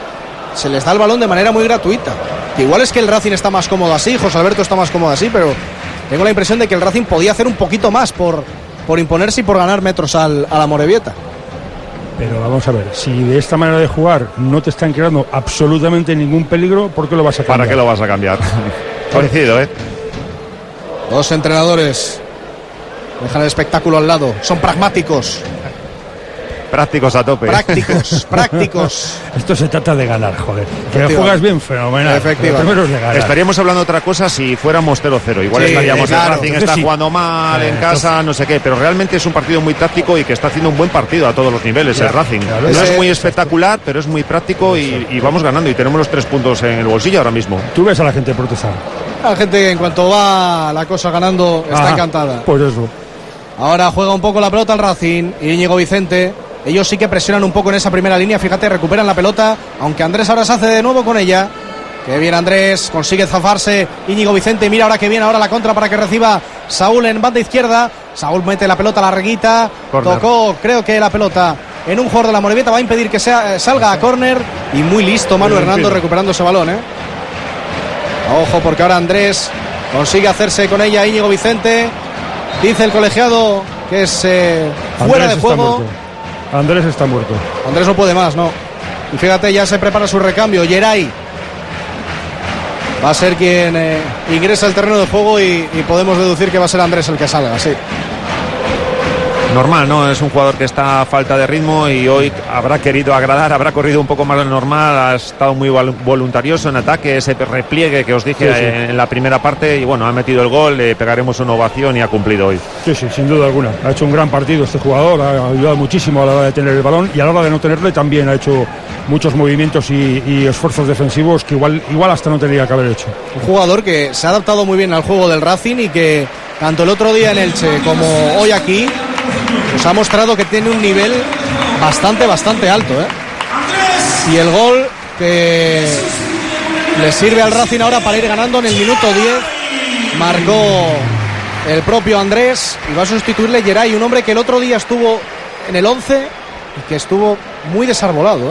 se les da el balón de manera muy gratuita. Que igual es que el Racing está más cómodo así, José Alberto está más cómodo así, pero tengo la impresión de que el Racing podía hacer un poquito más por, por imponerse y por ganar metros al, a la Amorebieta. Pero vamos a ver, si de esta manera de jugar no te están creando absolutamente ningún peligro, ¿por qué lo vas a cambiar? ¿Para qué lo vas a cambiar? Coincido, ¿eh? Dos entrenadores dejan el espectáculo al lado, son pragmáticos. Prácticos a tope. Prácticos, prácticos. Esto se trata de ganar, joder. Que juegas bien, fenomenal. Efectivamente. Primero es de ganar. Estaríamos hablando de otra cosa si fuéramos cero cero. Igual sí, estaríamos, claro. el Racing está sí. jugando mal eh, en casa, entonces... no sé qué. Pero realmente es un partido muy táctico y que está haciendo un buen partido a todos los niveles, claro, el Racing. Claro, no es muy espectacular, pero es muy práctico y, y vamos ganando. Y tenemos los tres puntos en el bolsillo ahora mismo. Tú ves a la gente protestar. La gente, en cuanto va la cosa ganando, está Ajá, encantada. Pues eso. Ahora juega un poco la pelota el Racing. Íñigo Vicente. Ellos sí que presionan un poco en esa primera línea. Fíjate, recuperan la pelota. Aunque Andrés ahora se hace de nuevo con ella. Que bien Andrés, consigue zafarse Íñigo Vicente. Mira ahora que viene ahora la contra para que reciba Saúl en banda izquierda. Saúl mete la pelota larguita. Corner. Tocó, creo que la pelota en un jugador de la Amorebieta. Va a impedir que sea, salga a córner. Y muy listo Manu Hernando recuperando ese balón, ¿eh? Ojo, porque ahora Andrés consigue hacerse con ella Íñigo Vicente. Dice el colegiado que es eh, fuera Andrés de juego. Andrés está muerto. Andrés no puede más, ¿no? Y fíjate, ya se prepara su recambio. Geray va a ser quien eh, ingresa al terreno de juego y, y podemos deducir que va a ser Andrés el que salga, sí. Normal, ¿no? Es un jugador que está a falta de ritmo y hoy habrá querido agradar, habrá corrido un poco más de lo normal, ha estado muy voluntarioso en ataque, ese repliegue que os dije sí, sí. en la primera parte y bueno, ha metido el gol, le pegaremos una ovación y ha cumplido hoy. Sí, sí, sin duda alguna. Ha hecho un gran partido este jugador, ha ayudado muchísimo a la hora de tener el balón y a la hora de no tenerle también ha hecho muchos movimientos y, y esfuerzos defensivos que igual, igual hasta no tendría que haber hecho. Un jugador que se ha adaptado muy bien al juego del Racing y que tanto el otro día en Elche como hoy aquí pues ha mostrado que tiene un nivel bastante, bastante alto, ¿eh? Y el gol que le sirve al Racing ahora para ir ganando en el minuto diez marcó el propio Andrés y va a sustituirle Geray, un hombre que el otro día estuvo en el once y que estuvo muy desarbolado, ¿eh?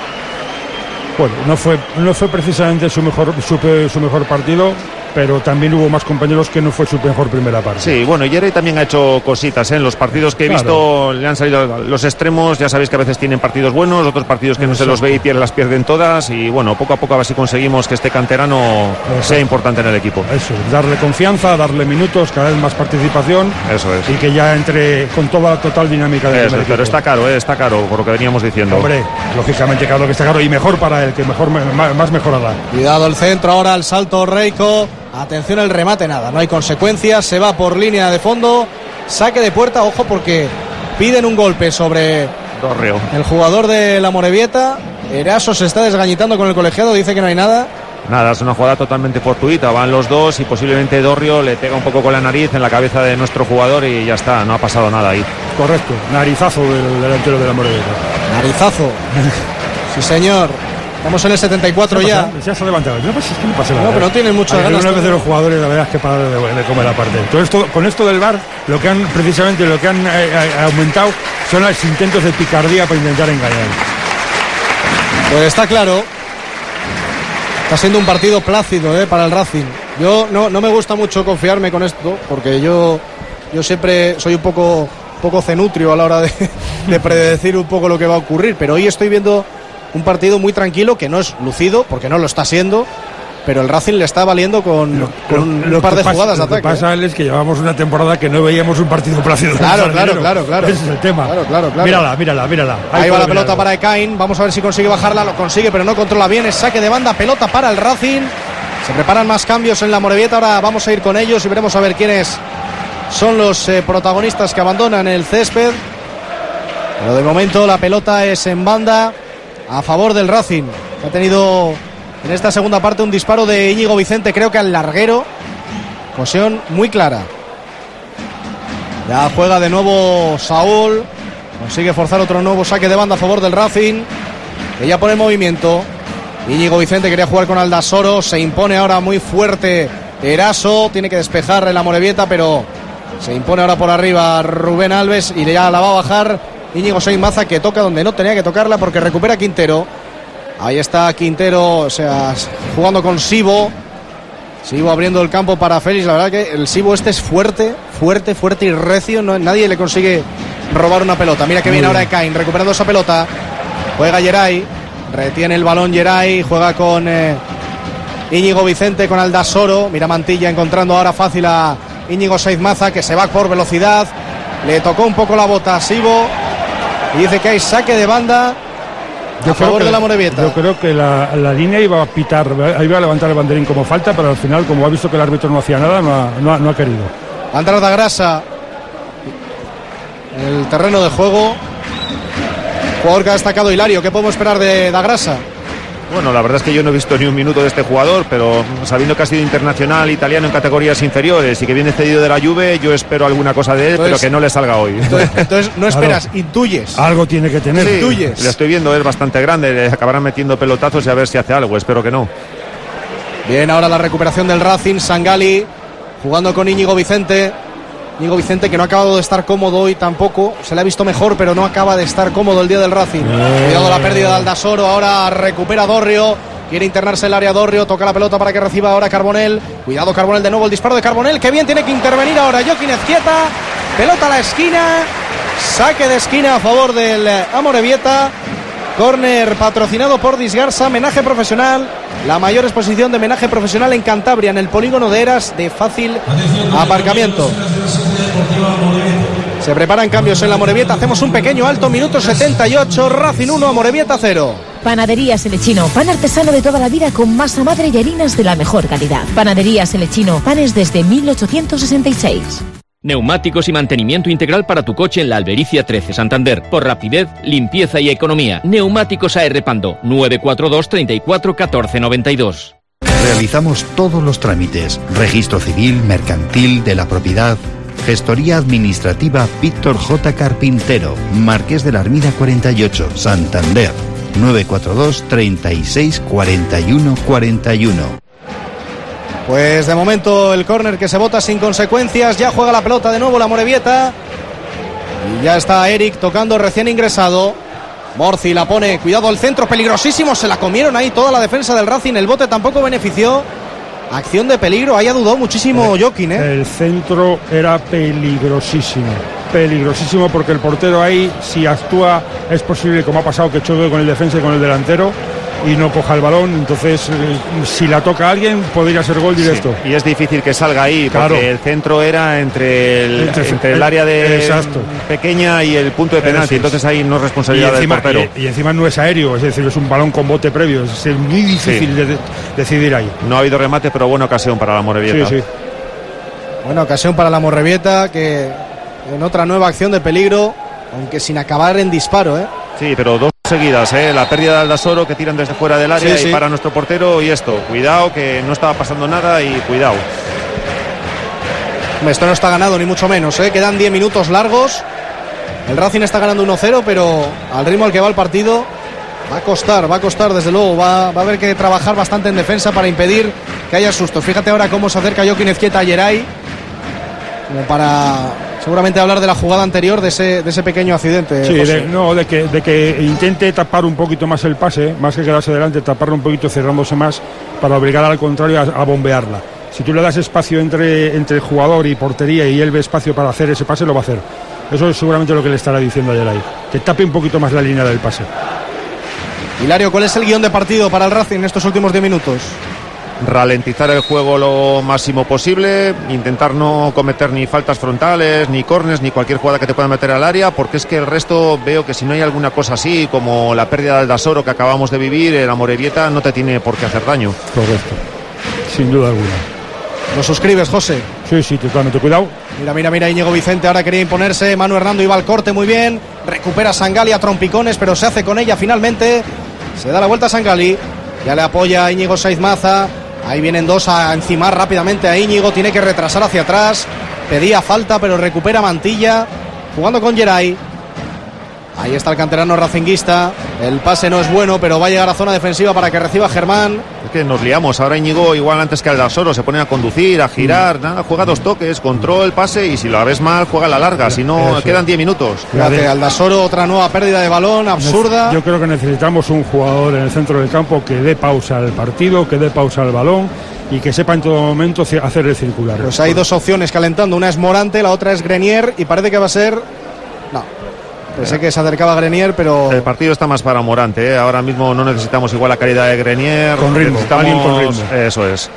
Bueno, no fue, no fue precisamente su mejor, su, su mejor partido, pero también hubo más compañeros que no fue su mejor primera parte. Sí, bueno, Geray también ha hecho cositas, ¿eh? En los partidos que he claro. visto le han salido los extremos, ya sabéis que a veces tienen partidos buenos, otros partidos que no Exacto. se los ve y pierden, las pierden todas y bueno, poco a poco a ver si conseguimos que este canterano Exacto. sea importante en el equipo. Eso, darle confianza, darle minutos, cada vez más participación. Eso es. Y que ya entre con toda la total dinámica del Eso es, pero está caro, ¿eh? Está caro, por lo que veníamos diciendo. Hombre, lógicamente claro que está caro y mejor para él, que mejor más, más mejorará. Cuidado el centro, ahora el salto Reiko. Atención el remate, nada, no hay consecuencias, se va por línea de fondo, saque de puerta, ojo porque piden un golpe sobre Dorreo. El jugador de la Amorebieta. Eraso se está desgañitando con el colegiado, dice que no hay nada. Nada, es una jugada totalmente fortuita, van los dos y posiblemente Dorrio le pega un poco con la nariz en la cabeza de nuestro jugador y ya está, no ha pasado nada ahí. Correcto, narizazo del delantero de la Amorebieta. Narizazo, sí señor. Estamos en el setenta y cuatro ya. Pasa, ya se ha levantado. No pasa, es que no pasa nada. No, pero no tienen muchas ganas. Una vez de los jugadores, la verdad es que para de, de comer aparte. Todo esto, con esto del V A R, lo que han precisamente lo que han eh, aumentado son los intentos de picardía para intentar engañar. Pues está claro. Está siendo un partido plácido, eh, para el Racing. Yo no, no me gusta mucho confiarme con esto, porque yo, yo siempre soy un poco, poco cenutrio a la hora de, de predecir un poco lo que va a ocurrir. Pero hoy estoy viendo un partido muy tranquilo, que no es lucido, porque no lo está siendo, pero el Racing le está valiendo con, lo, con un, lo un par de pasa, jugadas de ataque. Lo que pasa, ¿eh? Es que llevamos una temporada que no veíamos un partido plácido. Claro, claro, claro, claro. Ese es el tema. Claro, claro, claro. Mírala, mírala, mírala. Ahí, Ahí va la pelota mirarlo. para Ekain. Vamos a ver si consigue bajarla. Lo consigue, pero no controla bien. Es saque de banda, pelota para el Racing. Se preparan más cambios en la Amorebieta. Ahora vamos a ir con ellos y veremos a ver quiénes son los eh, protagonistas que abandonan el césped. Pero de momento la pelota es en banda a favor del Racing. Ha tenido en esta segunda parte un disparo de Íñigo Vicente, creo que al larguero. Ocasión muy clara. Ya juega de nuevo Saúl. Consigue forzar otro nuevo saque de banda a favor del Racing. Ella pone en movimiento. Íñigo Vicente quería jugar con Aldasoro. Se impone ahora muy fuerte Eraso. Tiene que despejar el Amorebieta, pero se impone ahora por arriba Rubén Alves y ya la va a bajar Íñigo Saimaza, que toca donde no tenía que tocarla porque recupera Quintero. Ahí está Quintero, o sea, jugando con Sibo. Sibo abriendo el campo para Félix. La verdad que el Sibo este es fuerte, fuerte, fuerte y recio. No, nadie le consigue robar una pelota. Mira que viene ahora Ekain recuperando esa pelota. Juega Geray, retiene el balón Geray, juega con eh, Íñigo Vicente, con Aldasoro. Mira Mantilla encontrando ahora fácil a Íñigo Saizmaza, que se va por velocidad. Le tocó un poco la bota a Sibo y dice que hay saque de banda yo a favor que, de la Morevieta. Yo creo que la, la línea iba a pitar, iba a levantar el banderín como falta, pero al final, como ha visto que el árbitro no hacía nada, no ha, no ha, no ha querido. Va a entrar Da Grasa en el terreno de juego. Jugador que ha destacado Hilario. ¿Qué podemos esperar de Da Grasa? Bueno, la verdad es que yo no he visto ni un minuto de este jugador, pero sabiendo que ha sido internacional italiano en categorías inferiores y que viene cedido de la Juve, yo espero alguna cosa de él, entonces, pero que no le salga hoy. Entonces, entonces no esperas, claro, intuyes. Algo tiene que tener. Sí, intuyes. Le estoy viendo, es bastante grande, le acabarán metiendo pelotazos y a ver si hace algo, espero que no. Bien, ahora la recuperación del Racing, Sangali jugando con Íñigo Vicente. Íñigo Vicente, que no ha acabado de estar cómodo hoy tampoco, se le ha visto mejor, pero no acaba de estar cómodo el día del Racing. Eh. Cuidado la pérdida de Aldasoro, ahora recupera Dorrio, quiere internarse el área Dorrio, toca la pelota para que reciba ahora Carbonell. Cuidado Carbonell de nuevo, el disparo de Carbonell, que bien, tiene que intervenir ahora Joaquín Ezquieta, pelota a la esquina, saque de esquina a favor del Amorebieta. Córner patrocinado por Disgarza, menaje profesional, la mayor exposición de menaje profesional en Cantabria, en el polígono de Eras, de fácil aparcamiento. Se preparan cambios en la Amorebieta, hacemos un pequeño alto, minuto setenta y ocho, Racing uno, Amorebieta cero. Panaderías El Lechino, pan artesano de toda la vida con masa madre y harinas de la mejor calidad. Panaderías El Lechino, panes desde mil ochocientos sesenta y seis. Neumáticos y mantenimiento integral para tu coche en la Albericia trece, Santander. Por rapidez, limpieza y economía. Neumáticos A R Pando, nueve cuatro dos, treinta y cuatro, catorce noventa y dos. Realizamos todos los trámites. Registro civil, mercantil, de la propiedad. Gestoría administrativa Víctor J. Carpintero, Marqués de la Armida cuarenta y ocho, Santander. nueve cuatro dos, treinta y seis, cuarenta y uno, cuarenta y uno. Pues de momento el córner que se bota sin consecuencias. Ya juega la pelota de nuevo la Amorebieta. Y ya está Eric tocando, recién ingresado. Morci la pone, cuidado al centro, peligrosísimo. Se la comieron ahí toda la defensa del Racing. El bote tampoco benefició. Acción de peligro, ahí ha dudado muchísimo Joaquín, ¿eh? El centro era peligrosísimo. Peligrosísimo porque el portero ahí, si actúa, es posible, como ha pasado, que choque con el defensa y con el delantero y no coja el balón. Entonces, eh, si la toca a alguien, podría ser gol directo. Sí, y es difícil que salga ahí, porque claro, el centro era entre el, entre, entre el área de exacto. pequeña y el punto de penalti. Entonces ahí no es responsabilidad encima, del portero. Y, y encima no es aéreo, es decir, es un balón con bote previo. Es muy difícil sí. de, de decidir ahí. No ha habido remate, pero buena ocasión para la Amorebieta. Sí, sí. Buena ocasión para la Amorebieta, que en otra nueva acción de peligro, aunque sin acabar en disparo, ¿eh? Sí, pero dos seguidas, ¿eh? La pérdida de Aldasoro, que tiran desde fuera del área, sí, sí. y para nuestro portero, y esto, cuidado, que no estaba pasando nada y cuidado. Esto no está ganado ni mucho menos, ¿eh? Quedan diez minutos largos. El Racing está ganando uno cero, pero al ritmo al que va el partido va a costar, va a costar desde luego, va, va a haber que trabajar bastante en defensa para impedir que haya sustos. Fíjate ahora cómo se acerca Joaquín Ezquieta a Geray, como para seguramente hablar de la jugada anterior, de ese, de ese pequeño accidente. Sí, de, no, de que, de que intente tapar un poquito más el pase, más que quedarse delante, taparlo un poquito, cerrándose más, para obligar al contrario a, a bombearla. Si tú le das espacio entre, entre jugador y portería y él ve espacio para hacer ese pase, lo va a hacer. Eso es seguramente lo que le estará diciendo a Geray, que tape un poquito más la línea del pase. Hilario, ¿cuál es el guión de partido para el Racing en estos últimos diez minutos? Ralentizar el juego lo máximo posible, intentar no cometer ni faltas frontales, ni córners, ni cualquier jugada que te pueda meter al área, porque es que el resto veo que si no hay alguna cosa así, como la pérdida del Aldasoro que acabamos de vivir, el Amorebieta no te tiene por qué hacer daño. Correcto, sin duda alguna. ¿Lo suscribes, José? Sí, sí, totalmente, cuidado. Mira, mira, mira, Íñigo Vicente ahora quería imponerse, Manu Hernando iba al corte muy bien, recupera Sangali a trompicones, pero se hace con ella finalmente, se da la vuelta a Sangali, ya le apoya a Íñigo Saizmaza. Ahí vienen dos a encimar rápidamente a Íñigo, tiene que retrasar hacia atrás, pedía falta pero recupera Mantilla, jugando con Geray, Ahí está el canterano racinguista. El pase no es bueno, pero va a llegar a zona defensiva para que reciba Germán. Es que nos liamos. Ahora Íñigo, igual antes que Aldasoro, se pone a conducir, a girar. Mm. Nada, juega dos toques, control, pase. Y si lo ves mal, juega la larga. Si no, Eso. quedan diez minutos. Fíjate, Aldasoro, otra nueva pérdida de balón, absurda. Yo creo que necesitamos un jugador en el centro del campo que dé pausa al partido, que dé pausa al balón y que sepa en todo momento hacer el circular. Pues hay dos opciones calentando. Una es Morante, la otra es Grenier. Y parece que va a ser... No. Pensé que se acercaba Grenier, pero... El partido está más para Morante, ¿eh? Ahora mismo no necesitamos igual la calidad de Grenier. Con ritmo, necesitamos... alguien con ritmo. Eso es.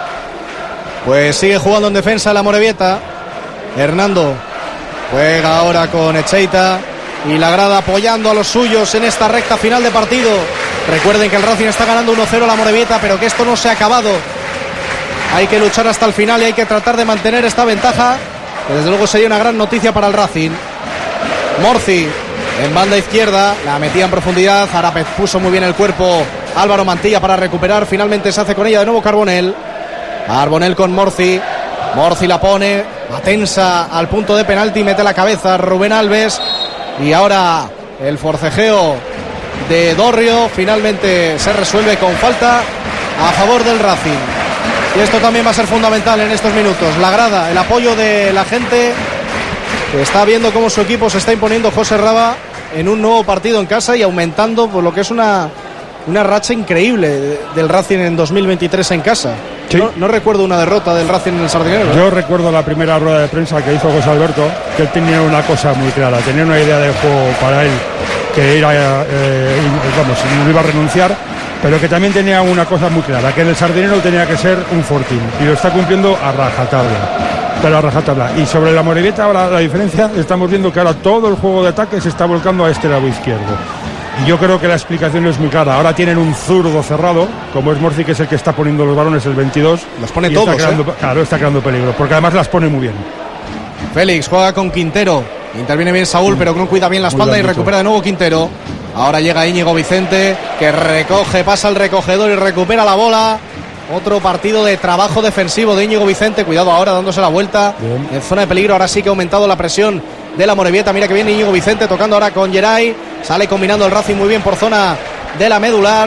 Pues sigue jugando en defensa la Amorebieta. Hernando juega ahora con Echeita. Y la grada apoyando a los suyos en esta recta final de partido. Recuerden que el Racing está ganando uno cero a la Amorebieta, pero que esto no se ha acabado. Hay que luchar hasta el final y hay que tratar de mantener esta ventaja, que desde luego sería una gran noticia para el Racing. Morci en banda izquierda, la metía en profundidad, ahora puso muy bien el cuerpo Álvaro Mantilla para recuperar, finalmente se hace con ella de nuevo Carbonell. Carbonell con Morci, Morci la pone, atensa al punto de penalti, mete la cabeza Rubén Alves y ahora el forcejeo de Dorrio finalmente se resuelve con falta a favor del Racing. Y esto también va a ser fundamental en estos minutos, la grada, el apoyo de la gente. Está viendo cómo su equipo se está imponiendo José Raba en un nuevo partido en casa y aumentando por lo que es una, una racha increíble del Racing en dos mil veintitrés en casa. Sí. No, no recuerdo una derrota del Racing en el Sardinero, ¿no? Yo recuerdo la primera rueda de prensa que hizo José Alberto, que él tenía una cosa muy clara, tenía una idea de juego para él, que era, eh, vamos, no iba a renunciar, pero que también tenía una cosa muy clara, que en el Sardinero tenía que ser un fortín, y lo está cumpliendo a rajatabla. Pero a rajatabla. Y sobre la Amorebieta, ahora la diferencia, estamos viendo que ahora todo el juego de ataque se está volcando a este lado izquierdo. Y yo creo que la explicación es muy clara. Ahora tienen un zurdo cerrado, como es Morci, que es el que está poniendo los balones, el veintidós. Los pone todos, está creando, ¿eh? Claro, está creando peligro, porque además las pone muy bien. Félix juega con Quintero. Interviene bien Saúl, pero no cuida bien la espalda y recupera de nuevo Quintero. Ahora llega Íñigo Vicente, que recoge, pasa al recogedor y recupera la bola. Otro partido de trabajo defensivo de Íñigo Vicente. Cuidado ahora dándose la vuelta bien. En zona de peligro. Ahora sí que ha aumentado la presión de la Amorebieta. Mira que viene Íñigo Vicente tocando ahora con Geray. Sale combinando el Racing muy bien por zona de la medular.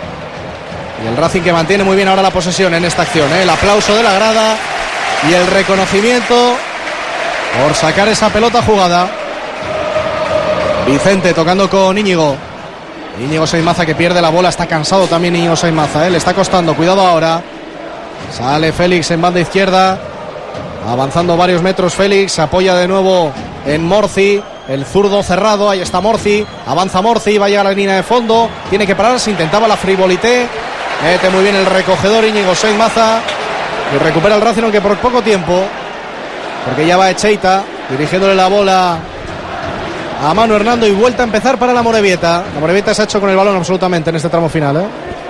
Y el Racing que mantiene muy bien ahora la posesión en esta acción, ¿eh? El aplauso de la grada y el reconocimiento por sacar esa pelota jugada. Vicente tocando con Íñigo. Íñigo Saimaza que pierde la bola, está cansado también Íñigo Saimaza, ¿eh? Le está costando, cuidado ahora. Sale Félix en banda izquierda, avanzando varios metros Félix, se apoya de nuevo en Morci, el zurdo cerrado, ahí está Morci, avanza Morci, va a llegar a la línea de fondo, tiene que pararse, intentaba la frivolité, mete muy bien el recogedor Íñigo Saimaza y recupera el Racing, aunque por poco tiempo, porque ya va Echeita dirigiéndole la bola a Manu Hernando y vuelta a empezar para la Amorebieta. La Amorebieta se ha hecho con el balón absolutamente en este tramo final, ¿eh?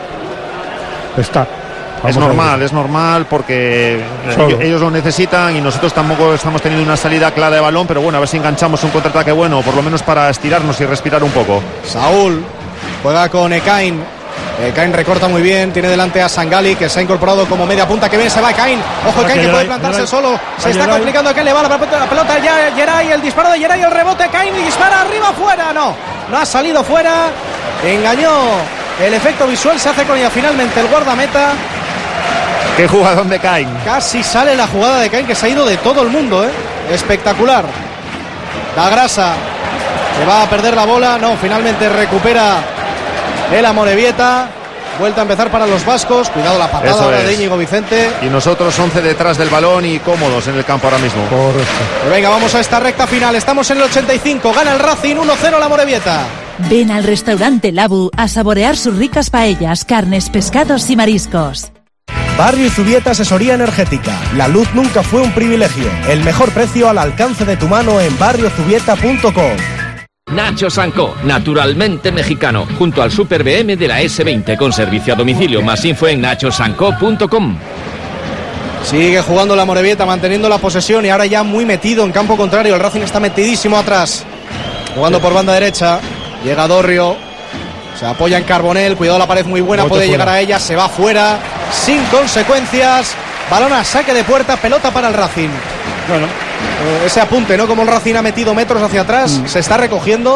Está. Vamos es normal, es normal porque ellos, ellos lo necesitan y nosotros tampoco estamos teniendo una salida clara de balón, pero bueno, a ver si enganchamos un contraataque bueno, por lo menos para estirarnos y respirar un poco. Saúl juega con Ekain. Ekain recorta muy bien, tiene delante a Sangali que se ha incorporado como media punta, que bien se va Ekain, ojo Ekain que puede plantarse Yeray, solo, se está Yeray. complicando, Ekain le va la, la pelota, ya Geray, el disparo de Geray, el rebote, Ekain y dispara arriba, fuera, no, no ha salido fuera, engañó el efecto visual, se hace con ella finalmente el guardameta. Qué jugadón de Ekain. Casi sale la jugada de Ekain que se ha ido de todo el mundo, ¿eh? Espectacular. Da Grasa, se va a perder la bola, no, finalmente recupera el Amorebieta, vuelta a empezar para los vascos, cuidado la patada ahora de Íñigo Vicente. Y nosotros once detrás del balón y cómodos en el campo ahora mismo. Correcto. Pues venga, vamos a esta recta final, estamos en el ochenta y cinco, gana el Racing uno cero la Amorebieta. Ven al restaurante Labu a saborear sus ricas paellas, carnes, pescados y mariscos. Barrio Zubieta Asesoría Energética. La luz nunca fue un privilegio. El mejor precio al alcance de tu mano en barrio zubieta punto com. Nacho Sanco, naturalmente mexicano, junto al Super B M de la ese veinte, con servicio a domicilio. Más info en nacho sanco punto com. Sigue jugando la Amorebieta, manteniendo la posesión y ahora ya muy metido en campo contrario. El Racing está metidísimo atrás, jugando por banda derecha. Llega Dorrio, se apoya en Carbonell, cuidado la pared muy buena, Bote puede fuera. Llegar a ella, se va fuera, sin consecuencias. Balón a saque de puerta, pelota para el Racing. Bueno, eh, ese apunte, ¿no? Como el Racing ha metido metros hacia atrás, mm. se está recogiendo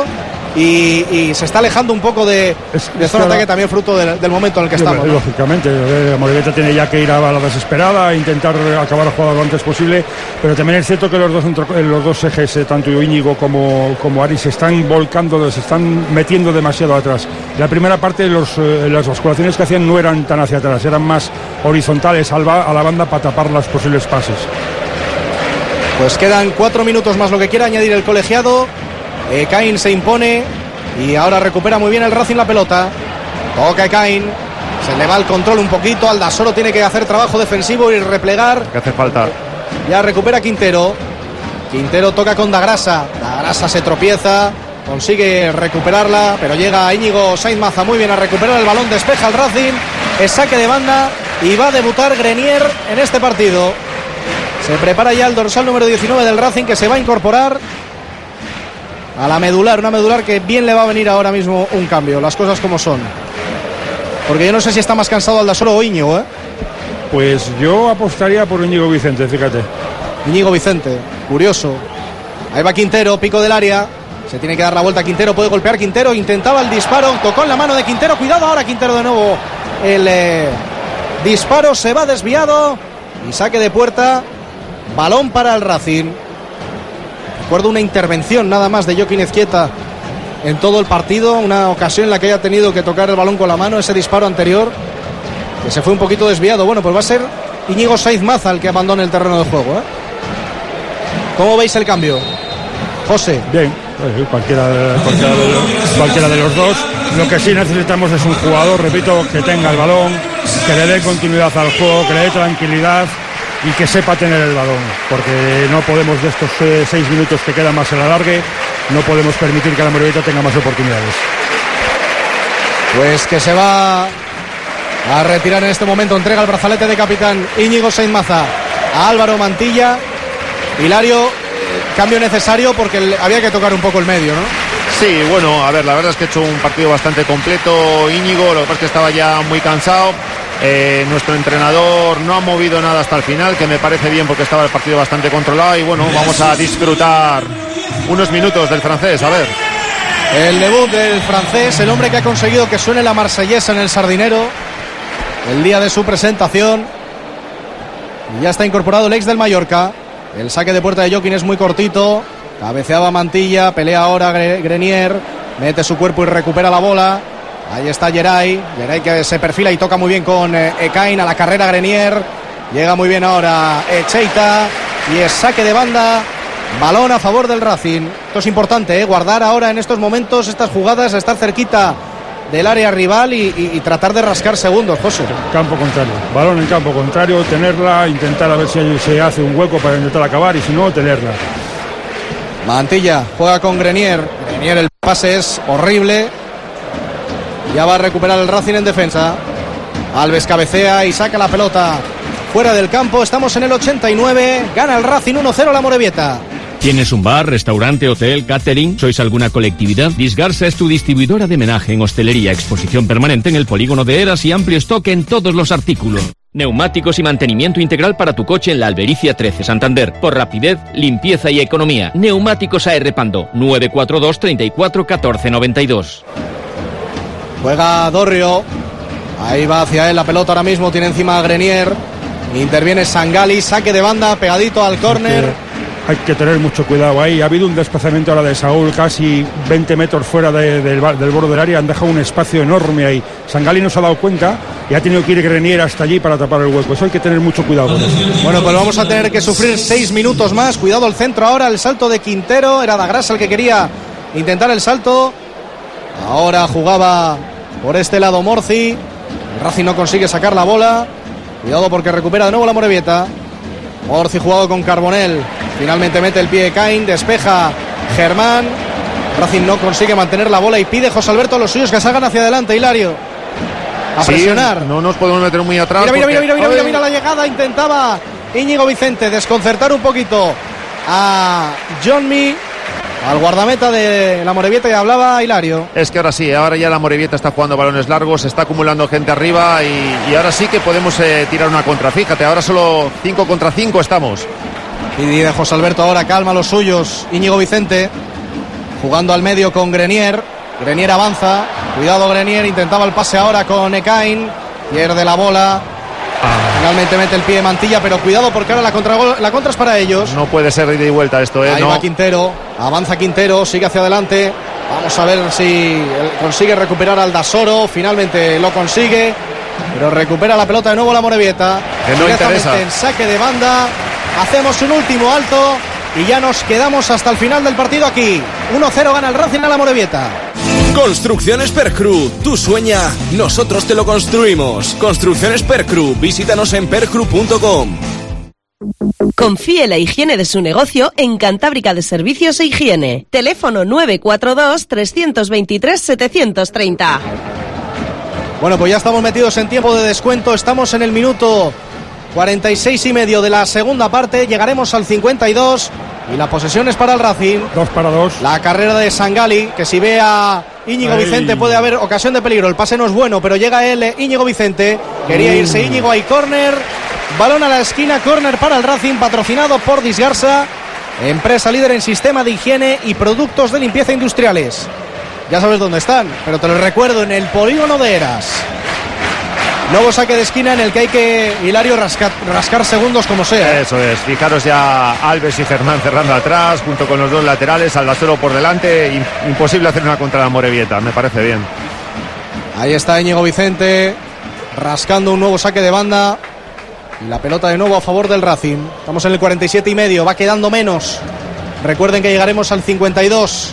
y, y se está alejando un poco de, es, de es zona de que ataque también fruto de, del momento en el que sí, estamos, ¿no? Lógicamente, la Morevieta tiene ya que ir a la desesperada, intentar acabar la jugada lo antes posible, pero también es cierto que los dos, los dos ejes, tanto Íñigo como, como Ari, se están volcando, se están metiendo demasiado atrás. La primera parte los, las basculaciones que hacían no eran tan hacia atrás, eran más horizontales a la banda para tapar los posibles pases. Pues quedan cuatro minutos más, lo que quiera añadir el colegiado. eh, Caín se impone y ahora recupera muy bien el Racing la pelota. Toca Caín, se le va el control un poquito, Aldasoro tiene que hacer trabajo defensivo y replegar. ¿Qué hace falta? Ya recupera Quintero. Quintero toca con Dagrasa. Dagrasa se tropieza, consigue recuperarla, pero llega Íñigo Sainz Maza muy bien a recuperar el balón, despeja el Racing, es saque de banda y va a debutar Grenier en este partido. Se prepara ya el dorsal número diecinueve del Racing, que se va a incorporar a la medular, una medular que bien le va a venir ahora mismo un cambio, las cosas como son. Porque yo no sé si está más cansado Aldasoro o Íñigo, ¿eh? Pues yo apostaría por Íñigo Vicente, fíjate. Íñigo Vicente, curioso. Ahí va Quintero, pico del área. Se tiene que dar la vuelta a Quintero, puede golpear Quintero, intentaba el disparo, tocó en la mano de Quintero, cuidado ahora Quintero de nuevo. El eh, disparo se va desviado y saque de puerta. Balón para el Racing. Recuerdo una intervención nada más de Joaquín Ezquieta en todo el partido, una ocasión en la que haya tenido que tocar el balón con la mano, ese disparo anterior que se fue un poquito desviado. Bueno, pues va a ser Íñigo Sainz Maza el que abandone el terreno de juego, ¿eh? ¿Cómo veis el cambio, José? Bien, pues, cualquiera, cualquiera, de los, cualquiera de los dos. Lo que sí necesitamos es un jugador, repito, que tenga el balón, que le dé continuidad al juego, que le dé tranquilidad y que sepa tener el balón, porque no podemos, de estos eh, seis minutos que quedan más el alargue, no podemos permitir que la Morevieta tenga más oportunidades. Pues que se va a retirar en este momento, entrega el brazalete de capitán Íñigo Sainz Maza a Álvaro Mantilla. Hilario, eh, cambio necesario porque el, había que tocar un poco el medio, ¿no? Sí, bueno, a ver, la verdad es que ha hecho un partido bastante completo Íñigo, lo que pasa es que estaba ya muy cansado. Eh, nuestro entrenador no ha movido nada hasta el final, que me parece bien porque estaba el partido bastante controlado y bueno, vamos a disfrutar unos minutos del francés, a ver. El debut del francés, el hombre que ha conseguido que suene la marsellesa en el Sardinero el día de su presentación. Y ya está incorporado el ex del Mallorca. El saque de puerta de Joaquín es muy cortito, cabeceaba Mantilla, pelea ahora Grenier, mete su cuerpo y recupera la bola. Ahí está Geray, Geray que se perfila y toca muy bien con eh, Ekain a la carrera Grenier. Llega muy bien ahora Echeita y es saque de banda. Balón a favor del Racing. Esto es importante, ¿eh? Guardar ahora en estos momentos estas jugadas, estar cerquita del área rival y, y, y tratar de rascar segundos, José. Campo contrario, balón en campo contrario, tenerla, intentar a ver si se hace un hueco para intentar acabar y si no, tenerla. Mantilla juega con Grenier. Grenier, el pase es horrible. Ya va a recuperar el Racing en defensa. Alves cabecea y saca la pelota fuera del campo. Estamos en el ochenta y nueve. Gana el Racing uno cero a la Morevieta. ¿Tienes un bar, restaurante, hotel, catering? ¿Sois alguna colectividad? Disgarsa es tu distribuidora de menaje en hostelería, exposición permanente en el polígono de Eras y amplio stock en todos los artículos. Neumáticos y mantenimiento integral para tu coche en la Albericia trece, Santander. Por rapidez, limpieza y economía. Neumáticos A R Pando, nueve cuatro dos, treinta y cuatro, catorce noventa y dos. Juega Dorrio. Ahí va hacia él la pelota ahora mismo. Tiene encima a Grenier. Interviene Sangali. Saque de banda pegadito al córner. Hay que tener mucho cuidado ahí. Ha habido un desplazamiento ahora de Saúl, casi veinte metros fuera de, de, del, del borde del área. Han dejado un espacio enorme ahí. Sangali no se ha dado cuenta y ha tenido que ir Grenier hasta allí para tapar el hueco. Eso hay que tener mucho cuidado con eso. Bueno, pues vamos a tener que sufrir seis minutos más. Cuidado al centro ahora. El salto de Quintero. Era Dagrasa el que quería intentar el salto. Ahora jugaba por este lado Morci. El Racing no consigue sacar la bola. Cuidado porque recupera de nuevo la Morevieta. Morci jugado con Carbonell. Finalmente mete el pie de Cain. Despeja Germán. Racing no consigue mantener la bola y pide José Alberto a los suyos que salgan hacia adelante. Hilario. A sí, presionar. No nos podemos meter muy atrás. Mira, mira, porque... mira, mira, mira, mira la llegada. Intentaba Íñigo Vicente desconcertar un poquito a Johnny, al guardameta de la Morevieta, y hablaba Hilario. Es que ahora sí, ahora ya la Morevieta está jugando balones largos, está acumulando gente arriba y, y ahora sí que podemos eh, tirar una contra. Fíjate, ahora solo cinco contra cinco estamos. Y de José Alberto ahora calma a los suyos. Íñigo Vicente jugando al medio con Grenier. Grenier avanza, cuidado Grenier, intentaba el pase ahora con Ekain, pierde la bola. Finalmente mete el pie de Mantilla, pero cuidado porque ahora la contra, la contra es para ellos. No puede ser de ida y vuelta esto, ¿eh? Ahí no. va Quintero, avanza Quintero, sigue hacia adelante. Vamos a ver si consigue recuperar al Dasoro. Finalmente lo consigue, pero recupera la pelota de nuevo la Morevieta. Que no interesa. En saque de banda. Hacemos un último alto y ya nos quedamos hasta el final del partido aquí. uno cero gana el Racing a la Morevieta. Construcciones Percru, tú sueña, nosotros te lo construimos. Construcciones Percru, visítanos en percru punto com. Confíe la higiene de su negocio en Cantábrica de Servicios e Higiene. Teléfono nueve cuatro dos, tres dos tres, siete tres cero. Bueno, pues ya estamos metidos en tiempo de descuento. Estamos en el minuto cuarenta y seis y medio de la segunda parte. Llegaremos al cincuenta y dos y la posesión es para el Racing. Dos para dos. La carrera de Sangali, que si ve a Íñigo Ay. Vicente puede haber ocasión de peligro. El pase no es bueno, pero llega él, Íñigo Vicente. Quería irse Íñigo, hay córner. Balón a la esquina, córner para el Racing, patrocinado por Disgarsa, empresa líder en sistema de higiene y productos de limpieza industriales. Ya sabes dónde están, pero te lo recuerdo, en el polígono de Eras. Nuevo saque de esquina en el que hay que, Hilario, rascar, rascar segundos como sea. Eso es, fijaros ya Alves y Germán cerrando atrás, junto con los dos laterales, Aldasoro por delante. Imposible hacer una contra la Morevieta, me parece bien. Ahí está Íñigo Vicente, rascando un nuevo saque de banda. Y la pelota de nuevo a favor del Racing. Estamos en el cuarenta y siete y medio, va quedando menos. Recuerden que llegaremos al cincuenta y dos.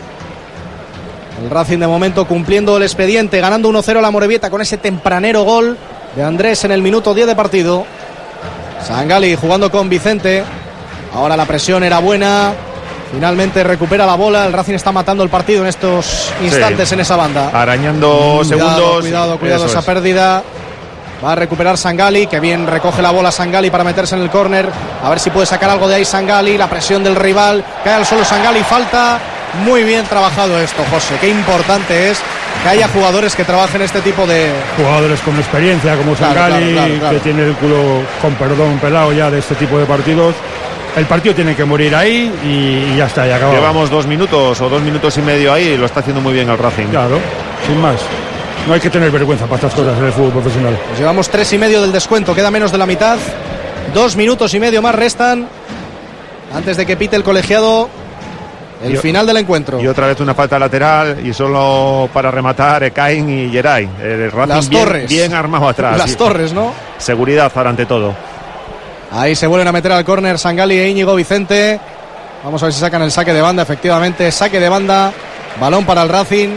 El Racing de momento cumpliendo el expediente, ganando uno cero a la Morevieta con ese tempranero gol de Andrés en el minuto diez de partido. Sangali jugando con Vicente. Ahora la presión era buena. Finalmente recupera la bola. El Racing está matando el partido en estos instantes, sí, en esa banda. Arañando cuidado, segundos. Cuidado, cuidado Eso esa es. pérdida. Va a recuperar Sangali, que bien recoge la bola Sangali para meterse en el córner. A ver si puede sacar algo de ahí Sangali. La presión del rival. Cae al suelo Sangali. Falta. Muy bien trabajado esto, José. Qué importante es que haya jugadores que trabajen este tipo de... Jugadores con experiencia, como Claro, Sangali, claro, claro, claro. que tiene el culo, con perdón, pelado ya de este tipo de partidos. El partido tiene que morir ahí y, y ya está, ya acabado. Llevamos dos minutos o dos minutos y medio ahí y lo está haciendo muy bien el Racing. Claro, sin más. No hay que tener vergüenza para estas cosas en el fútbol profesional. Pues llevamos tres y medio del descuento, queda menos de la mitad. Dos minutos y medio más restan antes de que pite el colegiado el Y- final del encuentro. Y otra vez una falta lateral y solo para rematar Ekain y Geray. El Racing Las bien, Torres. bien armado atrás. Las Y- Torres, ¿no? Seguridad ahora ante todo. Ahí se vuelven a meter al córner Sangali e Íñigo Vicente. Vamos a ver si sacan el saque de banda, efectivamente. Saque de banda, balón para el Racing.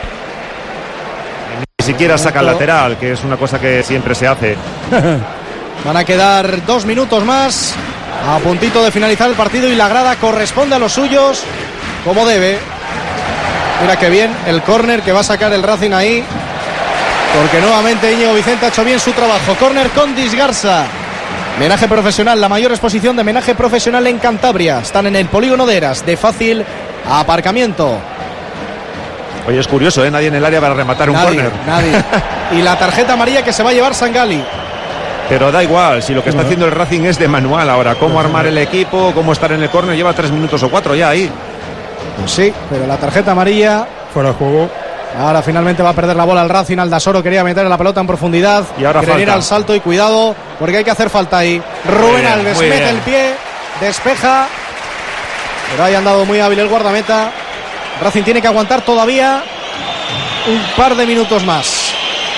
Ni siquiera saca el lateral, que es una cosa que siempre se hace. Van a quedar dos minutos más, a puntito de finalizar el partido, y la grada corresponde a los suyos como debe. Mira qué bien el córner que va a sacar el Racing ahí, porque nuevamente Íñigo Vicente ha hecho bien su trabajo. Córner con Disgarsa. Menaje profesional, la mayor exposición de menaje profesional en Cantabria. Están en el polígono de Eras, de fácil aparcamiento. Oye, es curioso, ¿eh? Nadie en el área para rematar un Nadie, córner. nadie. Y la tarjeta amarilla que se va a llevar Sangali. Pero da igual, si lo que está haciendo el Racing es de manual ahora. Cómo armar el equipo, cómo estar en el córner. Lleva tres minutos o cuatro ya ahí. Pues sí, pero la tarjeta amarilla. Fuera de juego. Ahora finalmente va a perder la bola el Racing. Aldasoro quería meter la pelota en profundidad. Y ahora Grenier falta. al salto y cuidado, porque hay que hacer falta ahí. Rubén bien, Alves muy mete bien. el pie, despeja. Pero ahí ha andado muy hábil el guardameta. Racing tiene que aguantar todavía un par de minutos más.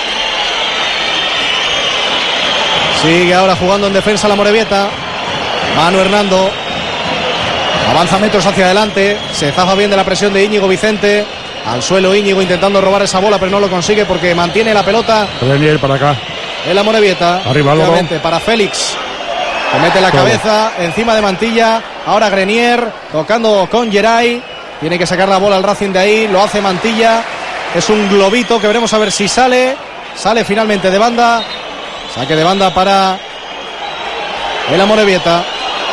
Sigue ahora jugando en defensa la Morevieta. Manu Hernando. Avanza metros hacia adelante. Se zafa bien de la presión de Íñigo Vicente. Al suelo Íñigo intentando robar esa bola, pero no lo consigue porque mantiene la pelota Grenier para acá. en la Morevieta. Arriba, Álvaro. Efectivamente, para Félix. Que mete la Todo. cabeza encima de Mantilla. Ahora Grenier tocando con Geray. Tiene que sacar la bola al Racing de ahí. Lo hace Mantilla. Es un globito que veremos a ver si sale. Sale finalmente de banda. Saque de banda para el Amorebieta.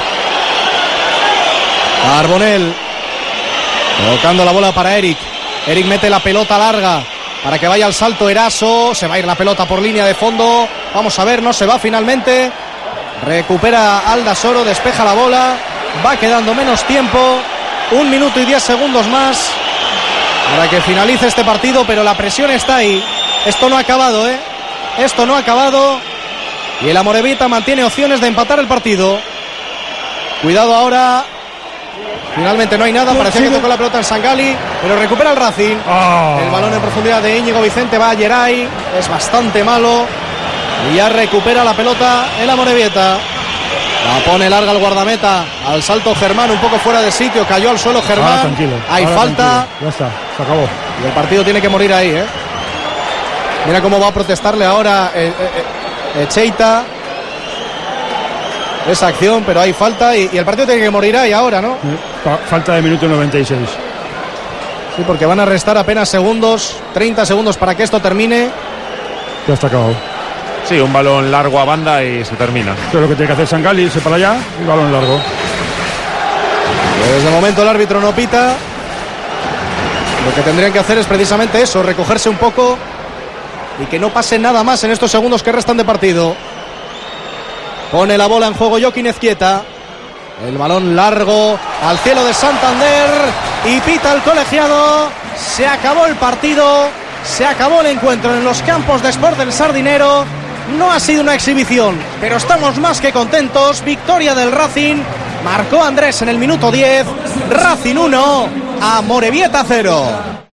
Carbonell tocando la bola para Eric. Eric mete la pelota larga para que vaya al salto Eraso. Se va a ir la pelota por línea de fondo. Vamos a ver, no se va finalmente. Recupera Aldasoro, despeja la bola. Va quedando menos tiempo. Un minuto y diez segundos más para que finalice este partido, pero la presión está ahí. Esto no ha acabado, ¿eh? Esto no ha acabado. Y el Amorebieta mantiene opciones de empatar el partido. Cuidado ahora. Finalmente no hay nada. Parecía que tocó la pelota en Sangali, pero recupera el Racing. Oh. El balón en profundidad de Íñigo Vicente va a Geray. Es bastante malo. Y ya recupera la pelota el Amorebieta. La pone larga el guardameta. Al salto Germán, un poco fuera de sitio. Cayó al suelo Germán. Ahora, tranquilo. Hay Ahora, falta. Tranquilo. Ya está, se acabó. Y el partido tiene que morir ahí, ¿eh? Mira cómo va a protestarle ahora eh, eh, Echeita. Esa acción, pero hay falta y, y el partido tiene que morir ahí ahora, ¿no? Falta de minuto noventa y seis. Sí, porque van a restar apenas segundos, treinta segundos para que esto termine. Ya está acabado. Sí, un balón largo a banda y se termina. Eso es lo que tiene que hacer Sangali, irse para allá, un balón largo. Desde el momento el árbitro no pita. Lo que tendrían que hacer es precisamente eso, recogerse un poco y que no pase nada más en estos segundos que restan de partido. Pone la bola en juego Joaquín Ezquieta. El balón largo al cielo de Santander y pita el colegiado. Se acabó el partido, se acabó el encuentro en los campos de Sport del Sardinero. No ha sido una exhibición, pero estamos más que contentos. Victoria del Racing. Marcó Andrés en el minuto diez. Racing uno, Amorebieta cero.